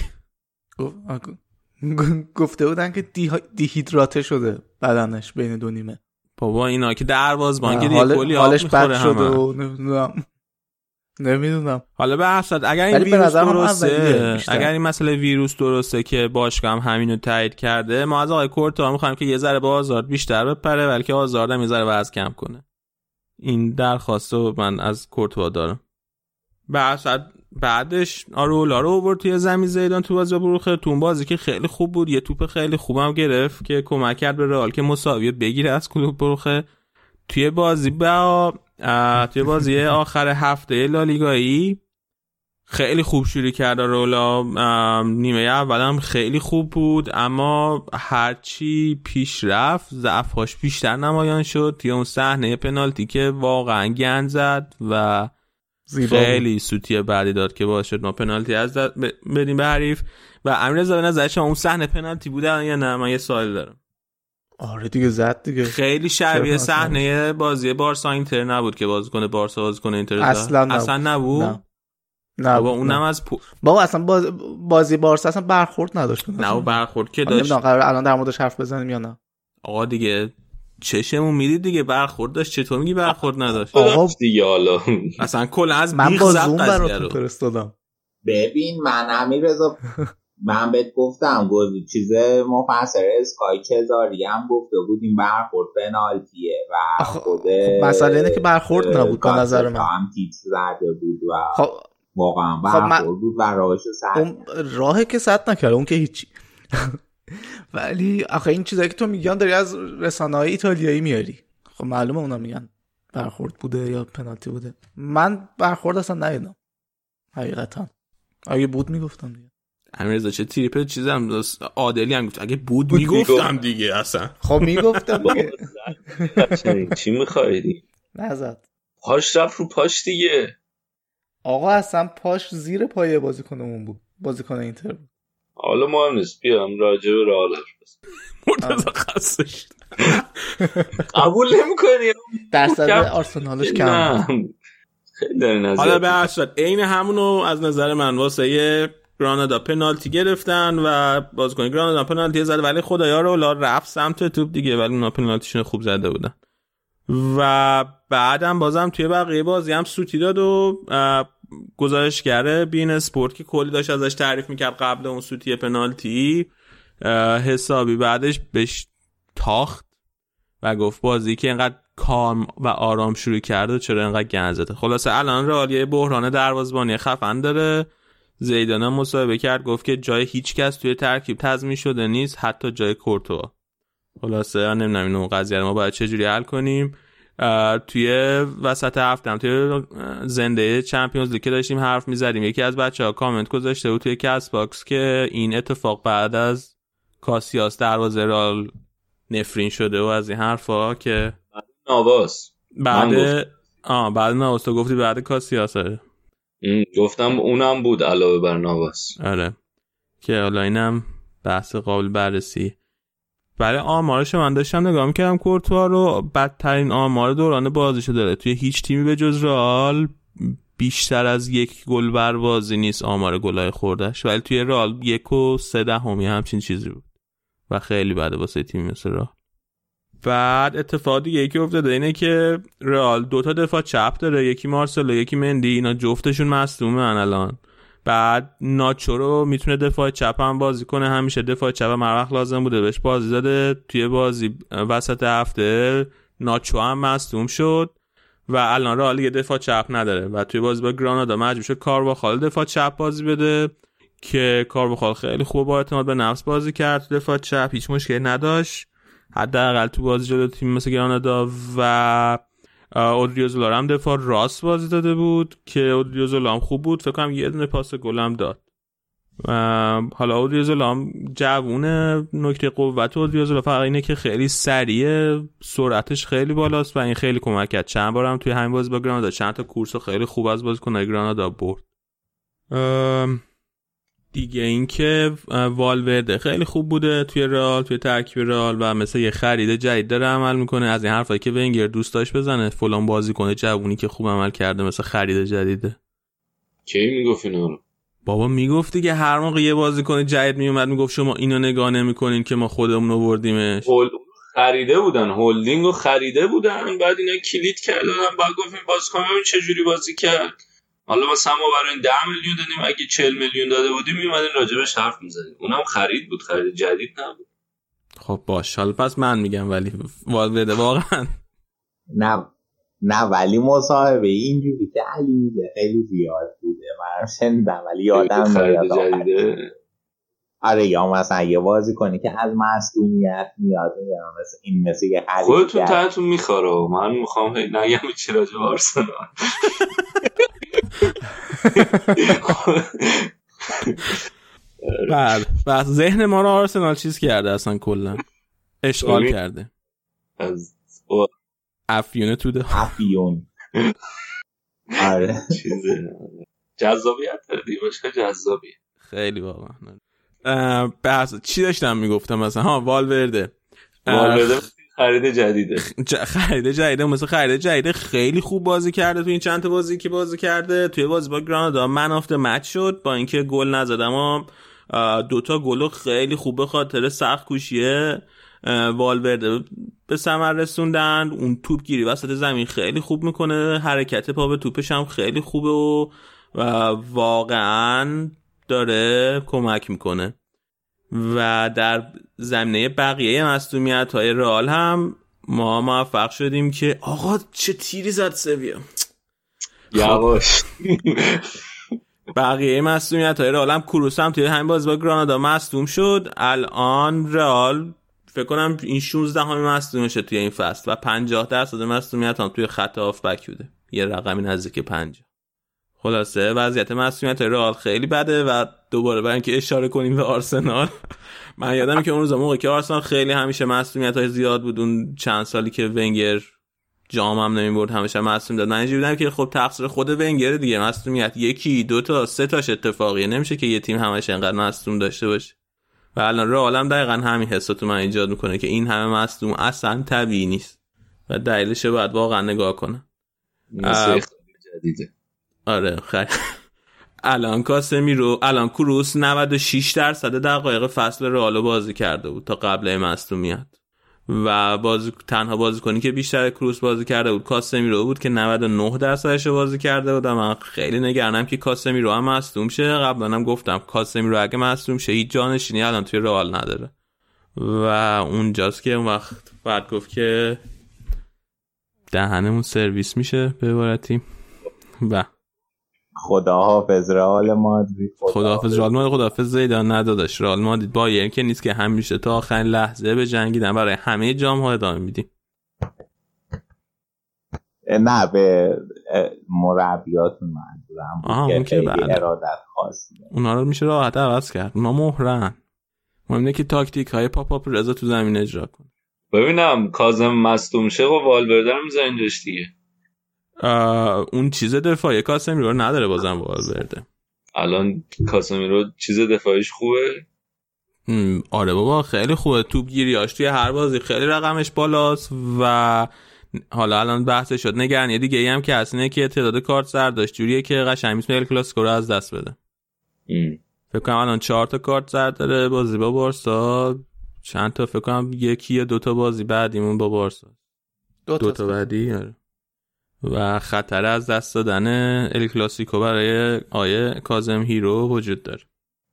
گفته بودن که دی دیهیدراته شده بدنش بین دو نیمه. بابا اینا که دروازه‌بان که دیگه کلی آب میخوره همه. نمیدونم نمیدونم حالا به اصل اگر این ویروس درسته، اگر این مسئله ویروس درسته که باشگاه هم همینو تایید کرده، ما از آقای کورتوا میخوایم که یه ذره با آزارد بیشتر بپره بلکه آزارد هم یه ذره وزن کم کنه. این درخواستو من از کورتوا دارم. به اصل بعدش آرولا رو آورد توی زمین زیدان تو بازی بروخه، تو اون بازی که خیلی خوب بود، یه توپ خیلی خوبم گرفت که کمک کرد به رئال که مساوی بگیره از کلوب بروخه. توی بازی با توی بازی آخر هفته لالیگایی خیلی خوب شروع کرد رولا، نیمه اولم خیلی خوب بود اما هرچی پیش رفت ضعف‌هاش بیشتر نمایان شد. توی اون صحنه پنالتی که واقعا گند زد و خیلی سوتی بعدی داد که باعث شد ما پنالتی از بدیم به حریف. و امیررضا به نظر شما اون صحنه پنالتی بوده یا نه؟ من یه سوال دارم. آره دیگه زد دیگه. خیلی شبیه صحنه بازی بارسا اینتر نبود که بازیکن بارسا بازیکن اینتر زد؟ اصلا نبود. اصلا نبود. نه. نه بابا اونم از پو... بابا اصلا باز... بازی بارسا اصلا برخورد نداشت. نه برخورد که داشت. نمیدونم قرار الان در موردش حرف بزنیم یا نه. آقا دیگه چشمون میدید دیگه برخورد داشت، چطور میگی برخورد نداشت؟ آقا دیگه حالا اصلا کل از من بیخ با زد زوم قضیه براتون رو. فرستادم. ببین من امیررضا من بهت گفتم گفت چیز مفسر اسکای چزاری هم گفته بود این برخورد پنالتیه و خود مسئله اینه که برخورد نبود به نظر من. هم تیتر زده بود و خب واقعا برخورد خب بود و راهش سد. اون راه که سد نکرد اون که هیچی. ولی آخه این چیزایی که تو میگن داری از رسانه‌های ایتالیایی میاری. خب معلومه اونا میگن برخورد بوده یا پنالتی بوده. من برخورد اصلا ندیدم حقیقتا. اگه بود میگفتم دیگه. امیررضا چه تریپ چیزام عادلی هم گفت اگه بود میگفتم دیگه اصلا. خب میگفتم دیگه. چی می‌خوای؟ نزد. پاش رفت رو پاش دیگه. آقا اصلا پاش زیر پایه بازیکنمون بود، بازیکن اینتر بود. حالا مهم نیست، بیام راجع به رئال حرف بزنیم. مرتضی خسته شد. قبول نمی‌کنی درصد آرسنالش کم. خیلی دارین از حالا به هر صورت عین همونو از نظر من واسه گرانادا پنالتی گرفتن و بازیکن گرانادا پنالتی زد، ولی خدایا رو لا رفت سمت توپ دیگه، ولی اونا پنالتیشون خوب زده بودن. و بعدم بازم توی بقیه بازی هم سوتی داد و گزارشگر بین اسپورت که کلی داشت ازش تعریف میکرد قبل اون سوتی پنالتی، حسابی بعدش بهش تاخت و گفت بازی که اینقدر کام و آرام شروع کرده چرا اینقدر گند زده. خلاصه الان رئال یه بحران دروازه‌بانی خفن داره. زیدان هم مصاحبه کرد گفت که جای هیچ کس توی ترکیب تضمین شده نیست، حتی جای کورتوا. خلاصه نمیدونم اینو قضیه رو ما باید چجوری حل کنیم. توی وسط هفته هم توی زنده چمپیونز لیگ داشتیم حرف می‌زدیم، یکی از بچه‌ها کامنت گذاشته بود توی کست باکس که این اتفاق بعد از کاسیاس دروازه رئال نفرین شده و از این حرفا که نواس بعد آه بعد نواس تو گفتی بعد کاسیاس. گفتم اونم بود علاوه بر نواس. آره که حالا اینم بحث قابل بررسی. برای آمارش من داشتم نگاه میکردم کورتوا رو، بدترین آمار دوران بازیشو داره. توی هیچ تیمی به جز رئال بیشتر از یک گل بر بازی نیست آمار گلای خوردش، ولی توی رئال یک و سه دهمی همچین چیزی بود و خیلی بده واسه تیم مثل رئال. بعد اتفاق دیگه که افتاده اینه که رئال دوتا دفاع چپ داره، یکی مارسلو یکی مندی، اینا جفتشون مصدومن الان. بعد ناچو رو میتونه دفاع چپ هم بازی کنه، همیشه دفاع چپ هم هر وقت لازم بوده بهش بازی داده. توی بازی وسط هفته ناچو هم مصدوم شد و الان رئال یه دفاع چپ نداره و توی بازی با گرانادا مجبور شد کارواخال دفاع چپ بازی بده که کارواخال خیلی خوب با اعتماد به نفس بازی کرد. دفاع چپ هیچ مشکلی نداشت حداقل تو بازی جلوی تیم مثل گرانادا. و اودریوزولا هم دفاع راست بازی داده بود که اودریوزولا هم خوب بود، فکر کنم یه دونه پاس گل هم داد. حالا اودریوزولا هم جوونه، نکته قوت اودریوزولا فقط اینه که خیلی سریعه، سرعتش خیلی بالاست و این خیلی کمک کرد. چند بارم توی همین بازی با گرانادا چند تا کورس خیلی خوب از بازیکن‌های گرانادا برد. دیگه این که والورده خیلی خوب بوده توی رئال، توی ترکیب رئال و مثل یه خرید جدید داره عمل میکنه. از این حرفایی که ونگر دوست داشت بزنه فلان بازیکن جوونی که خوب عمل کرده مثل خرید جدیده. کی میگفت اینا رو؟ بابا میگفت دیگه هر موقع یه بازیکن جدید میومد میگفت شما اینو نگاه نمیکنین که ما خودمون آوردیمش. هول خریده بودن، هولدینگو خریده بودن، بعد اینا کلید کردن، بعد گفتیم بازیکن ببین چه جوری بازی کرد. حالا مثلا ما برای این ده میلیون دادیم، اگه چهل میلیون داده بودیم میومدیم راجبش حرف میزدیم. اونم خرید بود، خرید جدید نبود. خب باش، حالا پس من میگم ولی والورده واقعا نه نه ولی مصاحبه اینجوری که علی میگه خیلی زیاد بوده، من شنیدم ولی یادم نمیاد. آره یا مثلا یه بازی کنی که از مصدومیت میاد یا مثلا این مثل یه خرید خودتون تهتون میخوره. من میخوام نگم چی راجع به آرسنال. بعد بعد ذهن ما رو آرسنال چیز کرده، اصلا کلا اشغال کرده از افیون تو ده افیون. آره چیزه جذابیت داره دیگه، باشه جذابیه خیلی واقعا. بحث چی داشتم میگفتم مثلا ها والورده والورده خرید جدیده خرید جدیده مثلا خرید جدیده خیلی خوب بازی کرده تو این چند تا بازی که بازی کرده. توی بازی با گرانادا من آف د مچ شد با اینکه گل نزد، اما دوتا گل خیلی خوب به خاطر سخت کوشیه والورده به ثمر رسوندن. اون توپ گیری وسط زمین خیلی خوب میکنه، حرکت پا به توپش هم خیلی خوبه و, و واقعا داره کمک میکنه. و در زمینه بقیه مصدومیت‌های رئال هم ما موفق شدیم که آقا چه تیری زد سویا یواش. بقیه مصدومیت‌های رئال هم کروس هم توی همین بازی با گرانادا مصدوم شد. الان رئال فکر کنم این شانزده همین مصدومشه توی این فصل و پنجاه درصد مصدومیت هم توی خط هافبک بوده، یه رقمی نزدیک پنجاه. خلاصه وضعیت مصدومیت رئال خیلی بده. و دوباره برای اینکه اشاره کنیم به آرسنال، من یادمه که اون روز موقعی که آرسنال خیلی همیشه مصدومیت‌های زیاد بود، اون چند سالی که ونگر جام هم نمیبرد همیشه مصدوم داد. من اینجوری بودم که خب تقصیر خود ونگر دیگه، مصدومیت یکی دو تا سه تاش اتفاقیه، نمیشه که یه تیم همش اینقدر مصدوم داشته باشه. و الان رئال هم دقیقاً همین حسو تو من ایجاد میکنه که این همه مصدوم اصلا طبیعی نیست و دلیلش باید واقعا نگاه کنه. مثل جدیده. آره خیلی. الان کاسمیرو الان کروس نود و شش درصد دقایق فصل رئال بازی کرده بود تا قبل مصدومیت و بازی تنها بازیکنی که بیشتر کروس بازی کرده بود کاسمیرو بود که نود و نه درصدش بازی کرده بود. من خیلی نگرانم که کاسمیرو هم مصدوم شه. قبلا هم گفتم کاسمیرو اگه مصدوم شه هیچ جانشینی الان توی رئال نداره و اونجاست که اون وقت بعد گفت که دهنمون سرویس میشه به عبارتی. و خداحافظ رئال مادرید، خداحافظ رئال مادرید، خداحافظ زیدان نداداش. رئال مادرید بایرن که نیست که همیشه تا آخرین لحظه به جنگیدن برای همه جام ها ادامه میدیم. نه به مربیاتون منظورم که خیلی ارادت خاصی اونا رو میشه راحت عوض کرد. اونا مهرن. مهمه که تاکتیک های پاپ اپ رضا تو زمین اجرا کنه. ببینم کاظم مصدوم شه و والورده رو میذارین جاش دیگه. اون چیز دفاعی کاسمیرو رو نداره بازم والورده. الان کاسمیرو چیز دفاعیش خوبه؟ آره بابا خیلی خوبه. توپ گیریاش توی هر بازی خیلی رقمش بالاست و حالا الان بحث شد نگرانی دیگه ای هم که اصلا که تعداد کارت زرد داشت جوریه که قشنگ میتونه ال کلاسیکو رو از دست بده. ام. فکر کنم الان چهار تا کارت زرد داره بازی با بارسا، چند تا فکر کنم یکی یا دو تا بازی بعدیمون با بارسا، دو, دو تا بعدی آره. و خطر از دست دادن ال کلاسیکو برای آیه کاظم هیرو وجود داره.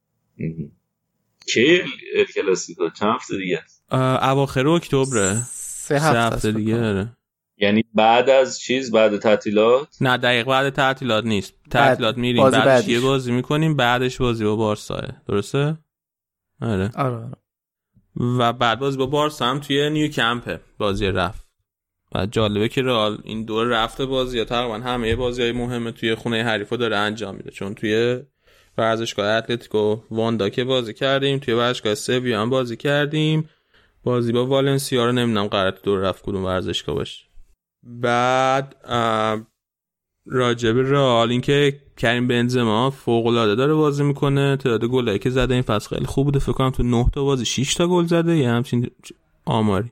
کی ال کلاسیکو چند هفته دیگه است؟ اواخر اکتبر، سه هفته, هفته دیگه داره. یعنی بعد از چیز بعد تعطیلات؟ نه دقیق بعد تعطیلات نیست. تعطیلات میریم بعدش بعدش. یه بازی میکنیم بعدش بازی با بارسا، درسته؟ آره. آره آره. و بعد بازی با بارسا هم توی نیو کمپه بازی رفت. و جالبه که رئال این دور رفته بازی یا تقریبا همه بازی‌های مهمه توی خونه حریفو داره انجام میده، چون توی ورزشگاه اتلتیکو واندا که بازی کردیم، توی ورزشگاه سویا هم بازی کردیم، بازی با والنسیا رو نمیدونم قراره دور رفت کدوم ورزشگاه باشه. بعد راجب رئال این که کریم بنزما فوق‌العاده داره بازی میکنه، تعداد گلایی که زده این فصل خیلی خوب بوده، فکر کنم تو نه تا بازی شش تا گل زده یا همچین آماری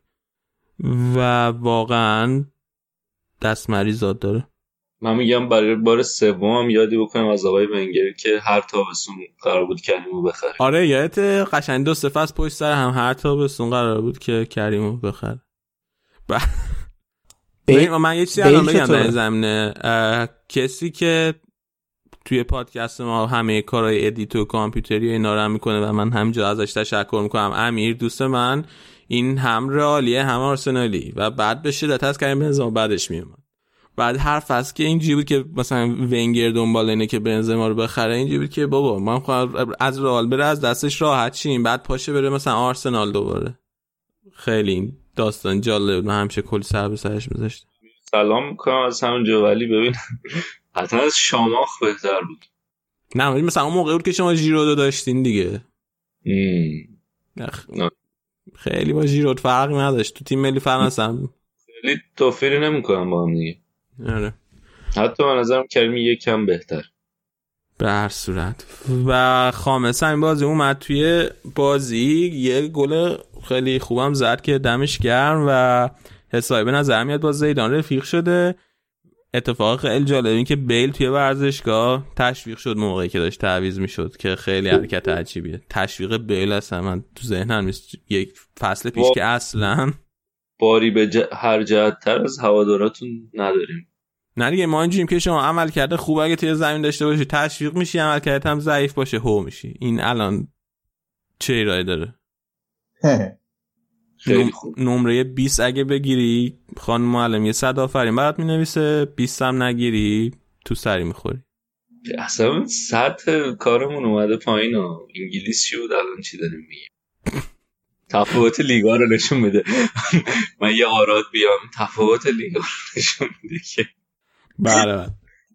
و واقعا دست مریضات داره. من میگم برای بار سوم یادی بکنم از آقای ونگر که هر تابستون قرار بود کریمو بخره. آره یادت قشنگ دو سه فصل پشت سر هم هر تابستون قرار بود که کریمو بخره. ب... ببین من یه چیزی الان بگم در این زمینه، کسی که توی پادکست ما همه کارهای ادیت و کامپیوتری اینا رو هم میکنه و من همینجا ازش تشکر میکنم، امیر دوست من، این هم رئالیه هم آرسنالی و بعد به شدت از کریم بنزما بعدش میومد. بعد هر فصل که اینجوری بود که مثلا ونگر دنبال اینه که بنزما رو بخره، اینجوری بود که بابا من خواهم از رئال بره از دستش راحت شیم، بعد پاشه بره مثلا آرسنال دوباره. خیلی داستان جالب بود، من همیشه کلی سر به سرش میذاشتم. سلام میکنم از همونجا، ولی ببین حتی از شاماخ بهتر بود. نه ولی مثلا اون موقع بود که شما ژیرودو داشتین دیگه. نخ... خیلی با ژیرود فرقی نداشت، تو تیم ملی فرانسه هم خیلی توفیری نمیکنم با هم دیگه. آره حتی من نظرم کریمی یکم بهتر به هر صورت. و خامس همین بازی اومد توی بازی یه گل خیلی خوبم زد که دمش گرم و حسابی به نظر میاد با زیدان رفیق شده. اتفاق خیلی جالب این که بیل توی ورزشگاه تشویق شد موقعی که داشت تعویض میشد که خیلی حرکت عجیبیه. تشویق بیل اصلا من تو ذهنم نیست، یک فصل پیش که اصلا باری به ج... هر جهت تر از هواداراتون نداریم. نه دیگه ما اینجوریم که شما عمل کرده خوب اگه توی زمین داشته باشی تشویق میشی، عمل کرده هم ضعیف باشه هو میشی. این الان چه ایرادی داره؟ خیلی خوب. نمره بیست اگه بگیری خانم معلم یه صد آفرین برات مینویسه، بیست هم نگیری تو سری میخوری. اصلا سطح کارمون اومده پایین ها. انگلیس شد الان چی داریم میگیم؟ تفاوت لیگا رو نشون میده. من یه آراد بیام تفاوت لیگا رو نشون میده که بله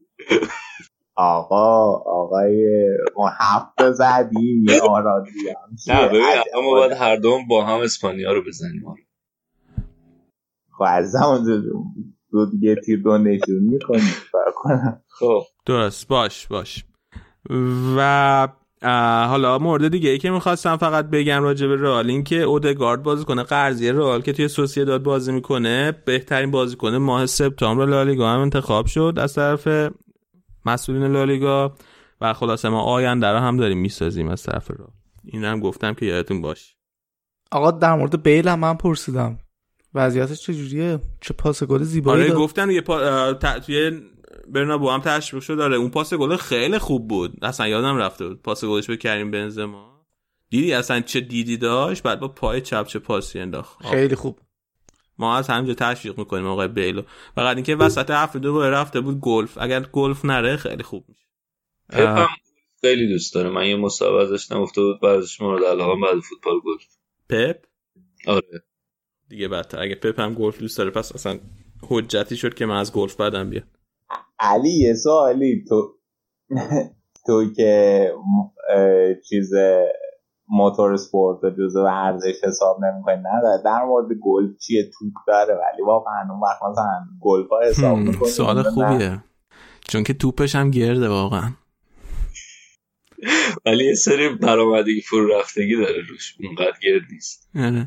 آقا آقای ما هفت زدیم یه آراد بیام. نه ببین اما باید هر دوم با هم اسپانیا رو بزنیم. خب از زمان تو دیگه تیر دونیشون میکنی فرق کنم. خب درست باش باش. و حالا مورد دیگه ای که میخواستم فقط بگم راجع به رئال این که اودگارد بازیکن قرضی رئال که توی سوسییداد بازی میکنه بهترین بازیکن ماه سپتامبر لالیگا هم انتخاب شد از طرف مسئولین لالیگا و خلاصه ما آینده رو هم داریم میسازیم از طرف رئال. این هم گفتم که یادتون باشه. آقا در مورد بیل هم من پرسیدم وضعیتش چجوریه؟ چه پاس گل زیبایی داد. آره گفتن یه پا... ت... توی برنابو هم تشویق شد. داره اون پاس گل خیلی خوب بود، اصلا یادم رفته بود پاس گلش به کریم بنزما. دیدی اصلا چه دیدی داشت، بعد با پای چپ چه پاسی انداخت، خیلی خوب. ما از همینجا تشویق میکنیم آقای بیلو. فقط اینکه وسط هفته دوباره رفته بود گلف، اگر گلف نره خیلی خوب میشه. پپ هم خیلی دوست داره، من یه مسابقه ازش نگفته بود بعدش مورد علاقه بعد فوتبال گلف. پپ آره دیگه بدتر. اگه پپ هم گلف دوست داره پس اصلا حجتی شد که من از گلف بعدم بیام. علی یه سوالی، تو تو که چیز موتور سپورت جزء ورزش حساب نمی‌کنی نه در مورد گلف چیه؟ توپ داره ولی واقعا اون وقت مثلا گلفا حساب می‌کنی؟ سوال خوبیه چون که توپش هم گرده واقعا، ولی یه سری برآمدگی فرو رفتگی داره روش، اونقدر گرد نیست.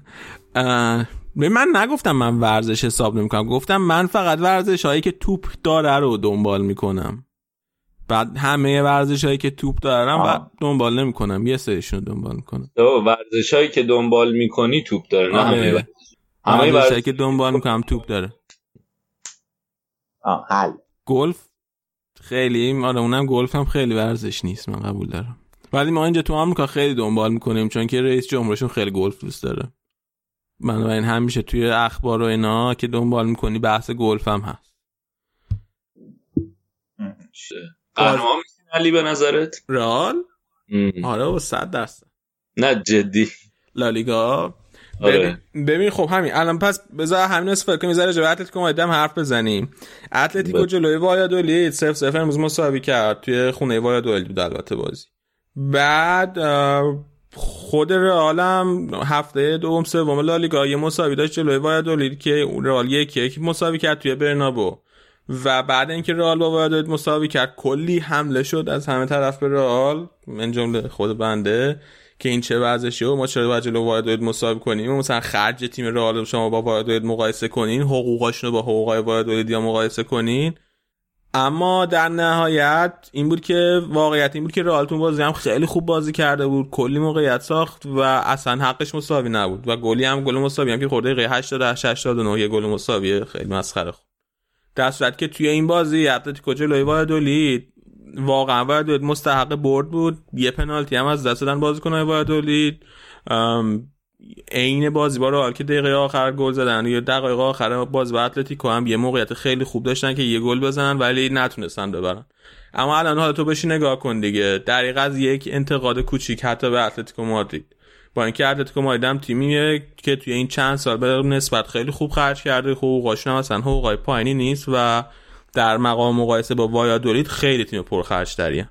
من نگفتم من ورزش حساب نمی‌کنم، گفتم من فقط ورزش هایی که توپ داره رو دنبال میکنم، بعد همه ورزش هایی که توپ دارم و دنبال نمیکنم، یه سریشون دنبال میکنم. ورزش هایی که دنبال میکنی توپ داره نه همه ورزش. همه ورزش هایی که دنبال میکنم توپ داره. آه حل. گلف خیلی آره اونم گلف هم خیلی ورزش نیست، من قبول دارم، ولی ما اینجا تو آمریکا خیلی دنبال میکنیم چون که رئیس جمهورشون خیلی گلف دوست داره. بنابراین همیشه توی اخبار و اینا که دنبال میکنی بحث گلف هم هست. قهرمان میشین علی به نظرت؟ رئال؟ آره و صد درصد. نه جدی لالیگا. آره. ببین ببین خب همین الان پس بذار همین استفاده کنیم بذار جواب اتلتیکو مادرید هم حرف بزنیم. اتلتیکو ب... جلوی وایادولید صفر صفر امروز مساوی کرد توی خونه وایادولید بود البته بازی. بعد خود رئال هم هفته دوم سوم لالیگا یه مساوی داشت جلوی وایادولید که رئال یک یک مساوی کرد توی برنابو و بعد اینکه رئال با وایادولید مساوی کرد کلی حمله شد از همه طرف به رئال، من جمله خود بنده که این چه وضعشه و ما چرا باید جلو وایادولید مساوی کنیم و مثلا خرج تیم رئال شما با وایادولید مقایسه کنین، حقوقاشونو با حقوقای وایادولید یا مقایسه کنین. اما در نهایت این بود که واقعیت این بود که رئال تو بازی هم خیلی خوب بازی کرده بود، کلی موقعیت ساخت و اصلا حقش مساوی نبود و گلی هم گل مساوی هم که خورده دقیقه هشتاد هشتاد و نه یه گل مساوی خیلی مسخره خوب. در صورتی که توی این بازی اتلتیکو جلوی وایادولید واقعا وایادولید مستحق برد بود، یه پنالتی هم از دست دادن بازیکن‌های وایادولید عین بازی با رئال که دقیقه آخر گل زدن یا دقایق آخر بازی با اتلتیکو هم یه موقعیت خیلی خوب داشتن که یه گل بزنن ولی نتونستن ببرن. اما الان حالا تو بشی نگاه کن دیگه، دقیقاً از یک انتقاد کوچیک حتی به اتلتیکو مادرید، با اینکه اتلتیکو مادرید هم تیمیه که توی این چند سال به نسبت خیلی خوب خرج کرده، حقوقاشون هم مثلا حقوقای پایینی نیست و در مقام مقایسه با وایادولید خیلی تیم پرخرج تریه.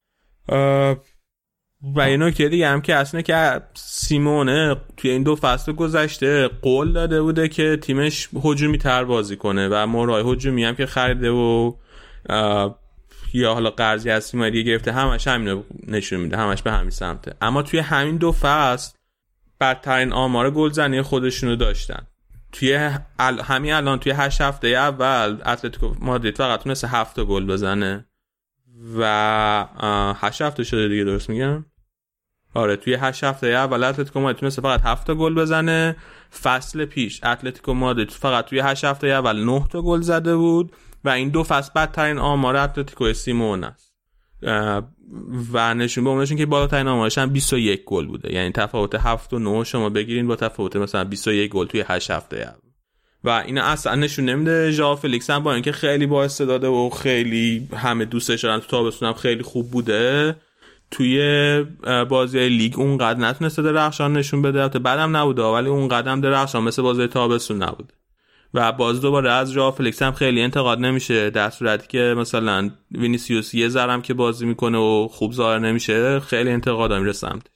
و یه نکته دیگه هم که اصلا که سیمونه توی این دو فصل گذشته قول داده بوده که تیمش هجومی تر بازی کنه و مورای هجومی هم که خریده و یا حالا قرضی از تیم‌های دیگه گرفته همش همین نشون میده، همش به همین سمته. اما توی همین دو فصل بدترین آمار گلزنی خودشونو داشتن. توی ال... همین الان توی هشت هفته اول اتلتیکو مادرید فقط تونست هفت گل بزنه و هشت هفته شده دیگه، درست میگم؟ آره توی هشت هفته اول اتلتیکو مادرید تونست فقط هفت گل بزنه. فصل پیش اتلتیکو مادرید فقط توی هشت هفته اول نه تا گل زده بود و این دو فصل بدترین آمار اتلتیکو سیمون است و نشون به اونشون که بالاترین آمارش هم بیست و یک گل بوده، یعنی تفاوت هفت و نه شما بگیرین با تفاوت مثلا بیست و یک گل توی هشت هفته اول و این اصلا نشون نمیده. ژائو فلیکس هم با اینکه خیلی با استعداده و خیلی همه دوستش دارن تو تابستون هم خیلی خوب بوده، توی بازی لیگ اون قدر نتونسته درخشان نشون بده، بعدم نبوده ولی اون قدم درخشان مثل بازی تابستون نبوده و باز دوباره از ژائو فلیکس هم خیلی انتقاد نمیشه، در صورتی که مثلا وینیسیوس یه ذرم که بازی میکنه و خوب ظاهر نمیشه خیلی انتقادا میره سمتش.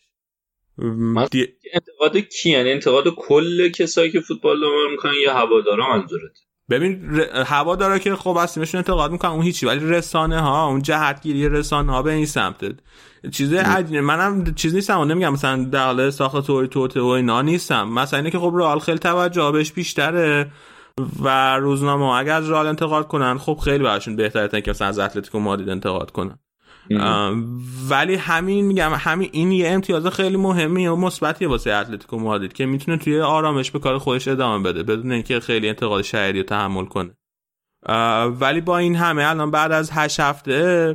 دی... انتقاد کی؟ یعنی انتقاد کل کسایی که فوتبال دنبال میکنن یا هوادارا منظورت؟ ببین ر... هوا داره که خب هستیمشون انتقاد میکنن اون هیچی، ولی رسانه ها اون جهتگیری رسانه ها به این سمت چیز عجیبه. منم چیز نیستم و نمیگم مثلا در حال ساخت توری توته و اینا نیستم، مثلا اینه که خب رئال خیلی توجه بهش بیشتره و روزنامه ها اگر از رئال انتقاد کنن خب خیلی براشون بهتره تا اینکه مثلا از اتلتیکو مادرید انتقاد کنن. ولی همین میگم همین این یه امتیاز خیلی مهمیه و مثبتیه واسه اتلتیکو مادرید که میتونه توی آرامش به کار خودش ادامه بده بدون اینکه خیلی انتقاد شهری رو تحمل کنه. ولی با این همه الان بعد از هشت هفته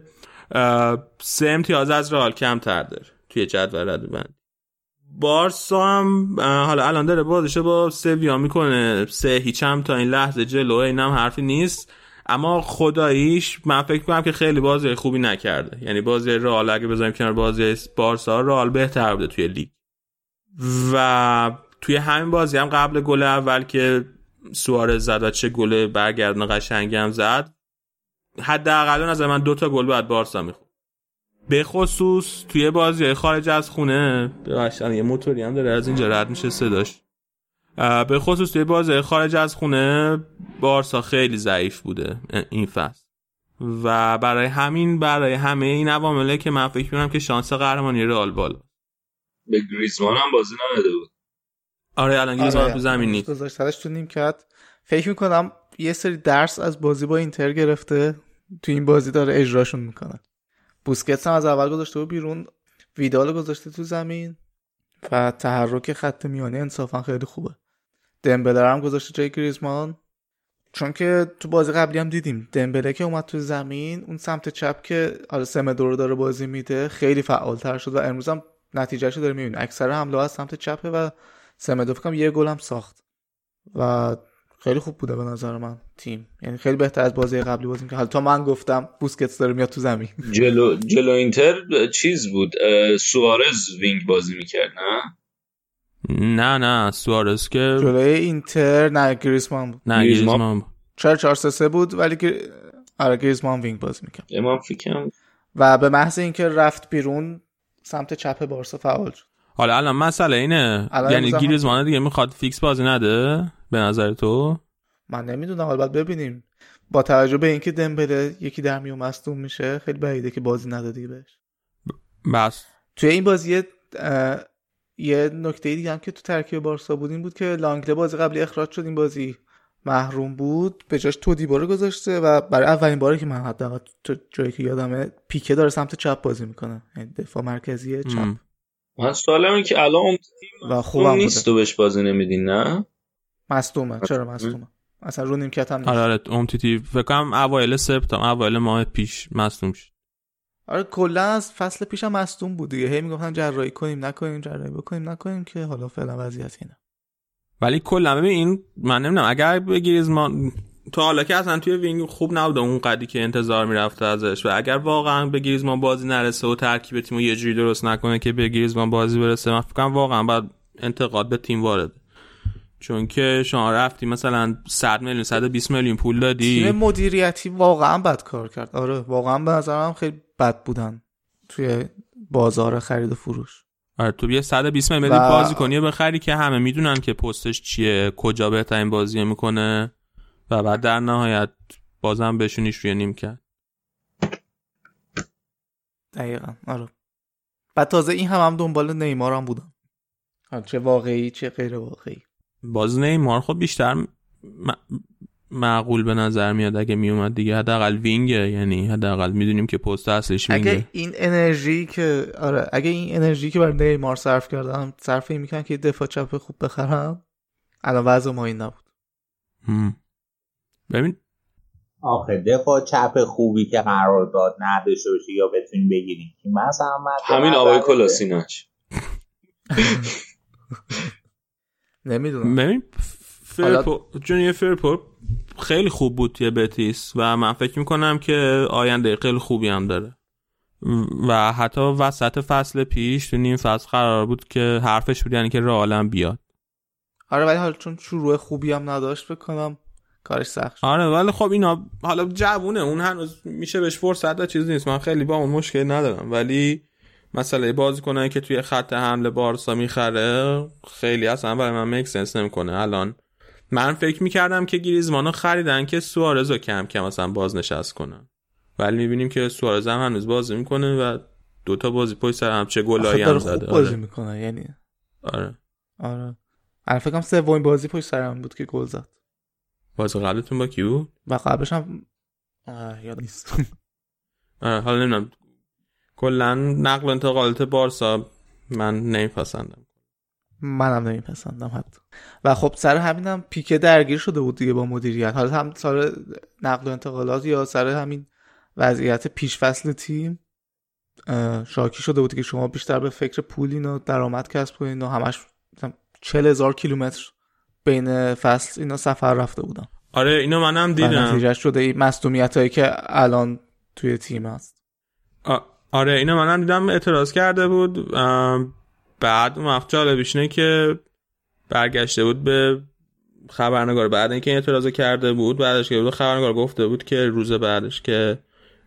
سه امتیاز از رئال کمتر داره توی جدول رده‌بندی. بارسا هم حالا الان داره بازیشو با سویا میکنه سه هیچ هم تا این لحظه جلو، اینم حرفی نیست، اما خداییش من فکر می‌کنم که خیلی بازی خوبی نکرده. یعنی بازی رئال اگه بذاریم کنار بازی بارسا، رئال بهتر بوده توی لیگ و توی همین بازی هم قبل گل اول که سوارز زد و چه گل برگردونه قشنگی هم زد، حداقل از من دو تا گل بعد بارسا می‌خورد. به خصوص توی بازی خارج از خونه، ببخشید یه موتوری هم داره از اینجا رد میشه صداش، به خصوص توی بازی خارج از خونه بارسا خیلی ضعیف بوده این فصل و برای همین برای همه این عوامله که من فکر می‌کنم که شانس قهرمانی رئال بالا. به گریزمان هم بازی نداده بود. آره الان گریزمان آره تو زمین نیست، گذاشتش تو نیمکت. فکر می‌کنم یه سری درس از بازی با اینتر گرفته، تو این بازی داره اجراشون میکنه. بوسکتس هم از اول گذاشته بود بیرون، ویدال گذاشته تو زمین و تحرک خط میانی انصافا خیلی خوبه. دمبله هم گذاشته جای گریزمان، چون که تو بازی قبلی هم دیدیم دمبله که اومد تو زمین اون سمت چپ که حالا سمدو رو داره بازی میده خیلی فعالتر شد و امروز هم نتیجهشو داره میبینیم. اکثر حمله ها از سمت چپه و سمدو فکر کنم یه گل هم ساخت و خیلی خوب بوده به نظر من تیم، یعنی خیلی بهتر از بازی قبلی بازی که حالا تا من گفتم بوسکتس داره میاد تو زمین. جلو جلو اینتر چیز بود، سوارز وینگ بازی میکرد نه؟ نه نه سوارز که جلوی اینتر نه گریزمان بود. نه گریزمان بود. چهار چهار سه سه بود ولی گر... آره گریزمان وینگ بازی میکرد. امام فکرم و به محض اینکه رفت بیرون سمت چپ بارسا فعال شد. حالا الان مسئله اینه یعنی گریزمان دیگه میخواد فیکس بازی نده به نظر تو؟ من نمیدونم، حالا باید ببینیم. با توجه به اینکه دمبله یکی در میون مصدوم میشه خیلی بعیده که بازی نده دیگه بهش. بس توی این بازی یه نکته دیگه هم که تو ترکیب بارسا بود این بود که لانگله بازی قبلی اخراج شد، این بازی محروم بود، به جاش تودیبا رو گذاشته و برای اولین باره که من حداقل جایی که یادمه پیکه داره سمت چپ بازی میکنه، یعنی دفاع مرکزی چپ. ام. من سوالم اینه که الان اون و خوبم نیست تو بهش بازی نمیدین نه؟ مصدومه. چرا مصدومه؟ اصلا رو نیمکت هم نیست. آره آره امتیتی فکر کنم اوایل سپتامبر اوایل ماه پیش مصدوم شد. آره کلا از فصل پیشم مصدوم بود دیگه، هی میگفتن جراحی کنیم نکنیم جراحی بکنیم نکنیم که حالا فعلا وضعیت اینه. ولی کلا ببین این من نمیدونم اگر بگیریزمان تو حالا که اصلا توی وینگ خوب نبوده اون قدری که انتظار میرفته ازش و اگر واقعا به گریزمان بازی نرسه و ترکیب تیمو یه جوری درست نکنه که به گریزمان بازی برسه، من فکر کنم واقعا باید انتقاد به تیم وارد، چون که شما رفتی مثلا صد میلیون صد و بیست میلیون پول دادی. تیم مدیریتی واقعا بد کار کرد. آره واقعا به نظرم خیلی بد بودن توی بازار خرید و فروش. آره تو یه صد و بیست میلیون و... بازیکنی بخری که همه میدونن که پستش چیه، کجا بهترین بازی میکنه و بعد در نهایت بازم بهشونیش روی نیم کرد. دقیقاً آره. بعد تازه این هم هم دنبال نیمار هم بودن، چه واقعی چه غیر واقعی. باز نیمار خب بیشتر م... معقول به نظر میاد اگه میومد دیگه، حداقل وینگه، یعنی حداقل میدونیم که پست اصلیش وینگه. اگه این انرژی که آره اگه این انرژی که برای نیمار صرف کردم صرف این میکنن که دفاع چپ خوب بخرم، الان وضع ما این نبود. هم. ببین آخه دفاع چپ خوبی که قرار داد نداشته باشه یا بتونیم بگیریم که مثلا همین آقای کلاسیناچ نمیدونم. ببین فرپو جونیور فرپو خیلی خوب بود توی بتیس و من فکر میکنم که آینده خیلی خوبی هم داره و حتی وسط فصل پیش تو نیم فصل قرار بود که حرفش بود یعنی که رئال هم بیاد. آره ولی حالا چون شروع خوبی هم نداشت بکنم کارش سخت. آره ولی خب اینا حالا جوونه، اون هنوز میشه بهش فرصت داد، چیز نیست، من خیلی با اون مشکل ندارم، ولی مسئله بازیکنایی که توی خط حمله بارسا میخره خیلی اصلا برای من میک سنس نمیکنه. الان من فکر میکردم که گریزمانو خریدن که سوارزو کم کم مثلا بازنشست کنن، ولی میبینیم که سوارز هم هنوز بازی میکنه و دوتا بازی پشت سر هم چه گلایی هم زده. خوب بازی آره. میکنه یعنی آره آره الان فکر کنم سومین بازی پشت سر هم بود که گل زد. بازی قبلتون با کی بود؟ و قبلش هم یاد نیست. آره حالا نمیدونم، کلا نقل و انتقالات بارسا من نمیپسندم. منم نمیپسندم حتی. و خب سر همینم پیکه درگیر شده بود دیگه با مدیریت، حالا هم سر نقل و انتقالات یا سر همین وضعیت پیش فصل تیم شاکی شده بود که شما بیشتر به فکر پولین و درآمد کسب کنین و همش چهل هزار کیلومتر بین فصل اینا سفر رفته بودن. آره اینو منم دیدم. نتیجه شده این مصدومیتایی که الان توی تیم هست. آ... آره اینو منم دیدم اعتراض کرده بود. بعد وقت جالبش اینه که برگشته بود به خبرنگار بعد اینکه این اعتراض کرده بود، بعدش که بود خبرنگار گفته بود که روز بعدش که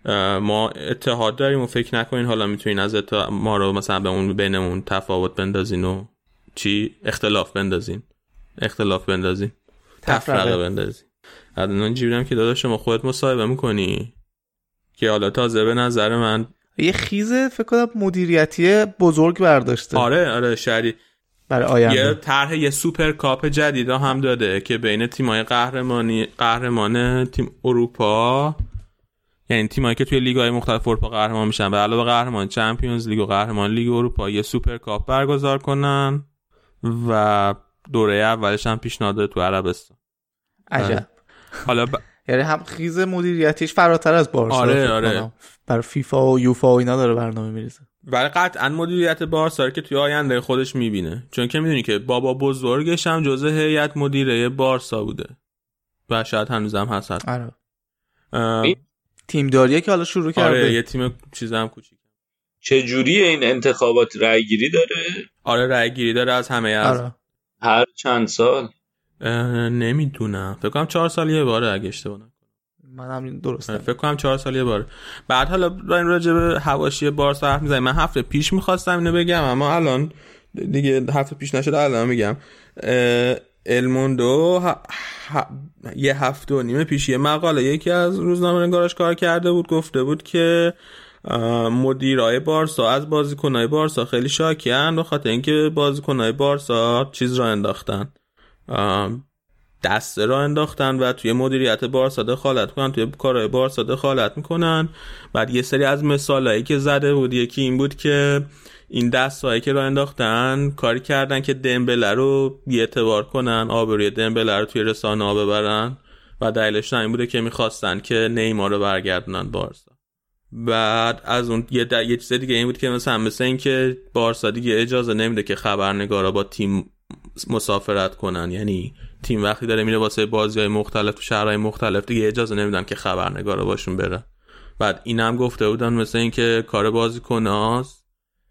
ما اتحاد داریم و فکر نکنین حالا میتونین از اتحاد ما رو مثلا به اون بینمون تفاوت بندازین و چی اختلاف بندازین اختلاف بندازین تفرقه بندازین. بعد من جیبیدم که داداش شما خودت مصاحبه میکنی که حالا تازه به نظر من یه خیزه فکر کنم مدیریتی بزرگ برداشته. آره آره شری برای آینده یه طرح یه سوپر کاپ جدید هم داده که بین تیمای قهرمانی قهرمان تیم اروپا، یعنی تیمایی که توی لیگ‌های مختلف اروپا قهرمان میشن، به علاوه قهرمان چمپیونز لیگ و قهرمان لیگ اروپا یه سوپر کاپ برگزار کنن و دوره اولش هم پیشنهاد تو عربستان. عجب. حالا ب... یعنی هم خیز مدیریتیش فراتر از بارسا. آره آره. برای فیفا و یوفا و اینا داره برنامه میریزه. ولی قطعا مدیریت بارسا که توی آینده خودش میبینه، چون که میدونی که بابا بزرگش هم جزء هیئت مدیره بارسا بوده و شاید هنوزم هست. آره. اه... تیم داریه که حالا شروع کرده. آره یه تیم چیزام کوچیک. چه جوریه این انتخابات؟ رای گیری داره؟ آره رای گیری داره از همه از آره. هر چند سال؟ نمیدونم، فکر کنم چهار سال یه باره اگه اشتباه نکنم. منم درسته فکر کنم چهار سال یه باره. بعد حالا راجع به حواشی بارسا حرف میزنیم. من هفته پیش میخواستم اینو بگم اما الان دیگه هفته پیش نشد، الان میگم. الموندو ه... ه... یه هفته و نیمه پیش یه مقاله یکی از روزنامه‌نگاراش کار کرده بود، گفته بود که مدیرای بارسا از بازیکنای بارسا خیلی شاکیان به خاطر اینکه بازیکنای بارسا چیز را انداختن، دست را انداختن و توی مدیریت بارسا دخالت کنن، توی کارهای بارسا دخالت میکنن. بعد یه سری از مثالایی که زده بود یکی این بود که این دستایی که را انداختن کاری کردن که دمبله رو بی‌اعتبار کنن، آبروی دمبله رو توی رسانه‌ها ببرن و دلیلش این بوده که میخواستن که نیمار رو برگردونن بارسا. بعد از اون یه, یه چیز دیگه این بود که مثلا مثل این که بارسا دیگه اجازه نمیده که خبرنگارا با تیم مسافرت کنن، یعنی تیم وقتی داره میره واسه بازی‌های مختلف تو شهرهای مختلف دیگه اجازه نمیدن که خبرنگارا باشون بره. بعد اینم گفته بودن مثل این که کار بازیکناست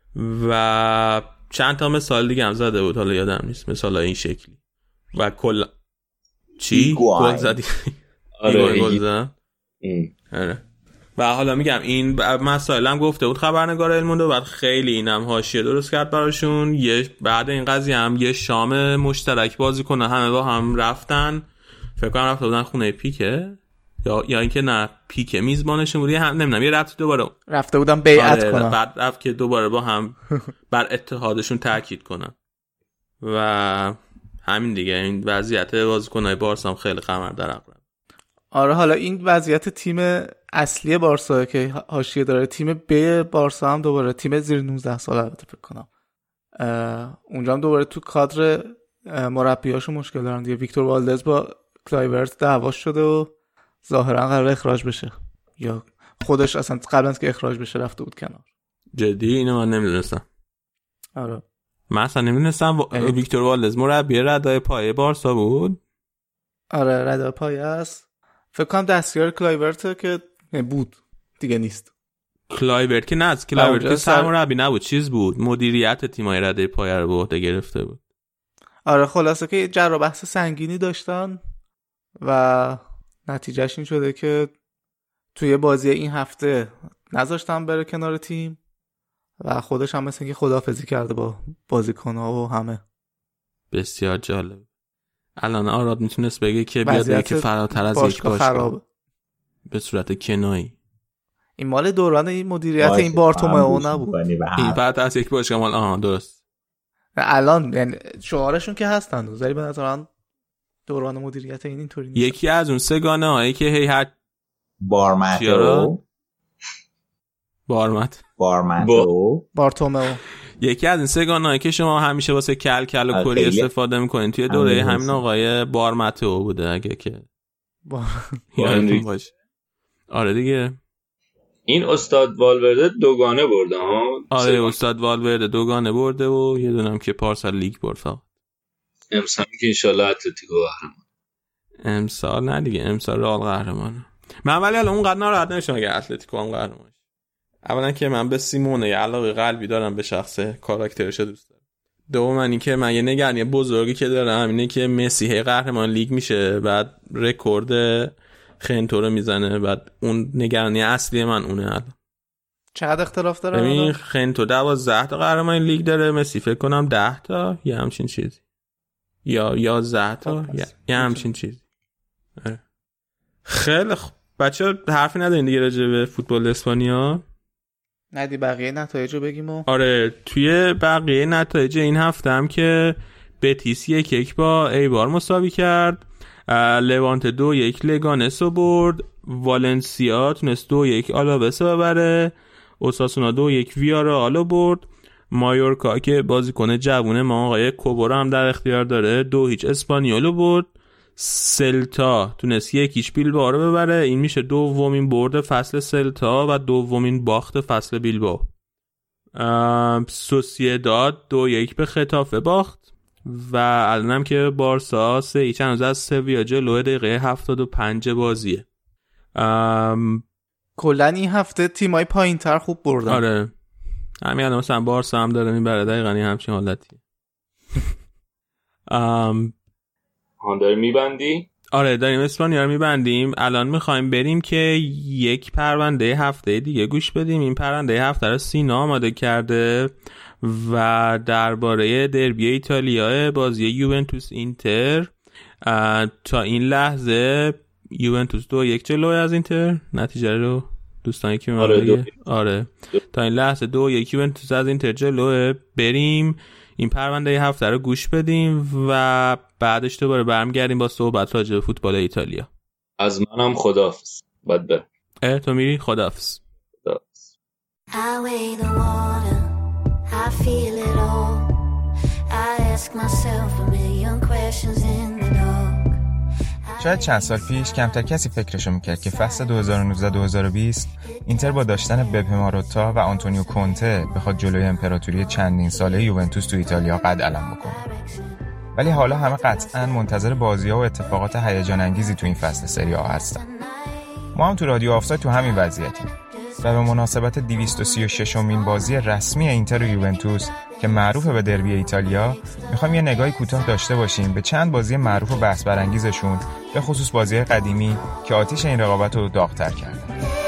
و چند تا مثال دیگه هم زده بود، حالا یادم نیست مثلا این شکلی. و کل چی گل زدی؟ آره گل زد. آره. و حالا میگم این مسائل هم گفته بود خبرنگار الموندو، بعد خیلی اینم حاشیه درست کرد براشون. یه بعد این قضیه هم یه شام مشترک بازی کنه همه با هم رفتن، فکر کنم رفته بودن خونه پیکه یا یا اینکه نه پیکه میزبانشون بود، هم نمیدونم یه رفت دوباره رفته بودن بیعت آره کنن، بعد رفت که دوباره با هم بر اتحادشون تاکید کنن و همین دیگه. این وضعیت بازیکن‌های بارسا هم خیلی قمر در عقب. آره حالا این وضعیت تیم اصلی بارسا که حاشیه داره، تیم ب بارسا هم دوباره تیم زیر نوزده سال البته فکر کنم اونجا هم دوباره تو کادر مربیاشو مشکل دارن دیگه. ویکتور والدز با کلایورت دعوا شده و ظاهرا قرار اخراج بشه یا خودش اصلا قبل از که اخراج بشه رفته بود کنار. جدی اینو من نمیدونستم. آره من اصلا نمیدونستم و... ویکتور والدز مربی ردای پایه بارسا بود. آره ردای پایه است فکر کنم دستیار کلایورت که بود دیگه نیست. کلایورت که نه از کلایورت که سرمربی نبود، چیز بود مدیریت تیمای رده پایه رو به عهده گرفته بود. آره خلاصه که جر و بحث سنگینی داشتن و نتیجهش این شده که توی بازی این هفته نذاشتن بره کنار تیم و خودش هم مثل که خداحافظی کرده با بازیکن‌ها و همه. بسیار جالب. الان آراد میتونست بگه که بیاد که فراتر از یک باشگاه به صورت کنایی. این مال دوران این مدیریت این بارتومئو نبود. این بعد از یک باشگاه مال آها درست. الان یعنی شعارشون که هستن ولی به نظر دوران مدیریت این اینطوری نیست. یکی از اون سگانه هایی که هی هر بارمتو بارمت بارمتو بارتومئو یکی از این سگانه هایی که شما همیشه واسه کل کل و کری استفاده میکنین توی دوره همین آقای بارمتو بوده اگه که بار... یادتون باشه. آره دیگه این استاد والورده دوگانه برده ها. آره استاد والورده دوگانه برده و یه دونم که پارسال لیگ برد فقط. امسال که انشالله اتلتیکو قهرمان. امسال نه دیگه امسال رئال قهرمانه. من ولی الان اونقدر ناراحت نمیشم اگه اتلتیکو هم قهرمان شه. اولا که من به سیمونه یه علاقه قلبی دارم به شخص کاراکترش دوست دارم. دوم اینکه من یه نگرانی بزرگی که دارم اینه که مسی هی قهرمان لیگ میشه بعد رکورد خنتو رو میزنه بعد اون نگرانی اصلی من اونه الان. چقدر اختلاف داره؟ ببین خنتو دوازده تا قهرمانی لیگ داره مسی فکر کنم ده تا یا همچین چیزی یا یازده تا یا, یا همچین چیزی. خیلی خب بچه حرفی ندارین دیگه راجع به فوتبال اسپانیا؟ ندی بقیه نتایج رو بگیم و... آره توی بقیه نتایج این هفته هم که بتیس یک یک با ایبار مساوی کرد، لوانت دو یک لگانس رو برد، والنسیا تونست دو یک آلاوس رو ببره، اوساسونا دو یک ویارال رو برد، مایورکا که بازیکن جوونه ما آقای کوبورا هم در اختیار داره دو هیچ اسپانیول رو برد، سلتا تونست یکیش بیلبائو رو ببره. این میشه دومین برد فصل سلتا و دومین باخت فصل بیلبائو. سوسییداد دو یک به خطافه باخت و الانم که بارسا سه هیچ هنوز از سویا جلوه دقیقه هفتاد و پنج بازیه. کلن این هفته تیمای پایین تر خوب بردن. آره همین الان مثلا بارسا هم داره میبره دقیقا این همچین حالتی. ام آن داری میبندی؟ آره داریم اسپانیا رو میبندیم. الان میخوایم بریم که یک پرونده هفته دیگه گوش بدیم. این پرونده هفته رو سینا آماده کرده و درباره دربی ایتالیا بازی یوونتوس اینتر. تا این لحظه یوونتوس دو یک جلوی از اینتر. نتیجه رو دوستانی که آره دو. آره تا این لحظه دو یک یوونتوس از اینتر جلوه. بریم این پرونده هفته رو گوش بدیم و بعدش دوباره برمیگردیم با صحبت راجع به فوتبال ایتالیا. از منم خداحافظ. بعد بر اه تو میری خداحافظ. خداحافظ. I weigh the water, I feel it all. I ask myself a million questions in the dark. شاید چند سال پیش کمتر کسی فکرشو میکرد که فصل دو هزار و نوزده دو هزار و بیست اینتر با داشتن بپ ماروتا و آنتونیو کونته بخواد جلوی امپراتوری چندین ساله یوونتوس تو ایتالیا قد علم بکنه. ولی حالا همه قطعاً منتظر بازی‌ها و اتفاقات هیجان انگیزی تو این فصل سری آ هستن. ما هم تو رادیو آفساید تو همین وضعیتیم و به مناسبت دویست و سی و ششمین بازی رسمی اینتر و یوونتوس که معروف به دربی ایتالیا میخوایم یه نگاهی کوتاه داشته باشیم به چند بازی معروف و بحث برانگیزشون، به خصوص بازی قدیمی که آتش این رقابت رو داغ‌تر کردن.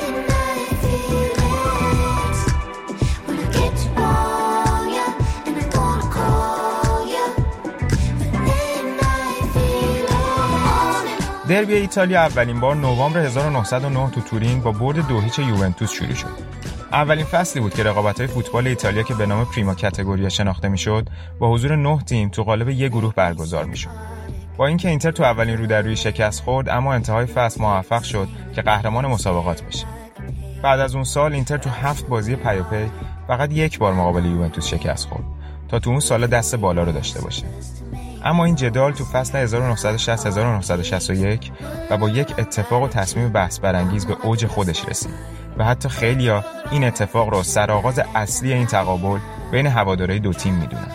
دربی ایتالیا اولین بار نوامبر هزار و نهصد و نه تو تورین با برد دو هیچ یوونتوس شروع شد. اولین فصلی بود که رقابت‌های فوتبال ایتالیا که به نام پریما کاتگوریا شناخته میشد با حضور نه تیم تو قالب یک گروه برگزار میشد. با اینکه اینتر تو اولین رودرویی شکست خورد اما انتهای فصل موفق شد که قهرمان مسابقات بشه. بعد از اون سال اینتر تو هفت بازی پیاپی فقط یک بار مقابل یوونتوس شکست خورد تا تو اون سال دست بالا رو داشته باشه. اما این جدال تو فصل هزار و نهصد و شصت هزار و نهصد و شصت و یک و با یک اتفاق و تصمیم بحث برانگیز به اوج خودش رسید و حتی خیلیا این اتفاق رو سرآغاز اصلی این تقابل بین هوادارهای دو تیم میدونن.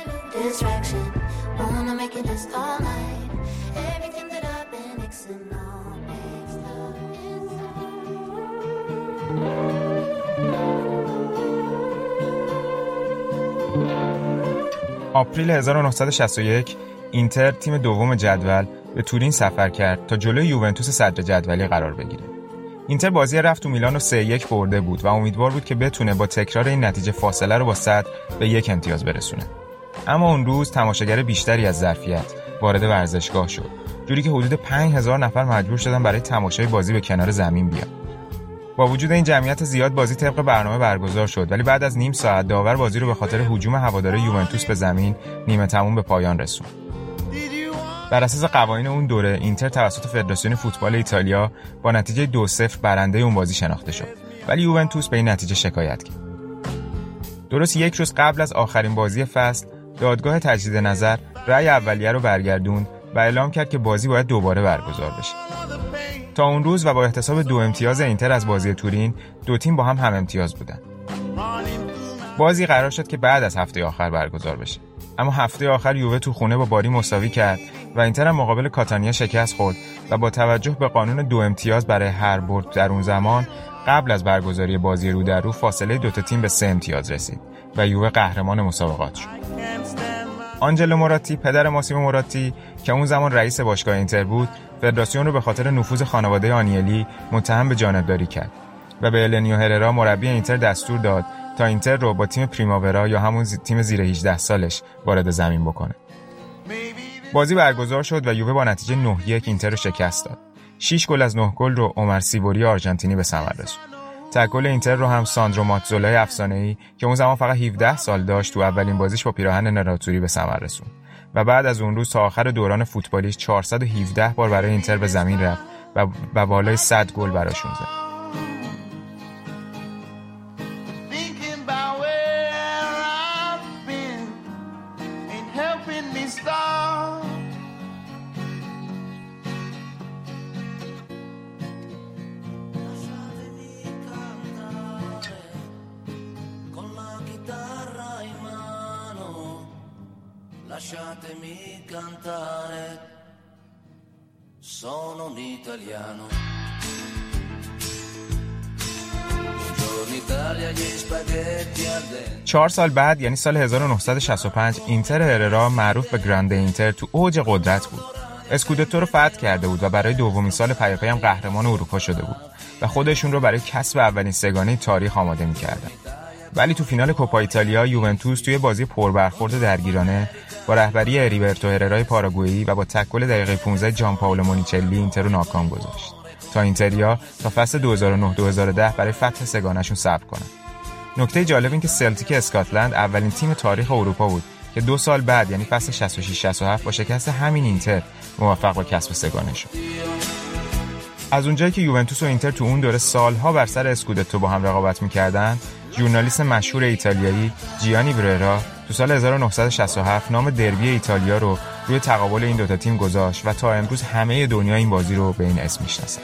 آپریل هزار و نهصد و شصت و یک اینتر تیم دوم جدول به تورین سفر کرد تا جلوی یوونتوس صدر جدولی قرار بگیره. اینتر بازی رفت تو میلان رو سه یک برده بود و امیدوار بود که بتونه با تکرار این نتیجه فاصله رو با صدر به یک امتیاز برسونه. اما اون روز تماشاگر بیشتری از ظرفیت وارد ورزشگاه شد جوری که حدود پنج هزار نفر مجبور شدن برای تماشای بازی به کنار زمین بیان. با وجود این جمعیت زیاد بازی طبق برنامه برگزار شد، ولی بعد از نیم ساعت داور بازی رو به خاطر هجوم هواداره یوونتوس به زمین نیمه تموم به پایان رسوند. بر اساس قوانین اون دوره اینتر توسط فدراسیون فوتبال ایتالیا با نتیجه دو صفر برنده اون بازی شناخته شد، ولی یوونتوس به این نتیجه شکایت کرد. درست یک روز قبل از آخرین بازی فصل، دادگاه تجدید نظر رأی اولیه رو برگردوند و اعلام کرد که بازی باید دوباره برگزار بشه. تا اون روز و با احتساب دو امتیاز اینتر از بازی تورین، دو تیم با هم هم امتیاز بودن. بازی قرار شد که بعد از هفته آخر برگزار بشه، اما هفته آخر یووه تو خونه با باری مساوی کرد و اینتر هم مقابل کاتانیا شکست خورد و با توجه به قانون دو امتیاز برای هر برد در اون زمان، قبل از برگزاری بازی رو در رو فاصله دو تا تیم به سه امتیاز رسید و یووه قهرمان مسابقات شد. آنجلو موراتی، پدر ماسیمو موراتی که اون زمان رئیس باشگاه اینتر بود، فدراسیون رو به خاطر نفوذ خانواده آنیلی متهم به جانبداری کرد و به النیو هررا مربی اینتر دستور داد تا اینتر رو با تیم پریماورا یا همون تیم زیر هجده سالش وارد زمین بکنه. بازی برگزار شد و یووه با نتیجه نه یک اینتر رو شکست داد. شش گل از نه گل رو عمر سیبوری آرژانتینی به ثمر رسوند. تک گل اینتر رو هم ساندرو ماتزولای افسانه‌ای که اون زمان فقط هفده سال داشت تو اولین بازیش با پیراهن نراتوری به ثمر رسوند و بعد از اون روز تا آخر دوران فوتبالیش چهارصد و هفده بار برای اینتر به زمین رفت و با بالای صد گل براشون زد. Lasciatemi cantare, sono un italiano. چهار سال بعد یعنی سال هزار و نهصد و شصت و پنج اینتر هررا معروف به گرانده اینتر تو اوج قدرت بود. اسکودتو رو فتح کرده بود و برای دومین سال پی پی هم قهرمان اروپا شده بود و خودشون رو برای کسب اولین سگانه تاریخ آماده می‌کردن. ولی تو فینال کوپا ایتالیا یوونتوس توی بازی پربرخورد درگیرانه با رهبری هریبرتو هررای پاراگوئی و با تک گل دقیقه پانزده جان پائولو مونیچلی اینتر رو ناکام گذاشت تا اینتریا تا فصل دو هزار و نه دو هزار و ده برای فتح سگانه‌شون صبر کنن. نکته جالب این که سلتیک اسکاتلند اولین تیم تاریخ اروپا بود که دو سال بعد یعنی فصل شصت و شش شصت و هفت با شکست همین اینتر موفق به کسب سگانه شد. از اونجایی که یوونتوس و اینتر تو اون دوره سالها بر سر اسکودتو با هم رقابت می‌کردن، ژورنالیست مشهور ایتالیایی جیانی بررا تو سال هزار و نهصد و شصت و هفت نام دربی ایتالیا رو روی تقابل این دوتا تیم گذاشت و تا امروز همه دنیا این بازی رو به این اسم میشناسن.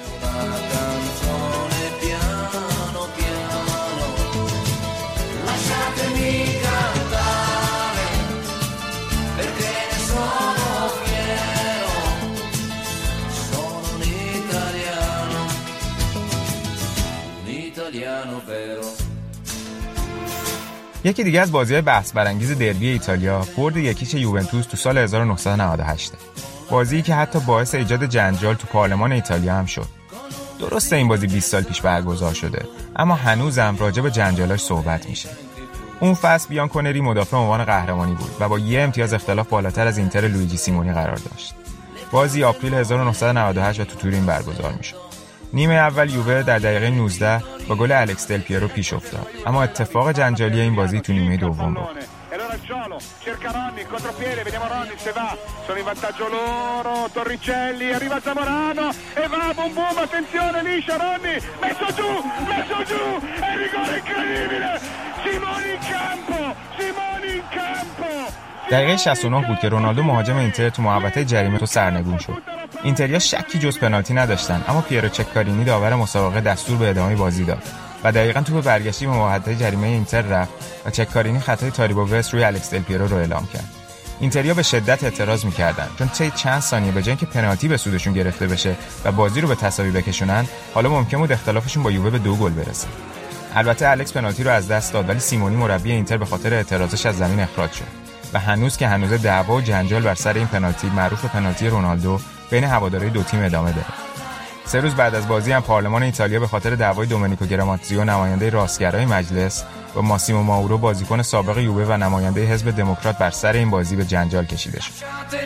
یکی دیگه از بازی‌های بحث برانگیز دربی ایتالیا برد یکیچ یوونتوس تو سال هزار و نهصد و نود و هشت. بازی که حتی باعث ایجاد جنجال تو پارلمان ایتالیا هم شد. درسته این بازی بیست سال پیش برگزار شده، اما هنوزم راجع به جنجالاش صحبت میشه. اون فصل بیانکونری مدافع عنوان قهرمانی بود و با یه امتیاز اختلاف بالاتر از اینتر لویجی سیمونی قرار داشت. بازی آپریل هزار و نهصد و نود و هشت و تو تورین برگزار میشد. نیمه اول یووه در دقیقه نوزده با گل الکس دل پیرو پیش افتاد، اما اتفاق جنجالی این بازی تو نیمه دوم بود. cerca Ronni, contropiede, vediamo Ronni se va, sono in vantaggio loro, Torricelli, arriva Zamorano e va, boom boom, attenzione, liscia Ronni, messo giù, messo giù, è rigore incredibile, Simoni in campo, Simoni in campo. دقیقه شصت و نه بود که رونالدو مهاجم اینتر تو محوطه جریمه تو سرنگون شد. اینتریا شکی جز پنالتی نداشتن، اما پیرو چکارینی داور مسابقه دستور به ادامه بازی داد و دقیقاً توپ برگشتی به محوطه جریمه اینتر رفت و چکارینی خطای تاریبو وست روی الکس دل پیرو رو اعلام کرد. اینتریا به شدت اعتراض می‌کردن چون طی چند ثانیه به جای اینکه پنالتی به سودشون گرفته بشه و بازی رو به تساوی بکشونن، حالا ممکن بود اختلافشون با یووه به دو گل برسه. البته الکس پنالتی رو از دست داد، ولی سیمونی مربی اینتر به خاطر اعتراضش از زمین اخراج شد و هنوز که هنوز دعوا و جنجال بر سر این پنالتی معروف به پنالتی رونالدو بین هواداری دو تیم ادامه داره. سه روز بعد از بازی هم پارلمان ایتالیا به خاطر دعوای دومنیکو گراماتزیو نماینده راستگرای مجلس با ماسیمو ماورو بازیکن سابق یووه و نماینده حزب دموکرات بر سر این بازی به جنجال کشیده شد.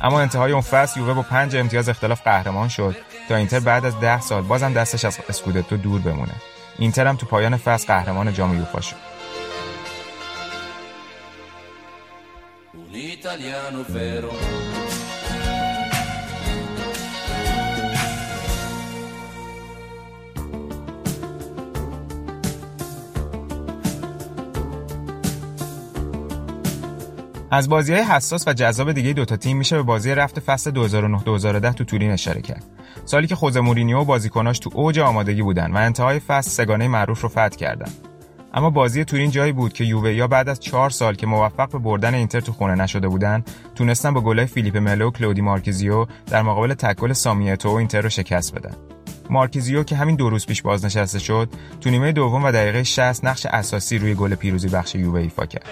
اما انتهای اون فصل یووه با پنج امتیاز اختلاف قهرمان شد تا اینتر بعد از ده سال بازم دستش از اسکودتو دور بمونه. اینتر هم تو پایان فصل قهرمان جام یوفا شد. از بازی‌های حساس و جذاب دیگه دوتا تیم میشه به بازی رفت فصل دو هزار و نه دو هزار و ده تو تورین اشاره کرد. سالی که خوزه مورینیو و بازیکناش تو اوج آمادگی بودن و انتهای فصل سگانه معروف رو فتح کردن. اما بازی تورین جایی بود که یووه‌یا بعد از چهار سال که موفق به بردن اینتر تو خونه نشده بودن، تونستن با گلای فیلیپ ملو و کلودی مارکیزیو در مقابل تکل سامیتو و اینتر رو شکست بدن. مارکیزیو که همین دو روز پیش بازنشسته شد، تو نیمه دوم و دقیقه شصت نقش اساسی روی گل پیروزی بخش یووه ایفا کرد.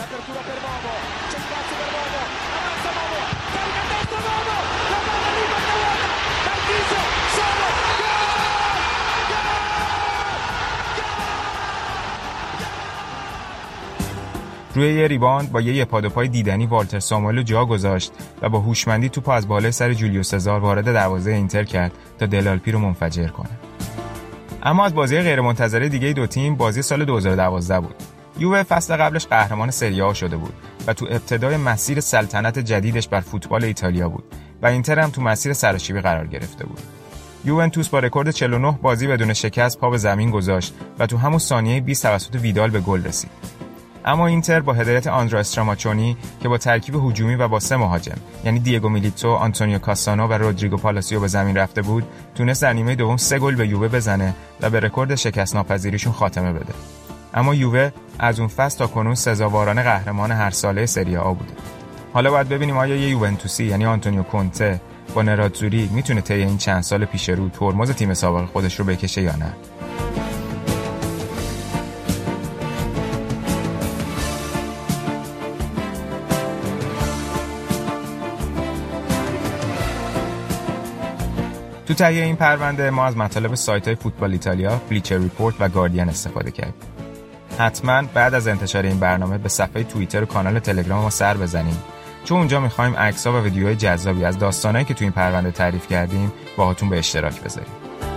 روی یه ریباند با یه یپادوپای دیدنی والتر ساموئل جا گذاشت و با هوشمندی توپ از بالای سر جولیو سزار وارد دروازه اینتر کرد تا دلالپی رو منفجر کنه. اما از بازی غیرمنتظره دیگه دو تیم بازی سال دو هزار و دوازده بود. یووه فصل قبلش قهرمان سری آ شده بود و تو ابتدای مسیر سلطنت جدیدش بر فوتبال ایتالیا بود و اینتر هم تو مسیر سراشیبی قرار گرفته بود. یوونتوس با رکورد چهل و نه بازی بدون شکست پا به زمین گذاشت و تو همون ثانیه بیست توسط ویدال به گل رسید. اما اینتر با هدایت آندرا استراماچونی که با ترکیب هجومی و با سه مهاجم یعنی دیگو میلیتو، آنتونیو کاستانو و رودریگو پالاسیو به زمین رفته بود، تونست در نیمه دوم سه گل به یووه بزنه و به رکورد شکست ناپذیریشون خاتمه بده. اما یووه از اون فصل تا کنون سزاوارانه قهرمان هر ساله سری آ بوده. حالا باید ببینیم آیا یه یوونتوسی یعنی آنتونیو کونته با نراتزوری میتونه طی این چند سال پیش رو ترمز تیم سابق خودش رو بکشه یا نه. تو تهیه این پرونده ما از مطالب سایت‌های فوتبال ایتالیا، بلیچر ریپورت و گاردین استفاده کردیم. حتما بعد از انتشار این برنامه به صفحه توییتر و کانال تلگرام ما سر بزنیم، چون اونجا می‌خوایم عکس‌ها و ویدیوهای جذابی از داستانایی که تو این پرونده تعریف کردیم باهاتون به اشتراک بذاریم.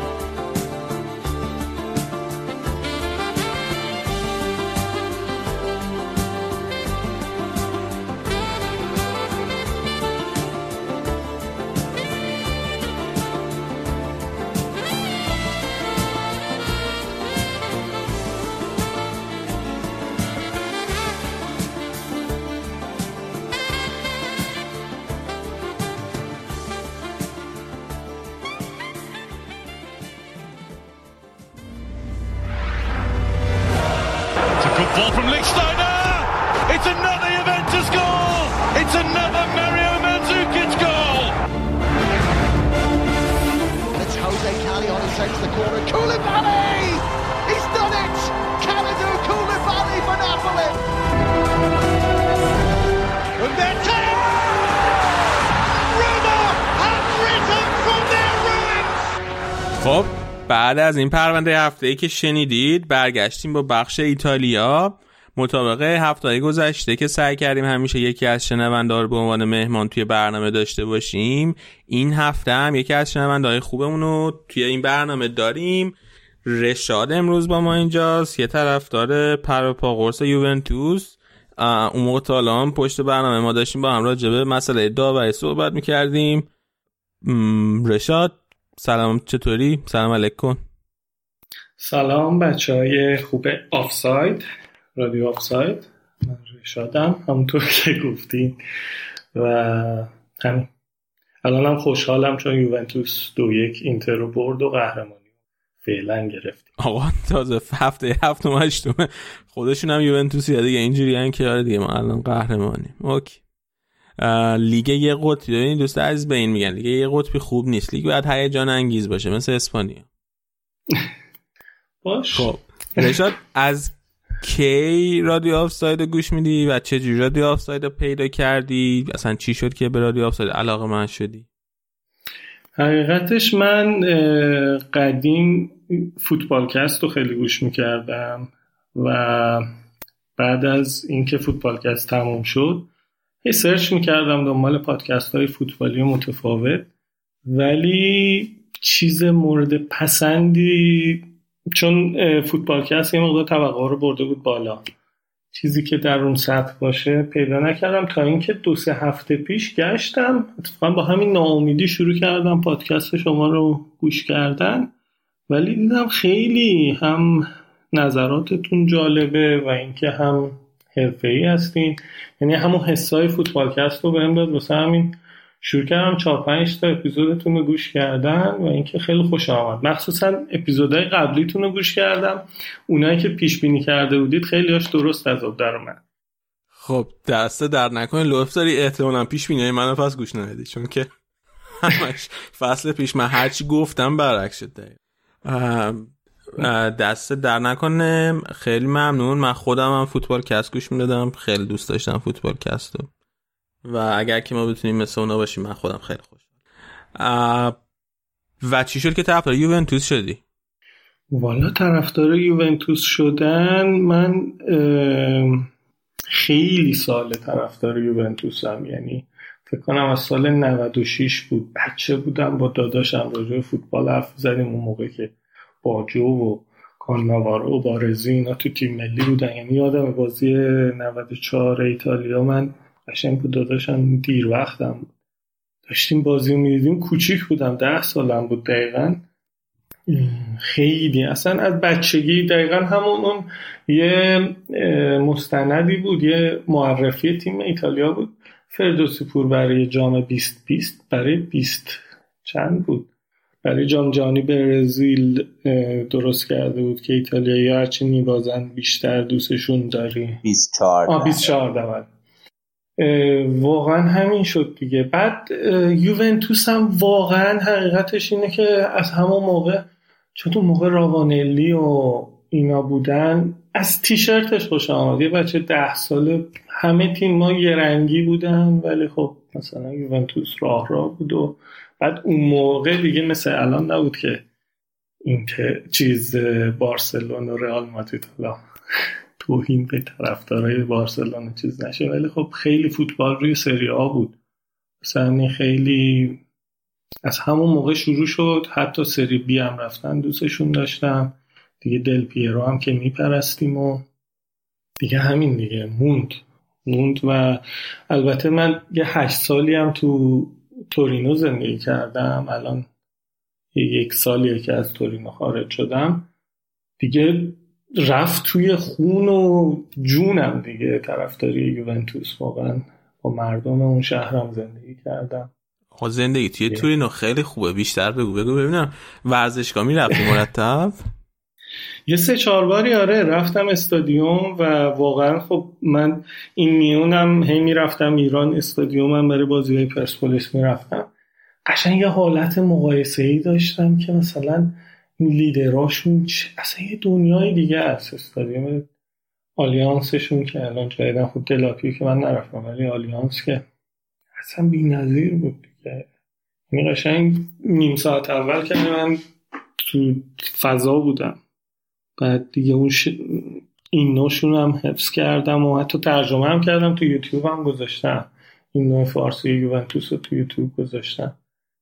Ball from Lichtsteiner. It's another Juventus goal. It's another Mario Mandzukic goal. It's Jose Callejon sends the corner. Koulibaly! He's done it! Kalidou Koulibaly for Napoli. And they're ten! Roma have risen from their ruins. خب بعد از این پرونده هفته‌ای که شنیدید برگشتیم با بخش ایتالیا. مطابق هفته‌های گذشته که سعی کردیم همیشه یکی از شنونده‌ها رو به عنوان مهمان توی برنامه داشته باشیم، این هفته هم یکی از شنونده‌های خوبمون رو توی این برنامه داریم. رشاد امروز با ما اینجاست، یه طرفدار پر و پا قرص یوونتوس. اون موقع تا الان پشت برنامه ما داشتیم با هم راجع به مسئله داوری صحبت می‌کردیم. رشاد سلام، چطوری؟ سلام علیکم. سلام بچهای خوب آفساید، رادیو آفساید. من رشادم همونطور که گفتین و همین الانم خوشحالم چون یوونتوس دو یک اینتر رو برد و قهرمانی فعلا گرفتیم. آقا تازه هفته هفتم هشتم خودشون هم یوونتوسی دیگه اینجوری ان که دیگه ما الان قهرمانیم. اوکی. لیگ یه قطبی، ببین دوست عزیز به این میگن لیگ یه قطبی خوب نیست، لیگ باید هیجان انگیز باشه مثل اسپانیا. باش. خب رشاد از کی رادیو آفساید گوش میدی و چه جوری رادیو آفساید پیدا کردی؟ اصلا چی شد که به رادیو آفساید علاقه من شدی؟ حقیقتش من قدیم فوتبالکست رو خیلی گوش میکردم و بعد از اینکه فوتبالکست تموم شد یه سرچ میکردم دنبال پادکست های فوتبالی متفاوت، ولی چیز مورد پسندی، چون فوتبالکست یه مقدار توقع رو برده بود بالا، چیزی که در اون سطح باشه پیدا نکردم تا اینکه دو سه هفته پیش گشتم اتفاقا با همین ناامیدی شروع کردم پادکست شما رو گوش کردن، ولی دیدم خیلی هم نظراتتون جالبه و اینکه هم حرفه‌ای هستین، یعنی همون حسای فوتبالکست رو بهم داد، واسه همین شروع کردم چهار پنج تا اپیزودتون رو گوش کردن و اینکه خیلی خوش آمد. مخصوصا اپیزودهای قبلیتون رو گوش کردم، اونایی که پیش بینی کرده بودید خیلی‌هاش درست از آب در اومد. خب دسته در نکنه لطف داری احتمالاً پیش بینیای منو پس گوش ندیدی، چون که همش فصل پیش من هرچی گفتم برعکس شد. دست در نکنه، خیلی ممنون. من خودم هم فوتبال کست گوش میدادم، خیلی دوست داشتم فوتبال کست رو و اگر که ما بتونیم مثل اونا باشیم من خودم خیلی خوشحالم. و چی شد که طرفدار یوونتوس شدی؟ والا طرفدار یوونتوس شدن، من خیلی سال طرفدار یوونتوسم، یعنی فکر کنم از سال نود و شش بود. بچه بودم با داداشم راجع به فوتبال حرف زدیم، اون موقع که باجو و کاناوارو و بارزی اینا تو تیم ملی بودن. یعنی یادم بازی نود و چهار ایتالیا، من قشنگ بود داداشم دیر وقتم بود، داشتیم بازی رو میدیدیم، کوچیک بودم، ده سالم بود دقیقاً. خیلی اصلا از بچگی دقیقاً همون اون یه مستندی بود، یه معرفی تیم ایتالیا بود، فردوسی پور برای جام بیست بیست برای بیست چند بود برای جام جهانی برزیل درست کرده بود که ایتالیایی هرچی میبازن بیشتر دوستشون داری. بیست و چهار آه بیست و چهار دول. واقعا همین شد دیگه. بعد یوونتوس هم واقعا حقیقتش اینه که از همون موقع، چون تو موقع راوانلی و اینا بودن، از تیشرتش خوش آمد. یه بچه ده ساله همه تیم ما یه رنگی بودن، ولی خب مثلا یوونتوس راه راه بود. و بعد اون موقع دیگه مثل الان نبود که این چیز بارسلون و رئال مادرید حالا توهین به طرفدارای بارسلون چیز نشه، ولی خب خیلی فوتبال روی سری آ بود. مثلا خیلی از همون موقع شروع شد، حتی سری بی هم رفتن دوستشون داشتم دیگه. دل پیرو هم که میپرستیم و دیگه همین دیگه موند موند و البته من یه هشت سالی هم تو تورینو زندگی کردم. الان یک سالیه که از تورینو خارج شدم دیگه، رفت توی خون و جونم دیگه طرفداری یوونتوس. واقعا با مردم اون شهرم زندگی کردم. آقا زندگی توی تورینو خیلی خوبه، بیشتر بگو بگو ببینم. ورزشگاه میرفتی مرتب؟ یه سه چهار باری آره رفتم استادیوم و واقعا خب من این میونم هی میرفتم ایران، استادیومم برای بازی‌های پرسپولیس میرفتم. قشنگ یه حالت مقایسه‌ای داشتم که مثلا لیدراشون اصلا یه دنیای دیگه است. استادیوم آلیانسشون که الان جدیدن خود دلاپیو که من نرفتم، ولی آلیانس که اصلا بی‌نظیر بود دیگه. یعنی قشنگ نیم ساعت اول که من تو فضا بودم، بعد دیگه اون ش... این نوشون هم حفظ کردم و حتی ترجمه هم کردم، تو یوتیوب هم گذاشتم. این نوع فارسی یوونتوس رو تو یوتیوب گذاشتم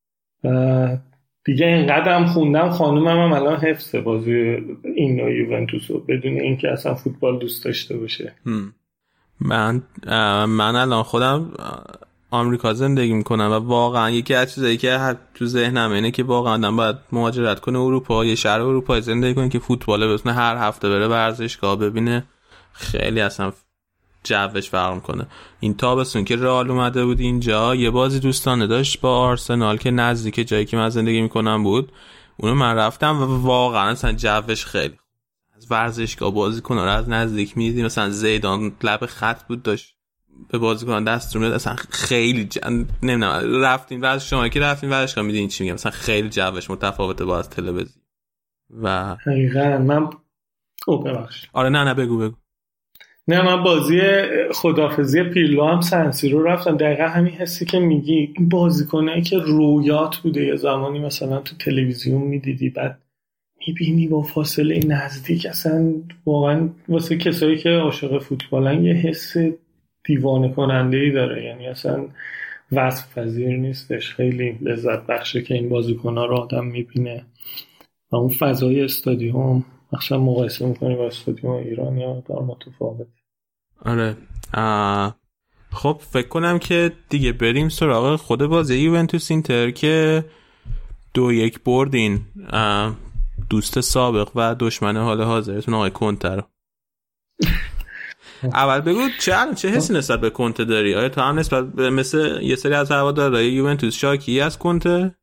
و دیگه اینقدر هم خوندم، خانومم هم الان حفظه بازی این نوع یوونتوس رو بدون اینکه اصلا فوتبال دوست داشته باشه. من من الان خودم آمریکا زندگی میکنم و واقعا یکی از چیزایی که تو ذهنم اینه که واقعا آدم باید مهاجرت کنه اروپا، یه شهر اروپایی زندگی کنه که فوتبال بتونه هر هفته بره ورزشگاه ببینه. خیلی اصلا جوش فرق میکنه. این تابستون که رئال اومده بود اینجا، یه بازی دوستانه داشت با آرسنال که نزدیک جایی که من زندگی میکنم بود، اونو من رفتم و واقعا اصلا جوش خیلی از ورزشگاه بازی کنه رو از نزدیک میدیدی. مثلا زیدان لب خط بود داشت به بازیکن دست رو میداد، اصلا خیلی جن... نمیدونم رفتین ورزش شما که رفتین ورزشگاه میدین چی میگم، مثلا خیلی جوش متفاوته با از تلویزیون. و حقیقاً من او ببخش آره نه نه بگو بگو نه من بازی خدافظی پیرلو هم سنسیرو رفتم، دقیقا همین حسی که میگی. این بازیکنایی که رویات بوده یه زمانی مثلا تو تلویزیون میدیدی، بعد میبینی با فاصله نزدیک، اصلا واقعا واسه کسایی که عاشق فوتبالن یه حس دیوانه کننده ای داره، یعنی اصلا وصف پذیر نیستش. خیلی لذت بخشه که این بازیکن‌ها رو آدم میبینه و اون فضای استادیوم مثلا مقایسه میکنی با استادیوم ایران یا در متفاوت. آره آه. خب فکر کنم که دیگه بریم سراغ خود بازی یوونتوس اینتر که دو یک بردین دوست سابق و دشمن حال حاضرتون آقای کنته رو. اول بگو چه چه حسی نسبت به کنته داری؟ آیا تو هم نسبت به مثل یه سری از هوادارهای یوونتوس شاکی از کنته؟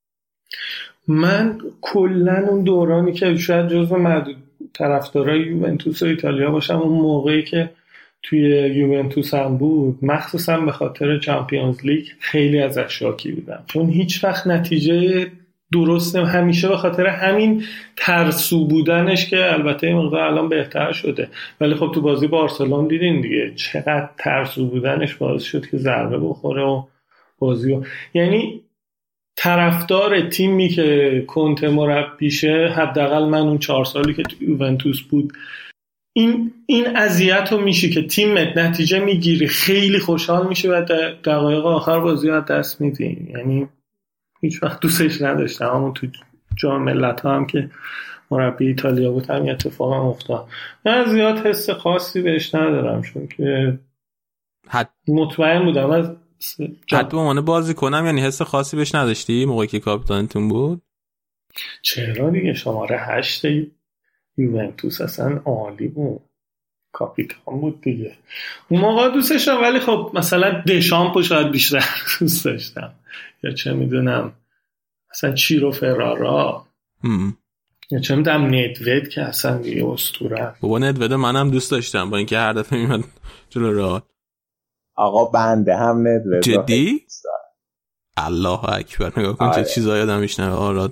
من کلا اون دورانی که شاید جزو معدود طرفدارای یوونتوس ایتالیا باشم، اون موقعی که توی یوونتوس هم بود، مخصوصا به خاطر چمپیونز لیگ خیلی ازش شاکی بودم، چون هیچ وقت نتیجه درست نمی، همیشه به خاطر همین ترسو بودنش که البته این مقدار الان بهتر شده، ولی خب تو بازی بارسلون دیدین دیگه چقدر ترسو بودنش باعث شد که ضربه بخوره و بازی و... یعنی طرفدار تیمی که کنته مربیشه، حداقل من اون چهار سالی که تو یوونتوس بود، این این اذیت رو میشه که تیمت نتیجه میگیری خیلی خوشحال میشه و دقایق آخر بازی رو دست میدی. یعنی هیچ وقت دوستش نداشتم، اما تو جام ملت‌ها هم که مربی ایتالیا بود هم اتفاق هم افتاد. من زیاد حس خاصی بهش ندارم، چون که حد... مطمئن بودم از حد به عنوان بازی کنم. یعنی حس خاصی بهش نداشتی موقعی که کاپیتانتون بود؟ چرا دیگه، شماره هشت یوونتوس اصلا عالی بود، کاپیتان بود دیگه اون موقع دوستش داشتم، ولی خب مثلا دشامپو شاید بیشتر دوست داشتم، یا چه میدونم مثلا چیرو فرارا ام. یا چه میدونم ندوید که اصلا یه اسطوره. بابا ندوید منم دوست داشتم با اینکه هر دفعه میمد جلو راه. آقا بنده هم ندوید جدی؟ الله اکبر، نگاه کن چه چیزایی آدم میشنوه. آراد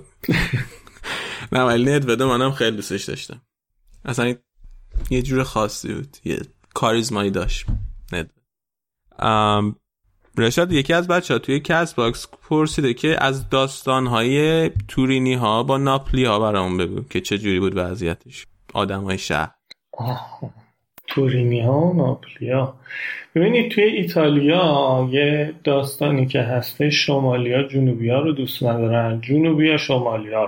نه ولی ندوید منم خیلی دوستش داشتم، اصلا یه جور خاصی بود، یه کاریزمایی داشت ندوید. ام رشاد یکی از بچه‌ها توی کست باکس پرسیده که از داستان‌های تورینی ها با ناپلی ها برامون بگو که چه جوری بود وضعیتش، آدمای شهر. تورینی ها و ناپلی ها. ببینید توی ایتالیا یه داستانی که هسته، شمالی ها جنوبی ها رو دوست ندارن، جنوبی ها شمالی ها رو،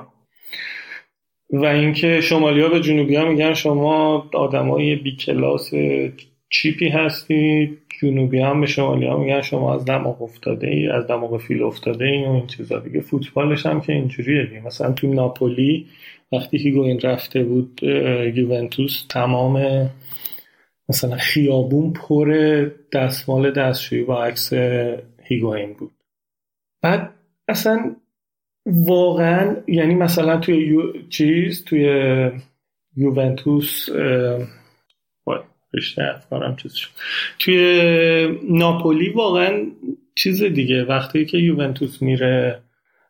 و اینکه شمالی ها به جنوبی ها میگن شما آدمای بی کلاس چیپی هستید، جنوبی هم به شمالی ها میگن شما از دماغ افتاده ای، از دماغ فیل افتاده ای و این چیزا دیگه. فوتبالش هم که اینجوریه دیگه. مثلا تو ناپولی وقتی هیگوین رفته بود یوونتوس، تمام مثلا خیابون پر دستمال دستشویی با عکس هیگوین بود. بعد اصلا واقعا یعنی مثلا توی یو... چیز توی یوونتوس وای رشته افکارم چیز شد، توی ناپولی واقعا چیز دیگه. وقتی که یوونتوس میره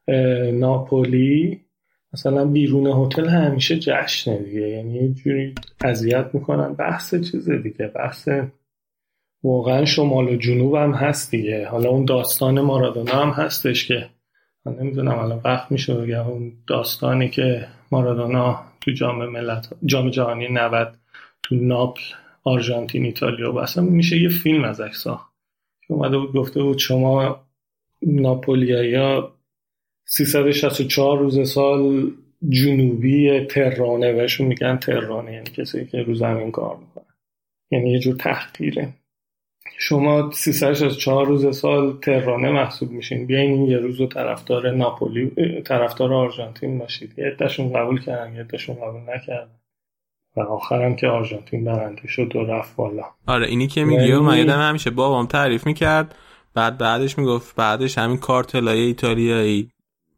ناپولی مثلا بیرون هتل همیشه جشنه دیگه، یعنی یه جوری اذیت میکنن. بحث چیز دیگه، بحث واقعا شمال و جنوب هم هست دیگه. حالا اون داستان مارادونا هم هستش که من نمیدونم الان وقت میشه بگم، اون داستانی که مارادونا تو جام ملت جام جهانی نود تو ناپل آرژانتین ایتالیا و اصلا میشه یه فیلم ازش ساخت که اومده بود گفته بود شما ناپولیایی‌ها سیصد و شصت و چهار روز سال جنوبی تهرانه، بهشون میگن تهرانه، یعنی کسی که رو زمین کار میکنه، یعنی یه جور تحقیره. شما سیصد و شصت و چهار روز سال تهرانه محسوب میشین، بیاین این یه روزو طرفدار ناپولی طرفدار آرژانتین باشید. یه عده‌شون قبول کردن، یه عده‌شون قبول نکردن و آخرام که آرژانتین برنده شد و رفت بالا. آره اینی که میگی و من یادم همیشه بابام تعریف میکرد، بعد بعدش میگفت بعدش همین کارتلای ایتالیایی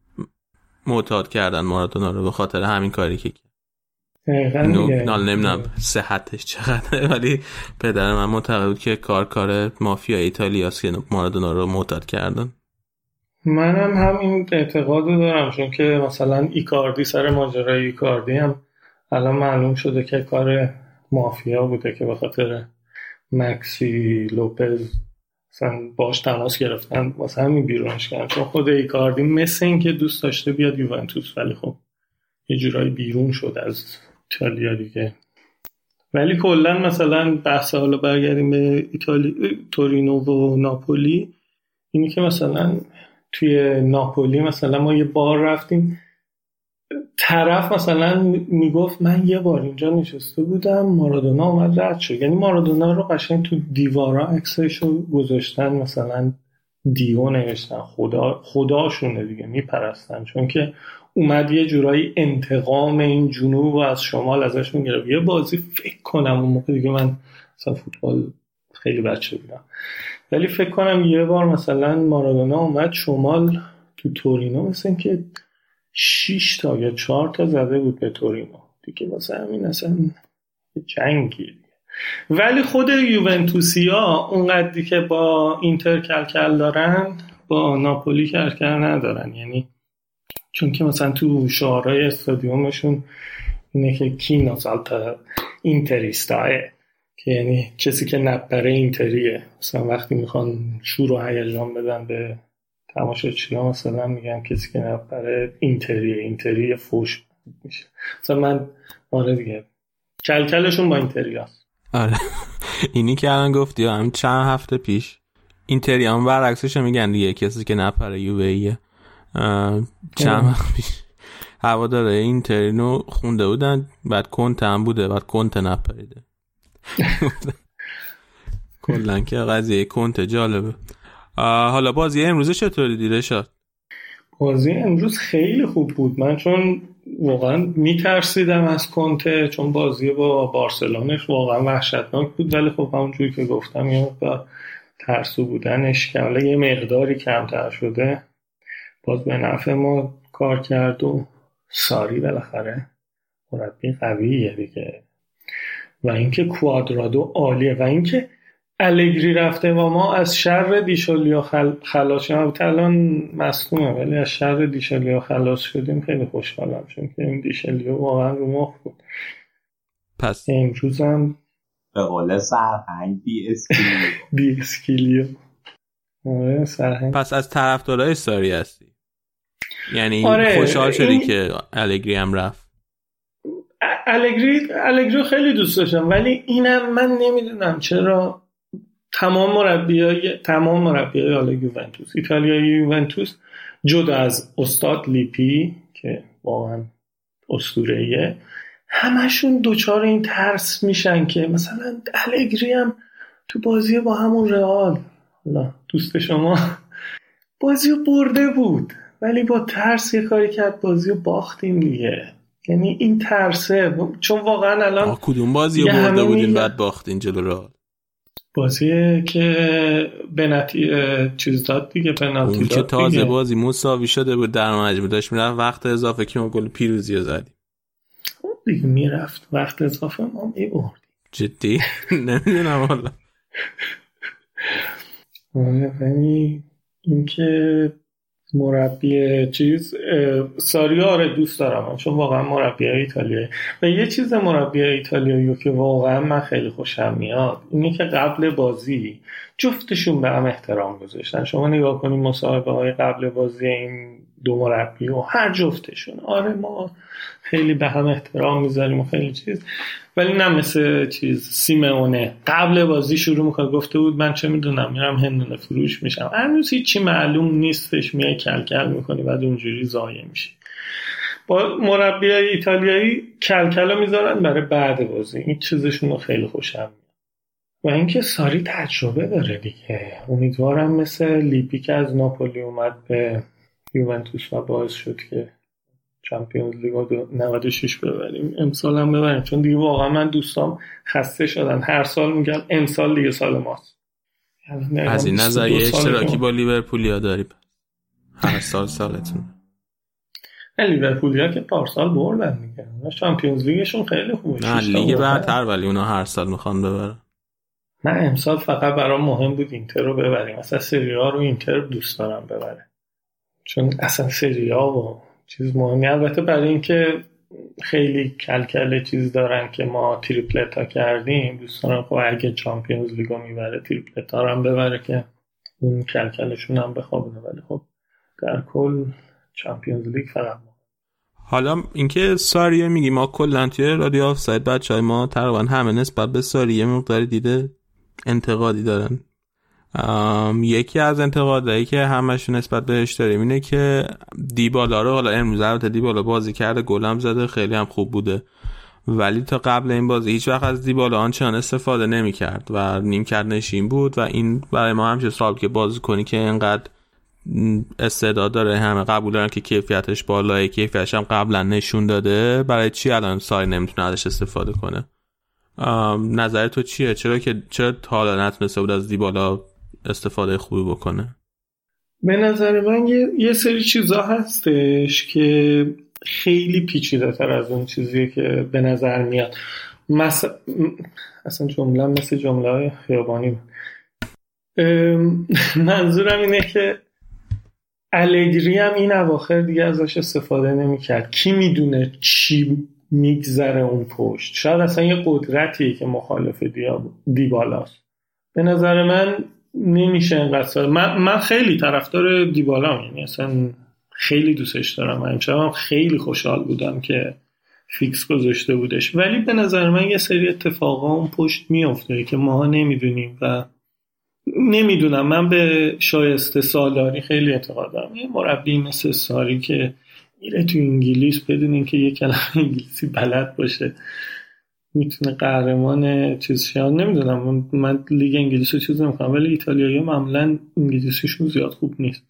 معتاد کردن مارادونا رو به خاطر همین کاری که کرد. نال نمیدونم صحتش چقدره، ولی پدر من معتقد بود که کار کار مافیا ایتالیاست که مارادونا رو معتاد کردن. منم هم این اعتقاد رو دارم، چون که مثلا ایکاردی، سر ماجرای ایکاردی هم الان معلوم شده که کار مافیا بوده که به خاطر مکسی لوپز مثلا باش تماس گرفتن واسه همین بیرونش کردن، چون خود ایکاردی مثل این که دوست داشته بیاد یوونتوس، ولی خب یه جورایی بیرون شد از ایتالیا دیگه. ولی کلا مثلا بحث حالا برگردیم به ایتالی، تورینو و ناپولی، اینی که مثلا توی ناپولی مثلا ما یه بار رفتیم، طرف مثلا میگفت من یه بار اینجا نشسته بودم مارادونا اومد رد شد، یعنی مارادونا رو قشنگ تو دیوارا عکسشو گذاشتن، مثلا دیو نوشتن، خدا خداشونه دیگه، میپرستن، چون که اومد یه جورایی انتقام این جنوب و از شمال ازش میگرفت. یه بازی فکر کنم اون موقع دیگه من مثلا فوتبال خیلی بچه بودم، ولی فکر کنم یه بار مثلا مارادونا اومد شمال تو تورینو، مثلا که شش تا یا چهار تا زده بود به تورینو دیگه، واسه همین اصلا جنگی. ولی خود یوونتوسیا اونقدری که با اینتر کلکل دارن با ناپولی کلکل ندارن، یعنی چون که مثلا تو شعارهای استادیومشون اینه که کی نوزالتا اینتریستاه، که یعنی کسی که نپره اینتریه. مثلا وقتی میخوان شور و هیجان بدن به تماشاچی‌ها مثلا میگن کسی که نپره اینتریه، اینتری فوش میشه. مثلا من آره دیگه کلکلشون با اینتریاست. آره اینی که الان گفتی همین چند هفته پیش اینتری هم برعکسش میگن دیگه، کسی که نپره یوویه. چند وقت پیش هواداره اینترینو خونده بودن، بعد کنته هم بوده، بعد کنته نپریده. کلن که قضیه کنته جالبه. حالا بازی امروز چطوری دیده شد؟ بازی امروز خیلی خوب بود. من چون واقعا میترسیدم از کنته، چون بازی با بارسلونش واقعا وحشتناک بود، ولی خب همونجوری که گفتم یه مقدار ترسو بودنش که حالا یه مقداری کمتر شده، باز به نفع ما کار کرد و ساری بالاخره مربی قویه دیگه، و اینکه کوادرادو عالیه، و اینکه الگری رفته و ما از شر دیشالیا خل... خلاص شدیم. الان مصدومه ولی از شر دیشالیا خلاص شدیم، خیلی خوشحالم، چون که این دیشالیا واقعا رو مخ بود. پس امروز هم به قول سرهنگ دی اسکیلیو دی اسکیلیو آره سرهنگ. پس از طرفدارای ساری هستی، یعنی آره، خوشحال شدی این... که الگری هم رفت؟ الگری الگری خیلی دوست داشتم، ولی اینم من نمیدونم چرا تمام مربیای تمام مربیای حالا یوونتوس، ایتالیای یوونتوس، جدا از استاد لیپی که واقعا اسطوره‌ایه، همشون دوچار این ترس میشن که مثلا الگری هم تو بازی با همون رئال، حالا دوست شما، بازیو برده بود ولی با ترس یه کاری کرد، بازیو باختیم دیگه. یعنی این ترسه، چون واقعا الان کدوم بازیو برده بودین بعد باختین جلو رئال؟ بازی که بنتی چیز داد دیگه، پنالتی داد که تازه دیگه. بازی مساوی شده بود در مجموع، داشت میرفت وقت اضافه که ما گل پیروزی رو زدیم دیگه، میرفت وقت اضافه ما میبردیم. جدی نمیدونم والا. یعنی این که مربی چیز ساری آره دوست دارم، چون واقعا مربی ایتالیایی، و یه چیز مربی ایتالیایی که واقعا من خیلی خوشم میاد اینه که قبل بازی جفتشون به هم احترام گذاشتن. شما نگاه کنید مسابقه های قبل بازی این دو مربی و هر جفتشون، آره ما خیلی به هم احترام میذاریم و خیلی چیز، ولی نه مثل چیز سیمونه قبل بازی شروع میکنه، گفته بود من چه میدونم میرم هندونه فروش میشم، هنوز هیچی معلوم نیستش، میای کلکل میکنی بعد اونجوری ضایع میشی. با مربیای ایتالیایی کلکلو میذارن برای بعد بازی، این چیزشون رو خیلی خوشم. و اینکه ساری تجربه داره دیگه، امیدوارم مثل لیپی که از ناپولی اومد به یوونتوس و باعث شد که چمپیونز لیگ نود و شش ببریم، امسال هم ببریم، چون دیگه واقعا من دوستام خسته شدن، هر سال میگن امسال دیگه سال ماست. از این نظر یه اشتراکی با لیورپولیا داری، هر سال سالتون. لیورپولیا که پارسال بردن میگن، چمپیونز لیگشون خیلی خوبه، نه لیگ برتر، ولی اونا هر سال میخوان ببرن. من امسال فقط برام مهم بود اینتر رو ببریم، اصلا سری آ رو اینتر دوست دارم ببره، چون اصلا سری آ و چیز مهمی، البته برای اینکه خیلی کلکل چیز دارن که ما تریپلت ها کردیم، دوست دارم خب اگه چمپیونز لیگو میبره تریپلت ها هم ببره که اون کلکلشون هم بخوابونه، ولی خب در کل چمپیونز لیگ فقط. حالا اینکه ساریه میگی، ما کلا توی رادیو آفساید بچهای ما تقریبا همه نسبت به ساریه مقداری دیده انتقادی دارن. یکی از انتقادایی که همشون نسبت بهش داریم اینه که دیبالا رو، حالا امروز البته دیبالا بازی کرده، گلم زده، خیلی هم خوب بوده، ولی تا قبل این بازی هیچ وقت از دیبالا آنچنان استفاده نمی‌کرد و نیمکت نشین بود و این برای ما همیشه سوال که بازیکنی که اینقدر استعداد داره، همه قبول دارن که کیفیتش بالاه، کیفیتش هم قبلا نشون داده، برای چی الان ساری نمیتونه ازش استفاده کنه؟ نظر تو چیه؟ چرا که چرا تا حالا نتونسته بود از دیبالا استفاده خوبی بکنه؟ به نظر من یه, یه سری چیزا هستش که خیلی پیچیده تر از اون چیزیه که به نظر میاد. مثلا اصلا جمله مثل جمله های خیابانی بود. منظورم اینه که الگری هم این اواخر دیگه ازش استفاده نمی‌کرد. کی میدونه چی میگذره اون پشت؟ شاید اصلا یه قدرتیه که مخالف دیبالاست. به نظر من نمیشه اینقدر. من, من خیلی طرفدار دیبالام، یعنی اصلا خیلی دوستش دارم. من امشب خیلی خوشحال بودم که فیکس گذاشته بودش، ولی به نظر من یه سری اتفاقا اون پشت میفته که ما نمیدونیم و نمیدونم. من به شایسته سالاری خیلی اعتقاد دارم. یه مربی مثل ساری که میره تو انگلیس بدون اینکه یه کلمه انگلیسی بلد باشه میتونه قهرمان چیز شه. نمیدونم، من لیگ انگلیس رو چیز نمیکنم، ولی ایتالیایی معمولا انگلیسیشون زیاد خوب نیست.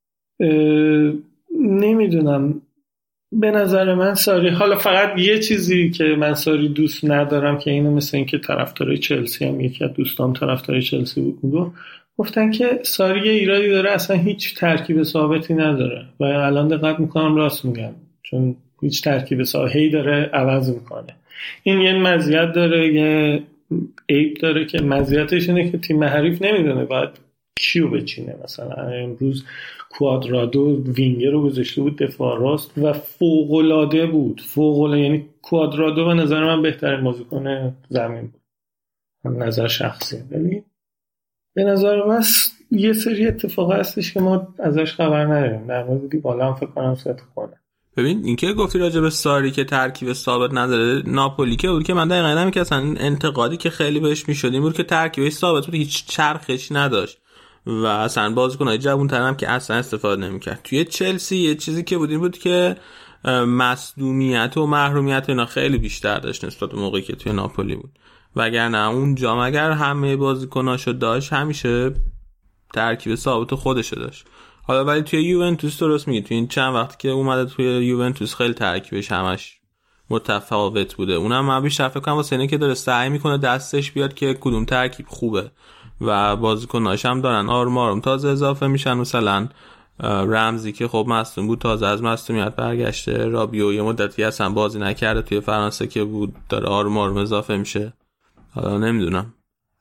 نمیدونم، به نظر من ساری، حالا فقط یه چیزی که من ساری دوست ندارم که اینو مثل این که طرفدار چلسی هم یکی از دوستام طرفدار چلسی بود میگفت گفتن که ساری یه ایرادی داره، اصلا هیچ ترکیب ثابتی نداره و الان دقت میکنم راست میگم، چون هیچ ترکیب ثابتی داره عوض میکنه. این یه مزیت داره، یه عیب داره که مزیتش اینه که تیم حریف نمیدونه باید کیو بچینه. مثلا امروز کوادرادو وینگر رو گذاشته بود دفاع راست و فوق‌العاده بود، فوق‌العاده. یعنی کوادرادو به نظر من بهترین بازیکن زمین بود، هم نظر شخصی. ولی به نظر من یه سری اتفاق هستش که ما ازش خبر نداریم. در مورد دیبالا هم فکر کنم صدق کنه. ببین اینکه گفتی راجع به ساری که ترکیب ثابت نداره، ناپولی که بود که من دقیقاً نمی‌دونم که اصلا انتقادی که خیلی بهش می‌شد این بود که ترکیبش ثابت بود، هیچ چرخش نداشت و اصلا بازیکنای جوان‌تر هم که اصلا استفاده نمی‌کرد. توی چلسی یه چیزی که بود این بود که مصدومیت و محرومیت اینا خیلی بیشتر داشت نسبت به موقعی که توی ناپولی بود، وگرنه اونجا مگر همه بازیکناشو داشت همیشه ترکیب ثابت خودشو داشت. حالا ولی توی یوونتوس درست میگی، توی این چند وقتی که اومده توی یوونتوس خیلی ترکیبش همش متفاوت بوده. اونم من بیشتر فکر کنم واسه اینه که داره سعی میکنه دستش بیاد که کدوم ترکیب خوبه و بازیکناش هم دارن آروم آروم تازه اضافه میشن. مثلا رمزی که خب مصدوم بود تازه از مصدومیت برگشته، رابیو یه مدتی اصلا بازی نکرده توی فرانسه که بود، داره آروم آروم اضافه میشه. حالا نمیدونم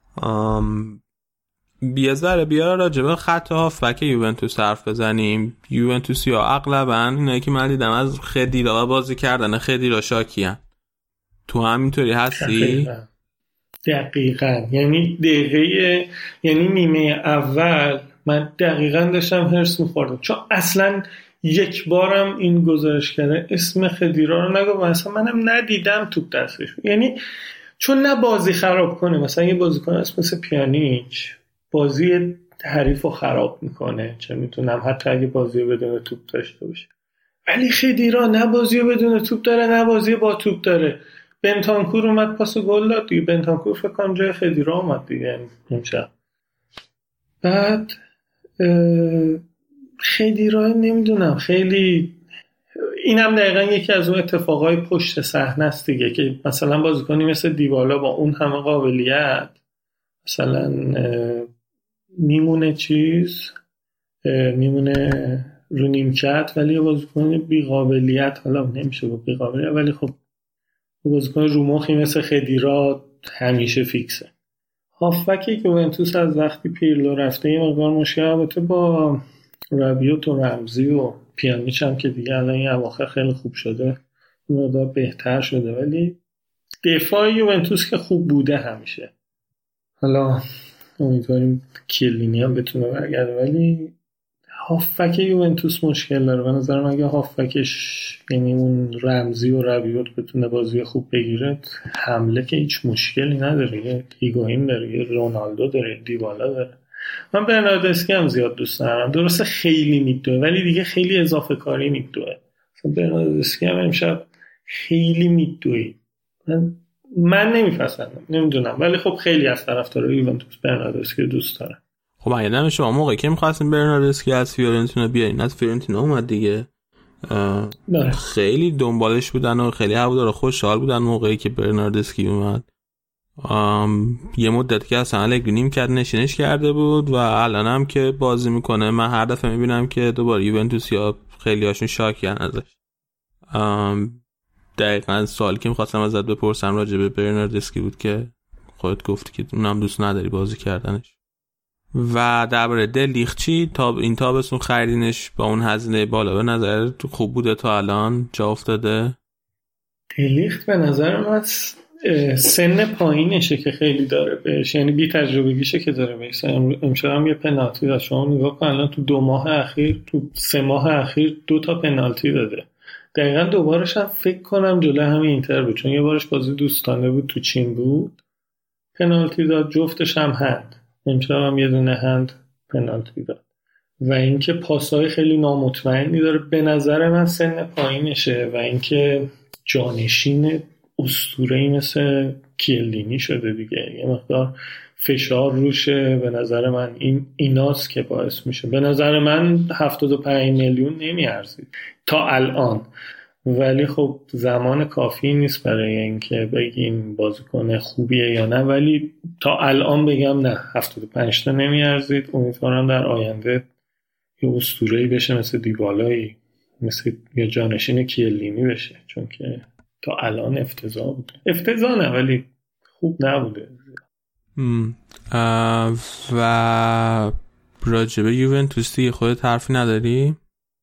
ام بیا ذره بیا راجع به خط هافبک یوونتوس حرف بزنیم. یوونتوسی ها اغلبا اینایی که من دیدم از خدیرا بازی کردن، خدیرا شاکیان. تو همینطوری هستی؟ دقیقاً. دقیقاً یعنی دقیقه یعنی نیمه اول من دقیقاً داشتم هرس می‌خوردم، چون اصلاً یک بارم این گزارش کرده اسم خدیرا رو نگفت، اصلا منم ندیدم توپ دستش. یعنی چون نه بازی خراب کنه، مثلا یه بازیکن اسم مثل پیانیچ بازی حریف رو خراب میکنه، چه میتونم حتی اگه بازی بدون توپ داشته باشه، ولی خدیرا نه بازی بدون توپ داره نه بازی با توپ داره. بنتانکور اومد پاس گل داد دیگه، بنتانکور فکر کنم جای خدیرا اومد دیگه امشب. بعد خدیرا نمیدونم خیلی، اینم دقیقاً یکی از اون اتفاقای پشت صحنه است دیگه که مثلا بازیکنی مثل دیبالا با اون همه قابلیت مثلا میمونه چیز میمونه رو نیمکت، ولی یه بازیکن بی قابلیت، حالا نمیشه با بی قابلیت، ولی خب بازیکن رو مخی مثل خدیرا همیشه فیکسه. هافبکی که یوونتوس از وقتی پیرلو رفته یه مقدار مشکل البته با رابیوت و رمزی و پیانیچ هم که دیگه الان این اواخر خیلی خوب شده، مقدار بهتر شده، ولی دفاع یوونتوس که خوب بوده همیشه. حالا امیدواریم کلینی هم بتونه برگرده، ولی هافک یوونتوس مشکل داره به نظر من. اگه هافکش یعنی اون رمزی و ربیوت بتونه بازی خوب بگیره، حمله که هیچ مشکلی نداره. یه هیگوین داره، یه رونالدو داره، دیبالا داره. من برناردسکی هم زیاد دوست دارم. درسته خیلی میدوه ولی دیگه خیلی اضافه کاری میدوه. برناردسکی هم امشب خیلی میدوی. من, من نمیپسندم، نمیدونم، ولی خب خیلی از طرفدارای یوونتوس برناردسکی دوست دارن. خب اگه نمیشه شما موقعی که می‌خواستین برناردسکی از فیورنتینا بیارین، از فیورنتینا اومد دیگه. خیلی دنبالش بودن و خیلی هوادارا خوشحال بودن موقعی که برناردسکی اومد. یه مدت که اصلا الگری کرد نشینش کرده بود و الان هم که بازی میکنه من هر دفعه میبینم که دوباره یوونتوسیا خیلی هاشون شاکیان ازش. دقیقاً سوالی که میخواستم ازت بپرسم راجع به برناردسکی بود که خودت گفتی که اونم دوست نداری بازی کردنش. و درباره دلیخت چی؟ تا این تابستون خریدینش با اون هزینه بالا، به نظر خوب بوده تا الان جا افتاده؟ دلیخت به نظر من سن پایینشه که خیلی داره بهش، یعنی بی تجربگیشه که داره بهش. امشب هم یه پنالتی داد. شما نگاه کن الان تو دو ماه اخیر، تو سه ماه اخیر دو تا پنالتی داده. دقیقاً دوبارش هم فکر کنم جلوی همین اینتر بود، چون یه بارش بازی دوستانه بود تو چین بود پنالتی داد، جفتش هم هند. امشب هم یه دونه هند پنالتی داد. و اینکه پاسای خیلی نامطمئنی داره. به نظر من سن پایینشه و اینکه جانشین اسطوره‌ای مثل کیلدینی شده دیگه. یه مقدار فشار روشه. به نظر من این ایناست که باعث میشه. به نظر من هفتاد و پنج میلیون نمیارزید تا الان، ولی خب زمان کافی نیست برای اینکه بگیم بازیکن خوبیه یا نه، ولی تا الان بگم نه، هفتاد و پنج تا نمیارزید. امیدوارم در آینده یه اسطوره‌ای بشه مثل دیبالایی، مثل یه جانشین کیلدینی بشه، چون که تا الان افتضاح بوده. افتضاح نه ولی خوب نبوده. و راجبه یوونتوس دیگه خودت حرفی نداری؟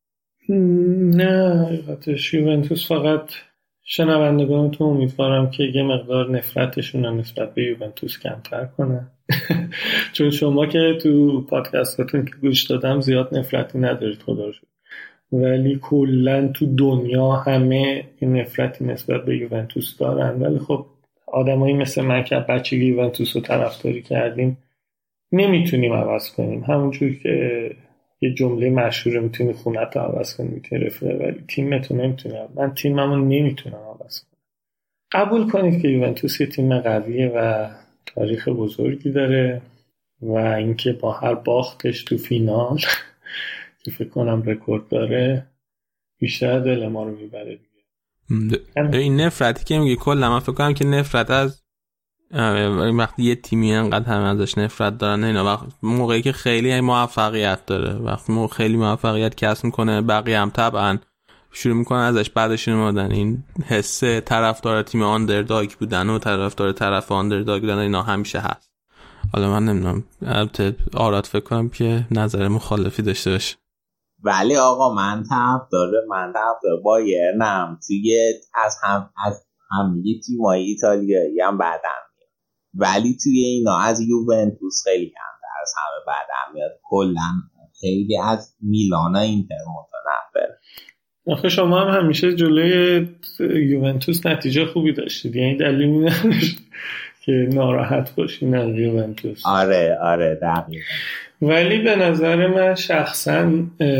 نه حقیقتش یوونتوس فقط شنوندگانتون امیدوارم که یه مقدار نفرتشون رو نسبت به یوونتوس کمتر کنن. چون شما که تو پادکستاتون که گوش دادم زیاد نفرتی ندارید خدا رو شکر، ولی کلن تو دنیا همه این نفرتی نسبت به یوونتوس دارن. ولی خب آدمایی مثل من که بچگی یوونتوس رو طرفداری کردیم نمیتونیم عوض کنیم. همونجور که یه جمله مشهور میتونی خونت رو عوض کنی، میتونی رفره، ولی تیمتو نمیتونی. من تیممو نمیتونم عوض کنم. قبول کنید که یوونتوس یه تیم قویه و تاریخ بزرگی داره و اینکه با هر باختش تو فینال که فکر کنم رکورد داره بیشتر دل ما رو میبره دیگه. این نفرتی که میگه کلا من فکر کنم که نفرت از وقتی یه تیمی انقدر همه ازش نفرت دارن اینا، وقت موقعی که خیلی موفقیت داره، وقتی موقع خیلی موفقیت کسب میکنه بقیه هم طبعا شروع میکنن ازش بعدش نمودن. این حسه طرفدار تیم آندرداگ بودن و طرفدار طرف آندرداگ بودن اینا همیشه هست. حالا من نمیدونم البته آراد فکر کنم که نظر مخالفی داشته باشه، ولی آقا من طرفدار من طرفدار بایرنم توی از هم از همه تیم‌های ایتالیایی هم بعدم میاد، ولی توی اینا از یوونتوس خیلی کمتر از همه بعدم میاد. کلا خیلی از میلان و اینتر متنفر. آخه شما هم همیشه جلوی یوونتوس نتیجه خوبی داشتید، یعنی دلیل نداشت که ناراحت باشین از یوونتوس. آره آره دقیقاً. ولی به نظر من شخصا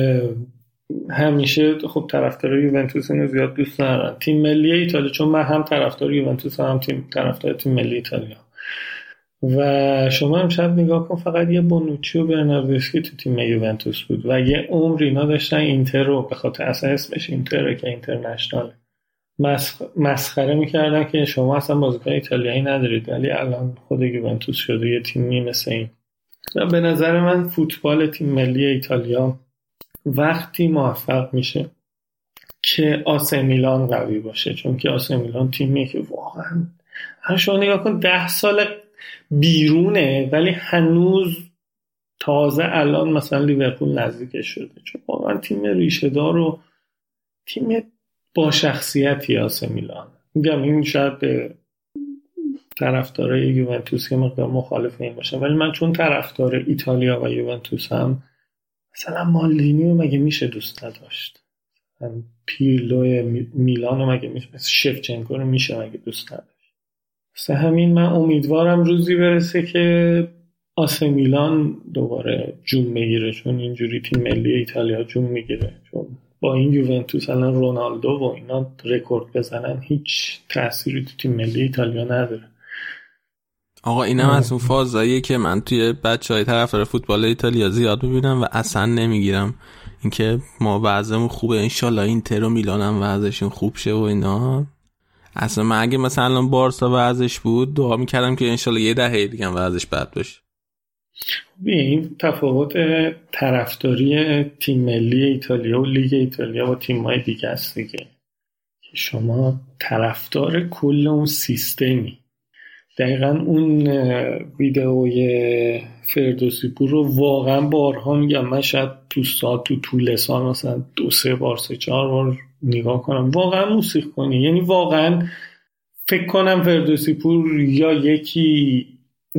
همیشه خب طرفدار یوونتوس اینو زیاد دوست ندارن. تیم ملی ایتالیا، چون من هم طرفدار یوونتوس هم تیم طرفدار تیم ملی ایتالیا، و شما امشب نگاه کن فقط یه بونوچی و برناردسکی تو تیم یوونتوس بود و یه عمر اینا داشتن اینتر رو به خاطر اصلا اسمش اینتره که اینترنشنال مسخ... مسخره میکردن که شما اصلا بازیکن ایتالیایی ندارید، ولی الان خود یوونتوس شده یه تیمی مثل این. و به نظر من فوتبال تیم ملی ایتالیا وقتی موفق میشه که آسی میلان قوی باشه، چون که آسی میلان تیمیه که واقعا هر شما نگاه کن ده سال بیرونه ولی هنوز تازه الان مثلا لیورپول نزدیکش شده، چون واقعا تیم ریشه دار و تیم با شخصیتی آسی میلان. میگم این شاید به طرفدارای یوونتوس که مقدار مخالف این باشه، ولی من چون طرفدار ایتالیا و یوونتوس هم مثلا مالدینیو مگه میشه دوست نداشت؟ پیرلو میلانو مگه میشه؟ مثل شفچنکو رو میشه مگه دوست نداشت؟ مثل همین من امیدوارم روزی برسه که آسه میلان دوباره جون بگیره، چون اینجوری تیم ملی ایتالیا جون میگیره، چون با این یوونتوس الان رونالدو و اینا رکورد بزنن هیچ تأثیری تو تیم ملی ایتالیا نداره. آقا اینم از اون فازاییه که من توی بچهای طرفدار فوتبال ایتالیا زیاد میبینم و اصلا نمیگیرم، اینکه ما وضعمون خوبه انشالله اینتر و میلان هم وضعشون خوب شه و اینا. اصلا من اگه مثلا بارسا وضعش بود دعا میکردم که انشالله یه دهه دیگه هم وضعش بد بشه. این تفاوت طرفداری تیم ملی ایتالیا و لیگ ایتالیا با تیم‌های دیگه است دیگه، که شما طرفدار کل اون سیستمی. دقیقا اون ویدئوی فردوسی پور رو واقعا بارها میگم، من شاید تو سال تو طول سال مثلا دو سه بار سه چهار بار نگاه کنم، واقعا موسیقی کنی. یعنی واقعا فکر کنم فردوسی پور یا یکی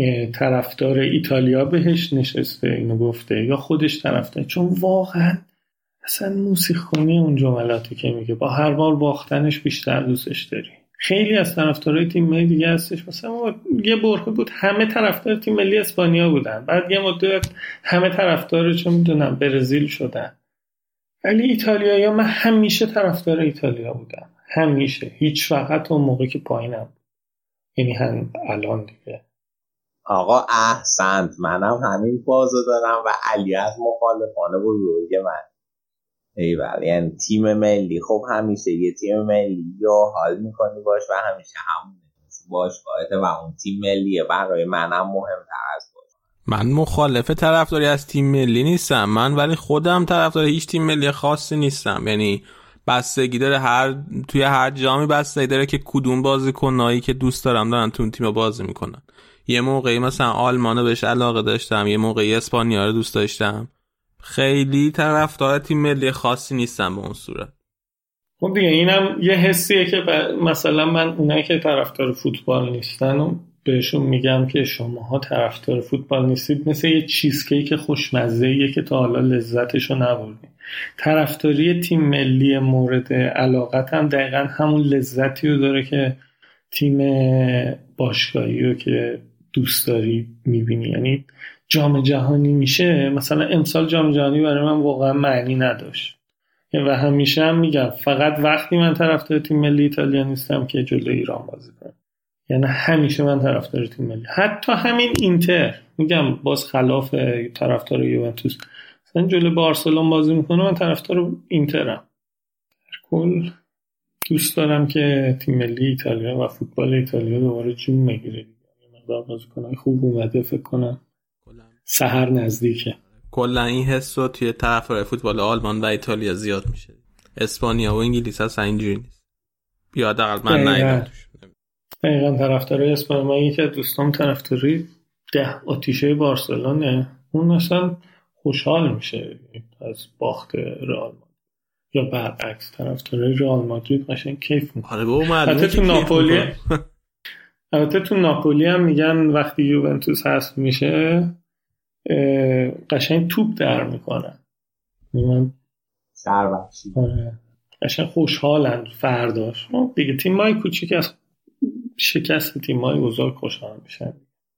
طرفدار ایتالیا بهش نشسته اینو گفته یا خودش طرفدار، چون واقعا اصلا موسیقی کنی اون جملاتی که میگه با هر بار باختنش بیشتر دوستش داری. خیلی از طرفدارای تیم ملی دیگه هستش، مثلا یه برهه بود همه طرفدار تیم ملی اسپانیا بودن، بعد یه مدت همه طرفدار چه میدونم برزیل شدن، ولی ایتالیایی من همیشه طرفدار ایتالیا بودم، همیشه، هیچ وقت اون موقع که پایینم، یعنی هم الان دیگه. آقا احسنت، منم همین بازو دارم و علی از مخالفان بزرگ من. ایول، یعنی تیم ملی خب همیشه یه تیم ملی یا حال میکنی باش و همیشه همونه باش باید و اون تیم ملیه برای منم مهمتر از باش. من مخالف طرفداری از تیم ملی نیستم من، ولی خودم طرفدار هیچ تیم ملی خاصی نیستم. یعنی بستگی داره، هر توی هر جامی بستگی داره که کدوم بازیکنایی که دوست دارم دارن تو اون تیم بازی میکنن. یه موقعی مثلا آلمانو بهش علاقه داشتم، یه موقعی اسپانیا رو دوست داشتم. خیلی طرفدار تیم ملی خاصی نیستم به اون صورت. خب دیگه اینم یه حسیه که مثلا من اونایی که طرفدار فوتبال نیستن و بهشون میگم که شماها طرفدار فوتبال نیستید، مثل یه چیزکیک خوشمزه‌ایه که تا حالا لذتشو نبردید. طرفداری تیم ملی مورد علاقت هم دقیقاً همون لذتی رو داره که تیم باشگاهی رو که دوست داری میبینی. یعنی جام جهانی میشه، مثلا امسال جام جهانی برای من واقعا معنی نداشت و همیشه هم میگم فقط وقتی من طرفدار تیم ملی ایتالیا نیستم که جلوی ایران بازی کنه. یعنی همیشه من طرفدار تیم ملی، حتی همین اینتر میگم باز خلاف طرفدار یوونتوس، مثلا جلوی بارسلون بازی میکنه من طرفدار اینترم. کل دوست دارم که تیم ملی ایتالیا و فوتبال ایتالیا دوباره جون بگیره. مقدار بازیکنای خوب اومده، فکر کنم سحر نزدیکه. کلا این حس رو توی طرفدار فوتبال آلمان و ایتالیا زیاد میشه. اسپانیا و انگلیس اصلا اینجوری نیست. بیاد عقل من نیدم. دقیقاً طرفدارای اسپانیا که دوستام طرفداری ده آتیشه بارسلونه، اون مثلا خوشحال میشه از باخت رئال مادرید، یا برعکس طرفدارای رئال مادرید قشنگ کیف میکنه. آره بابا معلومه تو ناپولی البته تو ناپولی هم میگن وقتی یوونتوس حذف میشه قشنگ توپ در میکنن، من سربخشی آره قشنگ خوشحالن فرداش. دیگه تیمای کوچیک از شکست تیمای بزرگ خوشحال میشن.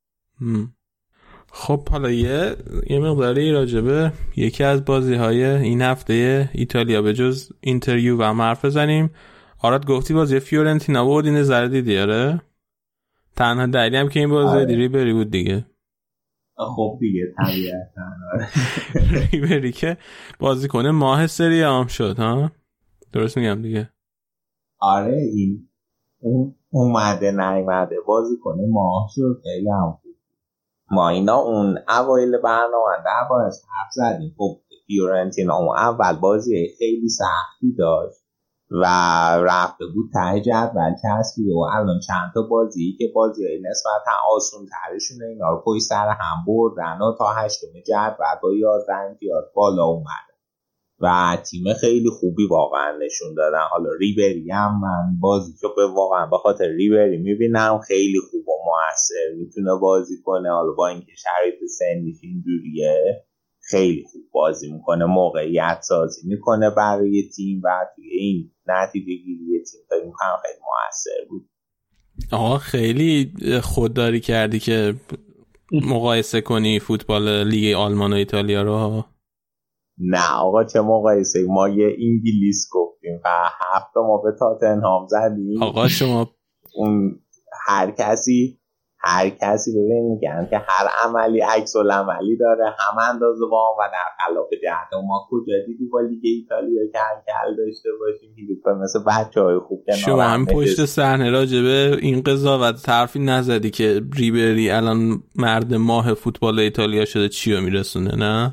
خب حالا یه یه مقداری راجبه یکی از بازی‌های این هفته ایتالیا به جز اینتریو و هم حرف بزنیم. آراد گفتی بازی فیورنتینا بود، این نظر دیدی؟ آره تنها دلیلی هم که این بازی آره. ریبری بود دیگه. خب دیگه طبیعتاً ریبری که بازیکن ماه سری هم شد ها، درست میگم دیگه؟ آره این اون اومده نیومده بازیکن ماه شد، خیلی هم بود. ما اینا اون اوایل برنامه در باید حرف زدیم. خب فیورنتینا اون اول بازی خیلی سختی داشت و رفته بود ته جدول چسبیده و الان چند تا بازی که بازی نسبتا آسون ترشونه اینا رو پشت سر هم بردن و تا هشتم جدول با یازده امتیاز بالا اومده و تیم خیلی خوبی واقعا نشون دادن. حالا ریبری هم من بازی که به واقعا به خاطر ریبری میبینم خیلی خوب و موثر میتونه بازی کنه. حالا با اینکه شرایط سنیش اینجوریه خیلی خوب بازی میکنه، موقعیت سازی میکنه برای تیم و توی این نتیجه گیری تیم فکر میکنم خیلی موثر بود. آقا خیلی خودداری کردی که مقایسه کنی فوتبال لیگ آلمان و ایتالیا رو. نه آقا چه مقایسه، ما یه انگلیس گفتیم و هفت ما به تاتنهام زدیم. آقا شما اون هر کسی هر کسی ببین میگن که هر عملی عکس العملی داره، هم اندازه با و در خلاف جهت. ما کجا دیدی با لیگ ایتالیا که هر کل داشته باشیم دیگه مثل بچهای خوب کنار شما هم پشت صحنه راجبه این قضاوت حرفی نزدی که ریبری الان مرد ماه فوتبال ایتالیا شده، چی رو میرسونه؟ نه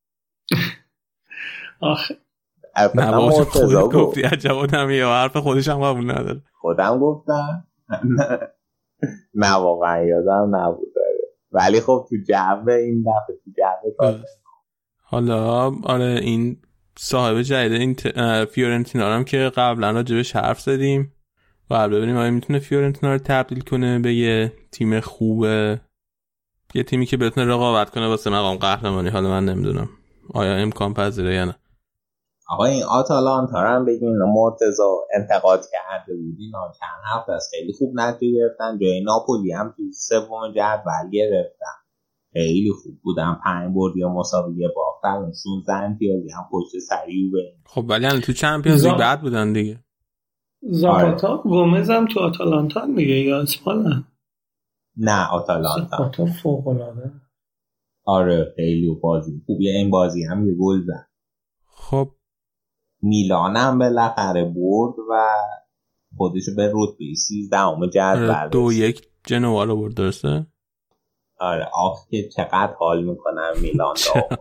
آخه نه باشه خودت گفتی عجب نمیه یا حرف خودش هم قبول نداره. خودم گفتم نه واقعا یادم نبود داره. ولی خب تو جعبه این دفعه تو جعبه کار حالا آره این صاحب جدید این ت... فیورنتینا هم که قبلا راجبش حرف زدیم و ببینیم آیا میتونه فیورنتینا رو تبدیل کنه به یه تیم خوبه، یه تیمی که بتونه رقابت کنه واسه مقام قهرمانی. حالا من نمیدونم آیا امکان پذیره یا نه. آقا این آتالانتا هم بگین مرتضی انتقاد کرده بودین چند هفته از خیلی خوب نتیجه گرفتن، جای ناپولی هم تو سوم جدول گرفتن، خیلی خوب بودن، پنج برد یا مساوی باختن، شانزده امتیازی هم پشت سری و خب ولی الان تو چمپیونز لیگ بعد بودن دیگه. زاپاتا گومز هم تو آتالانتا دیگه یا اسپالن؟ نه آتالانتا. زاپاتا فوق العاده. آره خیلی بازی خوبیه، این بازی هم یه گل زد. خب میلان هم بالاخره برد و خودشو به رتبه سیزدهم جدول دو یک جنوا رو برد. درسته؟ آره آخ که چقدر حال میکنن میلان دا.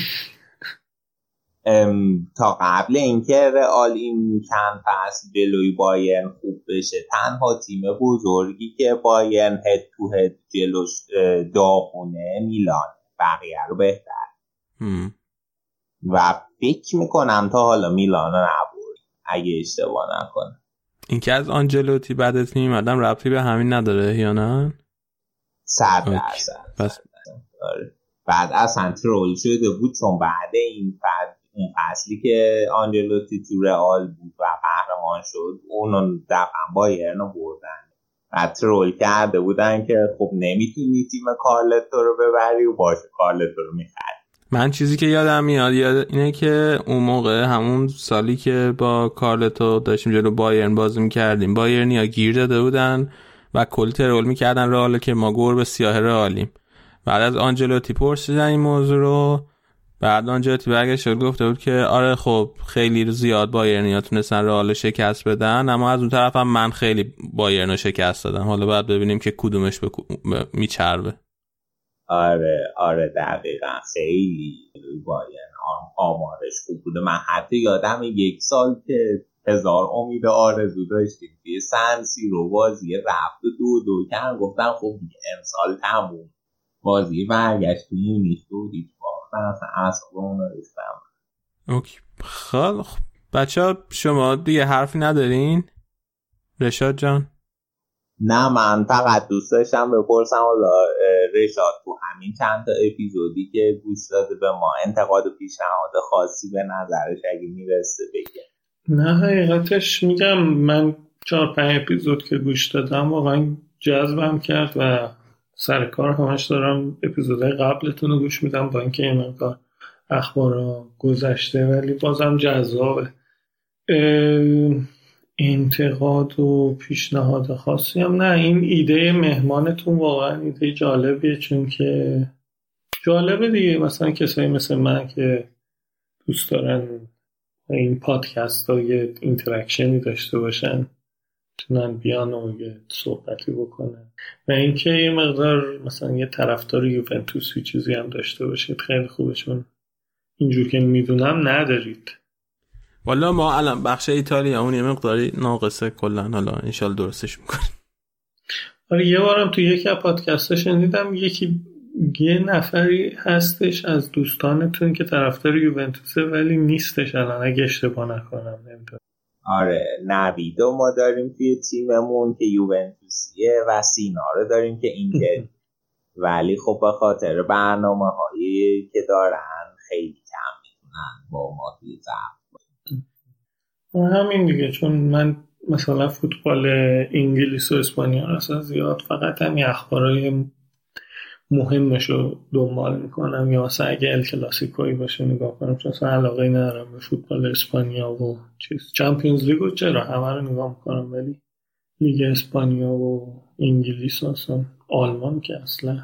تا قبل اینکه رئال این چند فصل جلوی بایرن خوب بشه تنها تیم بزرگی که بایرن هد تو هد جلوش داغونه میلان، بقیه رو بهتر هم. و فکر میکنم تا حالا میلان نبود اگه اشتباه نکنم. این که از آنجلوتی بعد تیم مردم ربطی به همین نداره یا نه؟ صد درصد. پس آره. بعد اصلا ترول شده بود چون بعد این فصل اون فصلی که آنجلوتی تو رئال بود و قهرمان شد اونو دفعا بایرن رو بردن و ترول کرده بودن که خب نمیتونی تیم کارلتو رو ببری و باشه کارلتو رو میخری. من چیزی که یادم میاد یاد اینه که اون موقع همون سالی که با کارلتو داشتیم جلو بایرن بازی میکردیم بایرنیا گیر داده بودن و کل ترول میکردن رئال که ما گربه سیاه رئالیم. بعد از آنجلوتی پرسیدن این موضوع رو، بعد آنجلوتی برگشت شد گفته بود که آره خب خیلی زیاد بایرنیا تونستن رئال شکست بدن، اما از اون طرف هم من خیلی بایرن رو شکست دادم. حالا بعد ببینیم که کدومش به میچربه. آره آره دقیقا خیلی بایرن آمارش خوب بوده. من حتی یادم یک سال که هزار امید آرزو داشتیم توی سن سیرو بازی رفت دو دو کردن گفتن خب امسال تموم، بازی برگشت مونیخ دو هیچ باختن، اصلا اصابمون رو ریختم. اوکی خب بچه ها شما دیگه حرفی ندارین؟ رشاد جان؟ نه من فقط دوست داشتم بپرسم حالا رشاد تو همین چند تا اپیزودی که گوش داده به ما انتقاد و پیشنهاد خاصی به نظرش اگه میرسه بگه. نه حقیقتش میگم من چهار پنج اپیزود که گوش دادم واقعا جذبم کرد و سر کار همش دارم اپیزودهای قبلتون رو گوش میدم با اینکه این مقدار اخبارا گذشته ولی بازم جذابه. انتقاد و پیشنهاد خاصی هم نه. این ایده مهمانتون واقعا ایده جالبیه چون که جالبه دیگه، مثلا کسایی مثل من که دوست دارن این پادکست ها یه اینتراکشنی داشته باشن تونن بیان و یه صحبتی بکنن و اینکه یه مقدار مثلا یه طرفدار یوونتوسی چیزی هم داشته باشید خیلی خوبه، چون اینجور که میدونم ندارید. والا ما الان بخش ایتالیا اون یه مقداری ناقصه کلن، حالا انشالله درستش میکنیم. آره یه بارم تو یکی از پادکست‌ها شنیدم یکی یه نفری هستش از دوستانتون که طرفدار یوونتوسه ولی نیستش الان اگه اشتباه نکنم نمیدونم. آره نویدو ما داریم توی تیممون که یوونتوسیه و سینا رو داریم که اینتر ولی خب به خاطر برنامه هایی که دارن خیلی کم میتونن با ما توی ضبط باشن. همین دیگه، چون من مثلا فوتبال انگلیس و اسپانیا رو اصلا زیاد فقط همین اخبارای مهمش رو دنبال میکنم، یا مثلا اگه ال کلاسیکویی باشه نگاه کنم، چون اصلا علاقه ندارم به فوتبال اسپانیا و چیز. چمپیونز لیگ رو چرا همه رو نگاه میکنم، ولی لیگ اسپانیا و انگلیس اصلا، آلمان که اصلا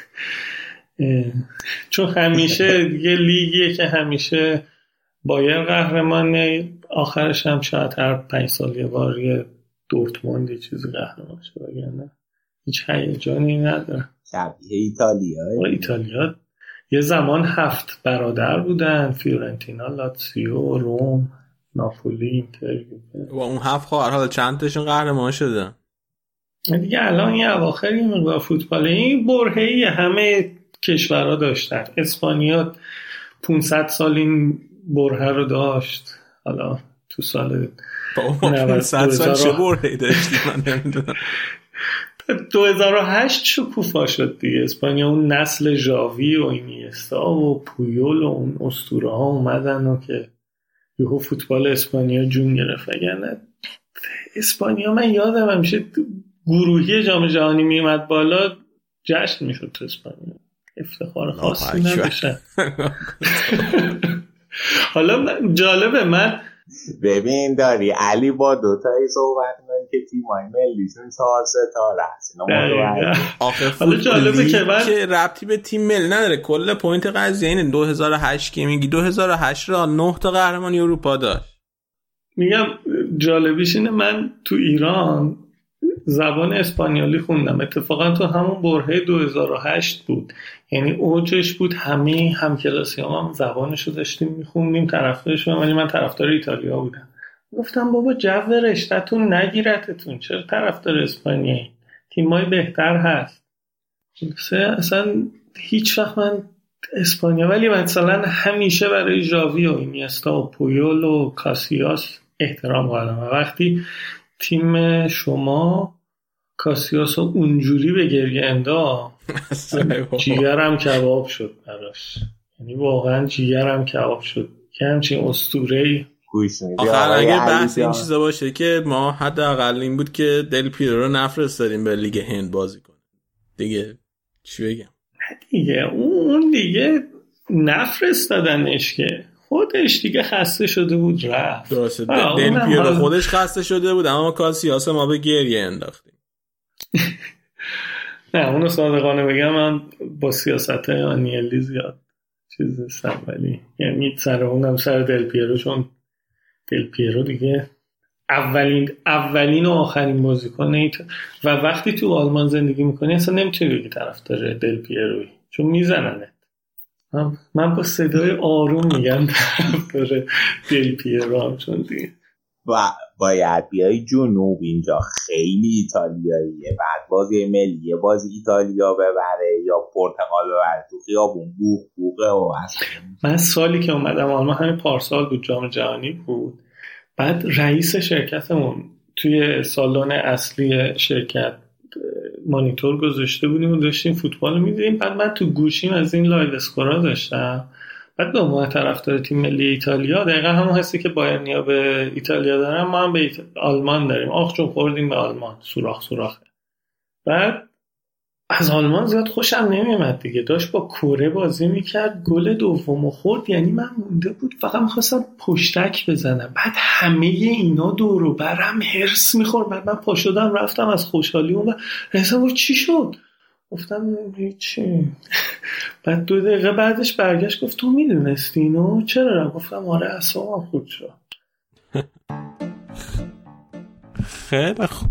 چون همیشه دیگه لیگیه که همیشه بایر قهرمانه، آخرش هم شاید هر پنج سال یه بار یه دورتموند یه چیزی قهرمان شه، وگرنه هیچ هیجانی نداره. شبیه ایتالیا. ایتالیا یه زمان هفت برادر بودن، فیورنتینا، لاتسیو، روم، ناپولی، اینتر. و اون هفت خواهر حالا چند تاشون قهرمان شدن دیگه. الان یه اواخر یه مقدار فوتبال این برهه‌ای همه کشورها داشتن. اسپانیا پانصد سال این بره رو داشت، حالا تو سال پانصد سال چه برهه‌ای داشتی من نمیدونم. دو هزار و هشت شکوفا شد دیگه. اسپانیا اون نسل ژاوی و اینیستا و پویول و اون اسطوره ها اومدن و که یهو فوتبال اسپانیا جون گرفت. وگرنه اسپانیا من یادم همیشه گروهی جام جهانی میومد بالا جشن میشد تو اسپانیا، افتخار خاصی نداشتن. حالا جالبه، من ببین داری علی با دوتایی صحبت می‌کنی که تیمای ملیشون چهار ستاره هست. آخه فوتبال که من که ربطی به تیم ملی نداره. کل پوینت قضیه اینه دو هزار و هشت که میگی دو هزار و هشت را نه تا قهرمانی اروپا داشت. میگم جالبیش اینه من تو ایران زبان اسپانیولی خوندم، اتفاقا تو همون برهه دو هزار و هشت بود، یعنی اوجش بود. همه همکلاسیام هم زبانشو داشتیم میخوندیم، طرفدارش هم، ولی من طرفدار ایتالیا بودم. گفتم بابا جو رشته‌تون نگیرتتون، چرا طرفدار اسپانیایی؟ تیمای بهتر هست. اصلا هیچ وقت من اسپانیا، ولی مثلا همیشه برای ژاوی و اینیستا و پویول و کاسیاس احترام قائلم. وقتی تیم شما کاسیاس اونجوری به گریه انداخت جیگرم کباب شد براش، یعنی واقعا جیگرم کباب شد که همچین اسطوره‌ای. آخر اگه بحث این چیزا باشه که ما حداقل این بود که دل پیرو رو نفرستادیم به لیگ هند بازی کنه دیگه، چی بگم؟ نه دیگه اون دیگه نفرستادنش که خودش دیگه خسته شده بود رفت. درسته، دل پیرو خودش خسته شده بود، اما کاسیاس ما به گریه انداختیم. نه اونو صادقانه بگم من با سیاست آنیلی زیاد چیز هستم، ولی یعنی سر اونم سر دل پیرو، چون دل پیرو دیگه اولین اولین و آخرین بازیکن ایت و وقتی تو آلمان زندگی میکنی اصلا نمیتونی بگی طرفدار دل پیروی، چون میزننه. من با صدای آروم میگم طرفدار دل پیرو، چون دیگه و باید بیای جنوب، اینجا خیلی ایتالیاییه. بعد بازی ملی بازی ایتالیا ببره یا پرتغال ببره تو خیابون بوق بوقه. و اصلا من سالی که اومدم آلمان همین پارسال بود، جام جهانی بود. بعد رئیس شرکتمون توی سالن اصلی شرکت مانیتور گذاشته بودیم و داشتیم فوتبال می‌دیدیم. بعد من تو گوشیم از این لایو اسکورا داشتم. بعد به عنوان طرفدار تیم ملی ایتالیا، دقیقا همون حسی که بایرنیا به ایتالیا دارن ما هم به ایت... آلمان داریم. آخ چون خوردیم به آلمان، سوراخ سوراخه. بعد از آلمان زیاد خوشم نمیومد دیگه، داشت با کره بازی میکرد، گل دومو خورد، یعنی من مونده بود فقط میخواستم پشتک بزنم. بعد همه اینا دور و برم هرس میخورد. بعد من پا شدم رفتم از خوشحالی اون و رسم چی شد؟ گفتم هیچی. بعد دو دقیقه بعدش برگشت گفت تو میدونستی اینو؟ چرا؟ را گفتم آره اصلا خود شد. خیلی خوب،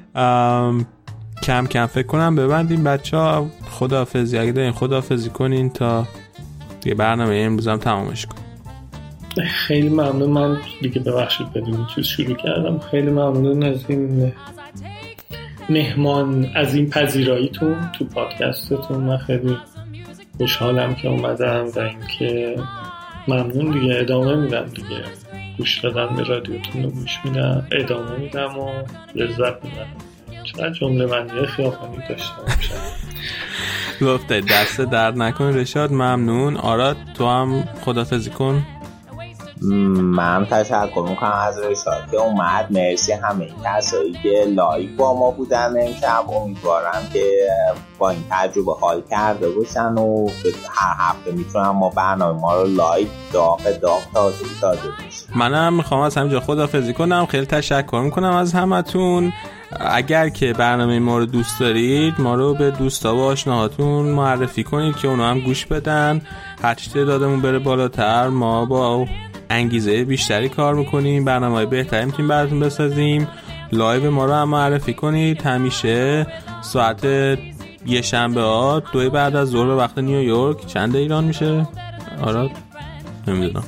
کم کم فکر کنم ببندیم بچه ها. خداحافظی اگه دارین خداحافظی کنین تا دیگه برنامه امروز هم تمامش کن. خیلی ممنون. من دیگه ببخشید بدون چیز شروع کردم. خیلی ممنون از این مهمان، از این پذیراییتون تو پادکستتون. من خیلی خوشحالم که اومدم و اینکه ممنون دیگه. ادامه میدم دیگه، گوش دادم به رادیوتون رو گوش میدم، ادامه میدم و لذت میدم. چقدر جمله بندی خیابانی داشتم. گفته دست درد نکن رشاد، ممنون. آراد تو هم خداحافظی کن. من تشکر میکنم از رشاد که اومد. مرسی همه این کسایی که لایو با ما بودن امشب. امیدوارم که با این تجربه حال کرده باشن و هر هفته میتونم ما برنامه ما رو لایو داغ داغ تازه تازه بشن. منم میخوام از همینجا خداحافظی کنم. خیلی تشکر میکنم از همتون. اگر که برنامه ما رو دوست دارید ما رو به دوستا و آشناهاتون معرفی کنید که اونا هم گوش بدن. هرچی تعدادمون بره بالاتر ما با انگیزه بیشتری کار میکنیم، برنامه‌های بهتری میتونیم براتون بسازیم. لایو ما رو هم معرفی کنید. همیشه ساعت یه شنبه ها دوی بعد از ظهر به وقت نیویورک. چند ایران میشه؟ آراد نمیدونم،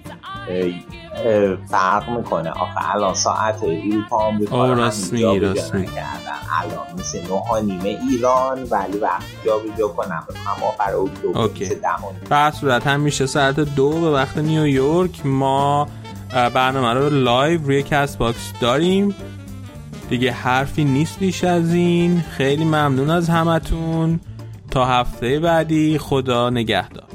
فرق میکنه آخه الان ساعت اروپا هم آه راست میگی راست میگی الان مثل نه و نیمه ایران ولی وقتی جا به جا کنم هم آخر اکتبر میشه دهان. به صورت هم میشه ساعت دو به وقت نیویورک. ما برنامه رو لایو روی کست باکس داریم دیگه. حرفی نیست بیش از این. خیلی ممنون از همتون. تا هفته بعدی، خدا نگهدار.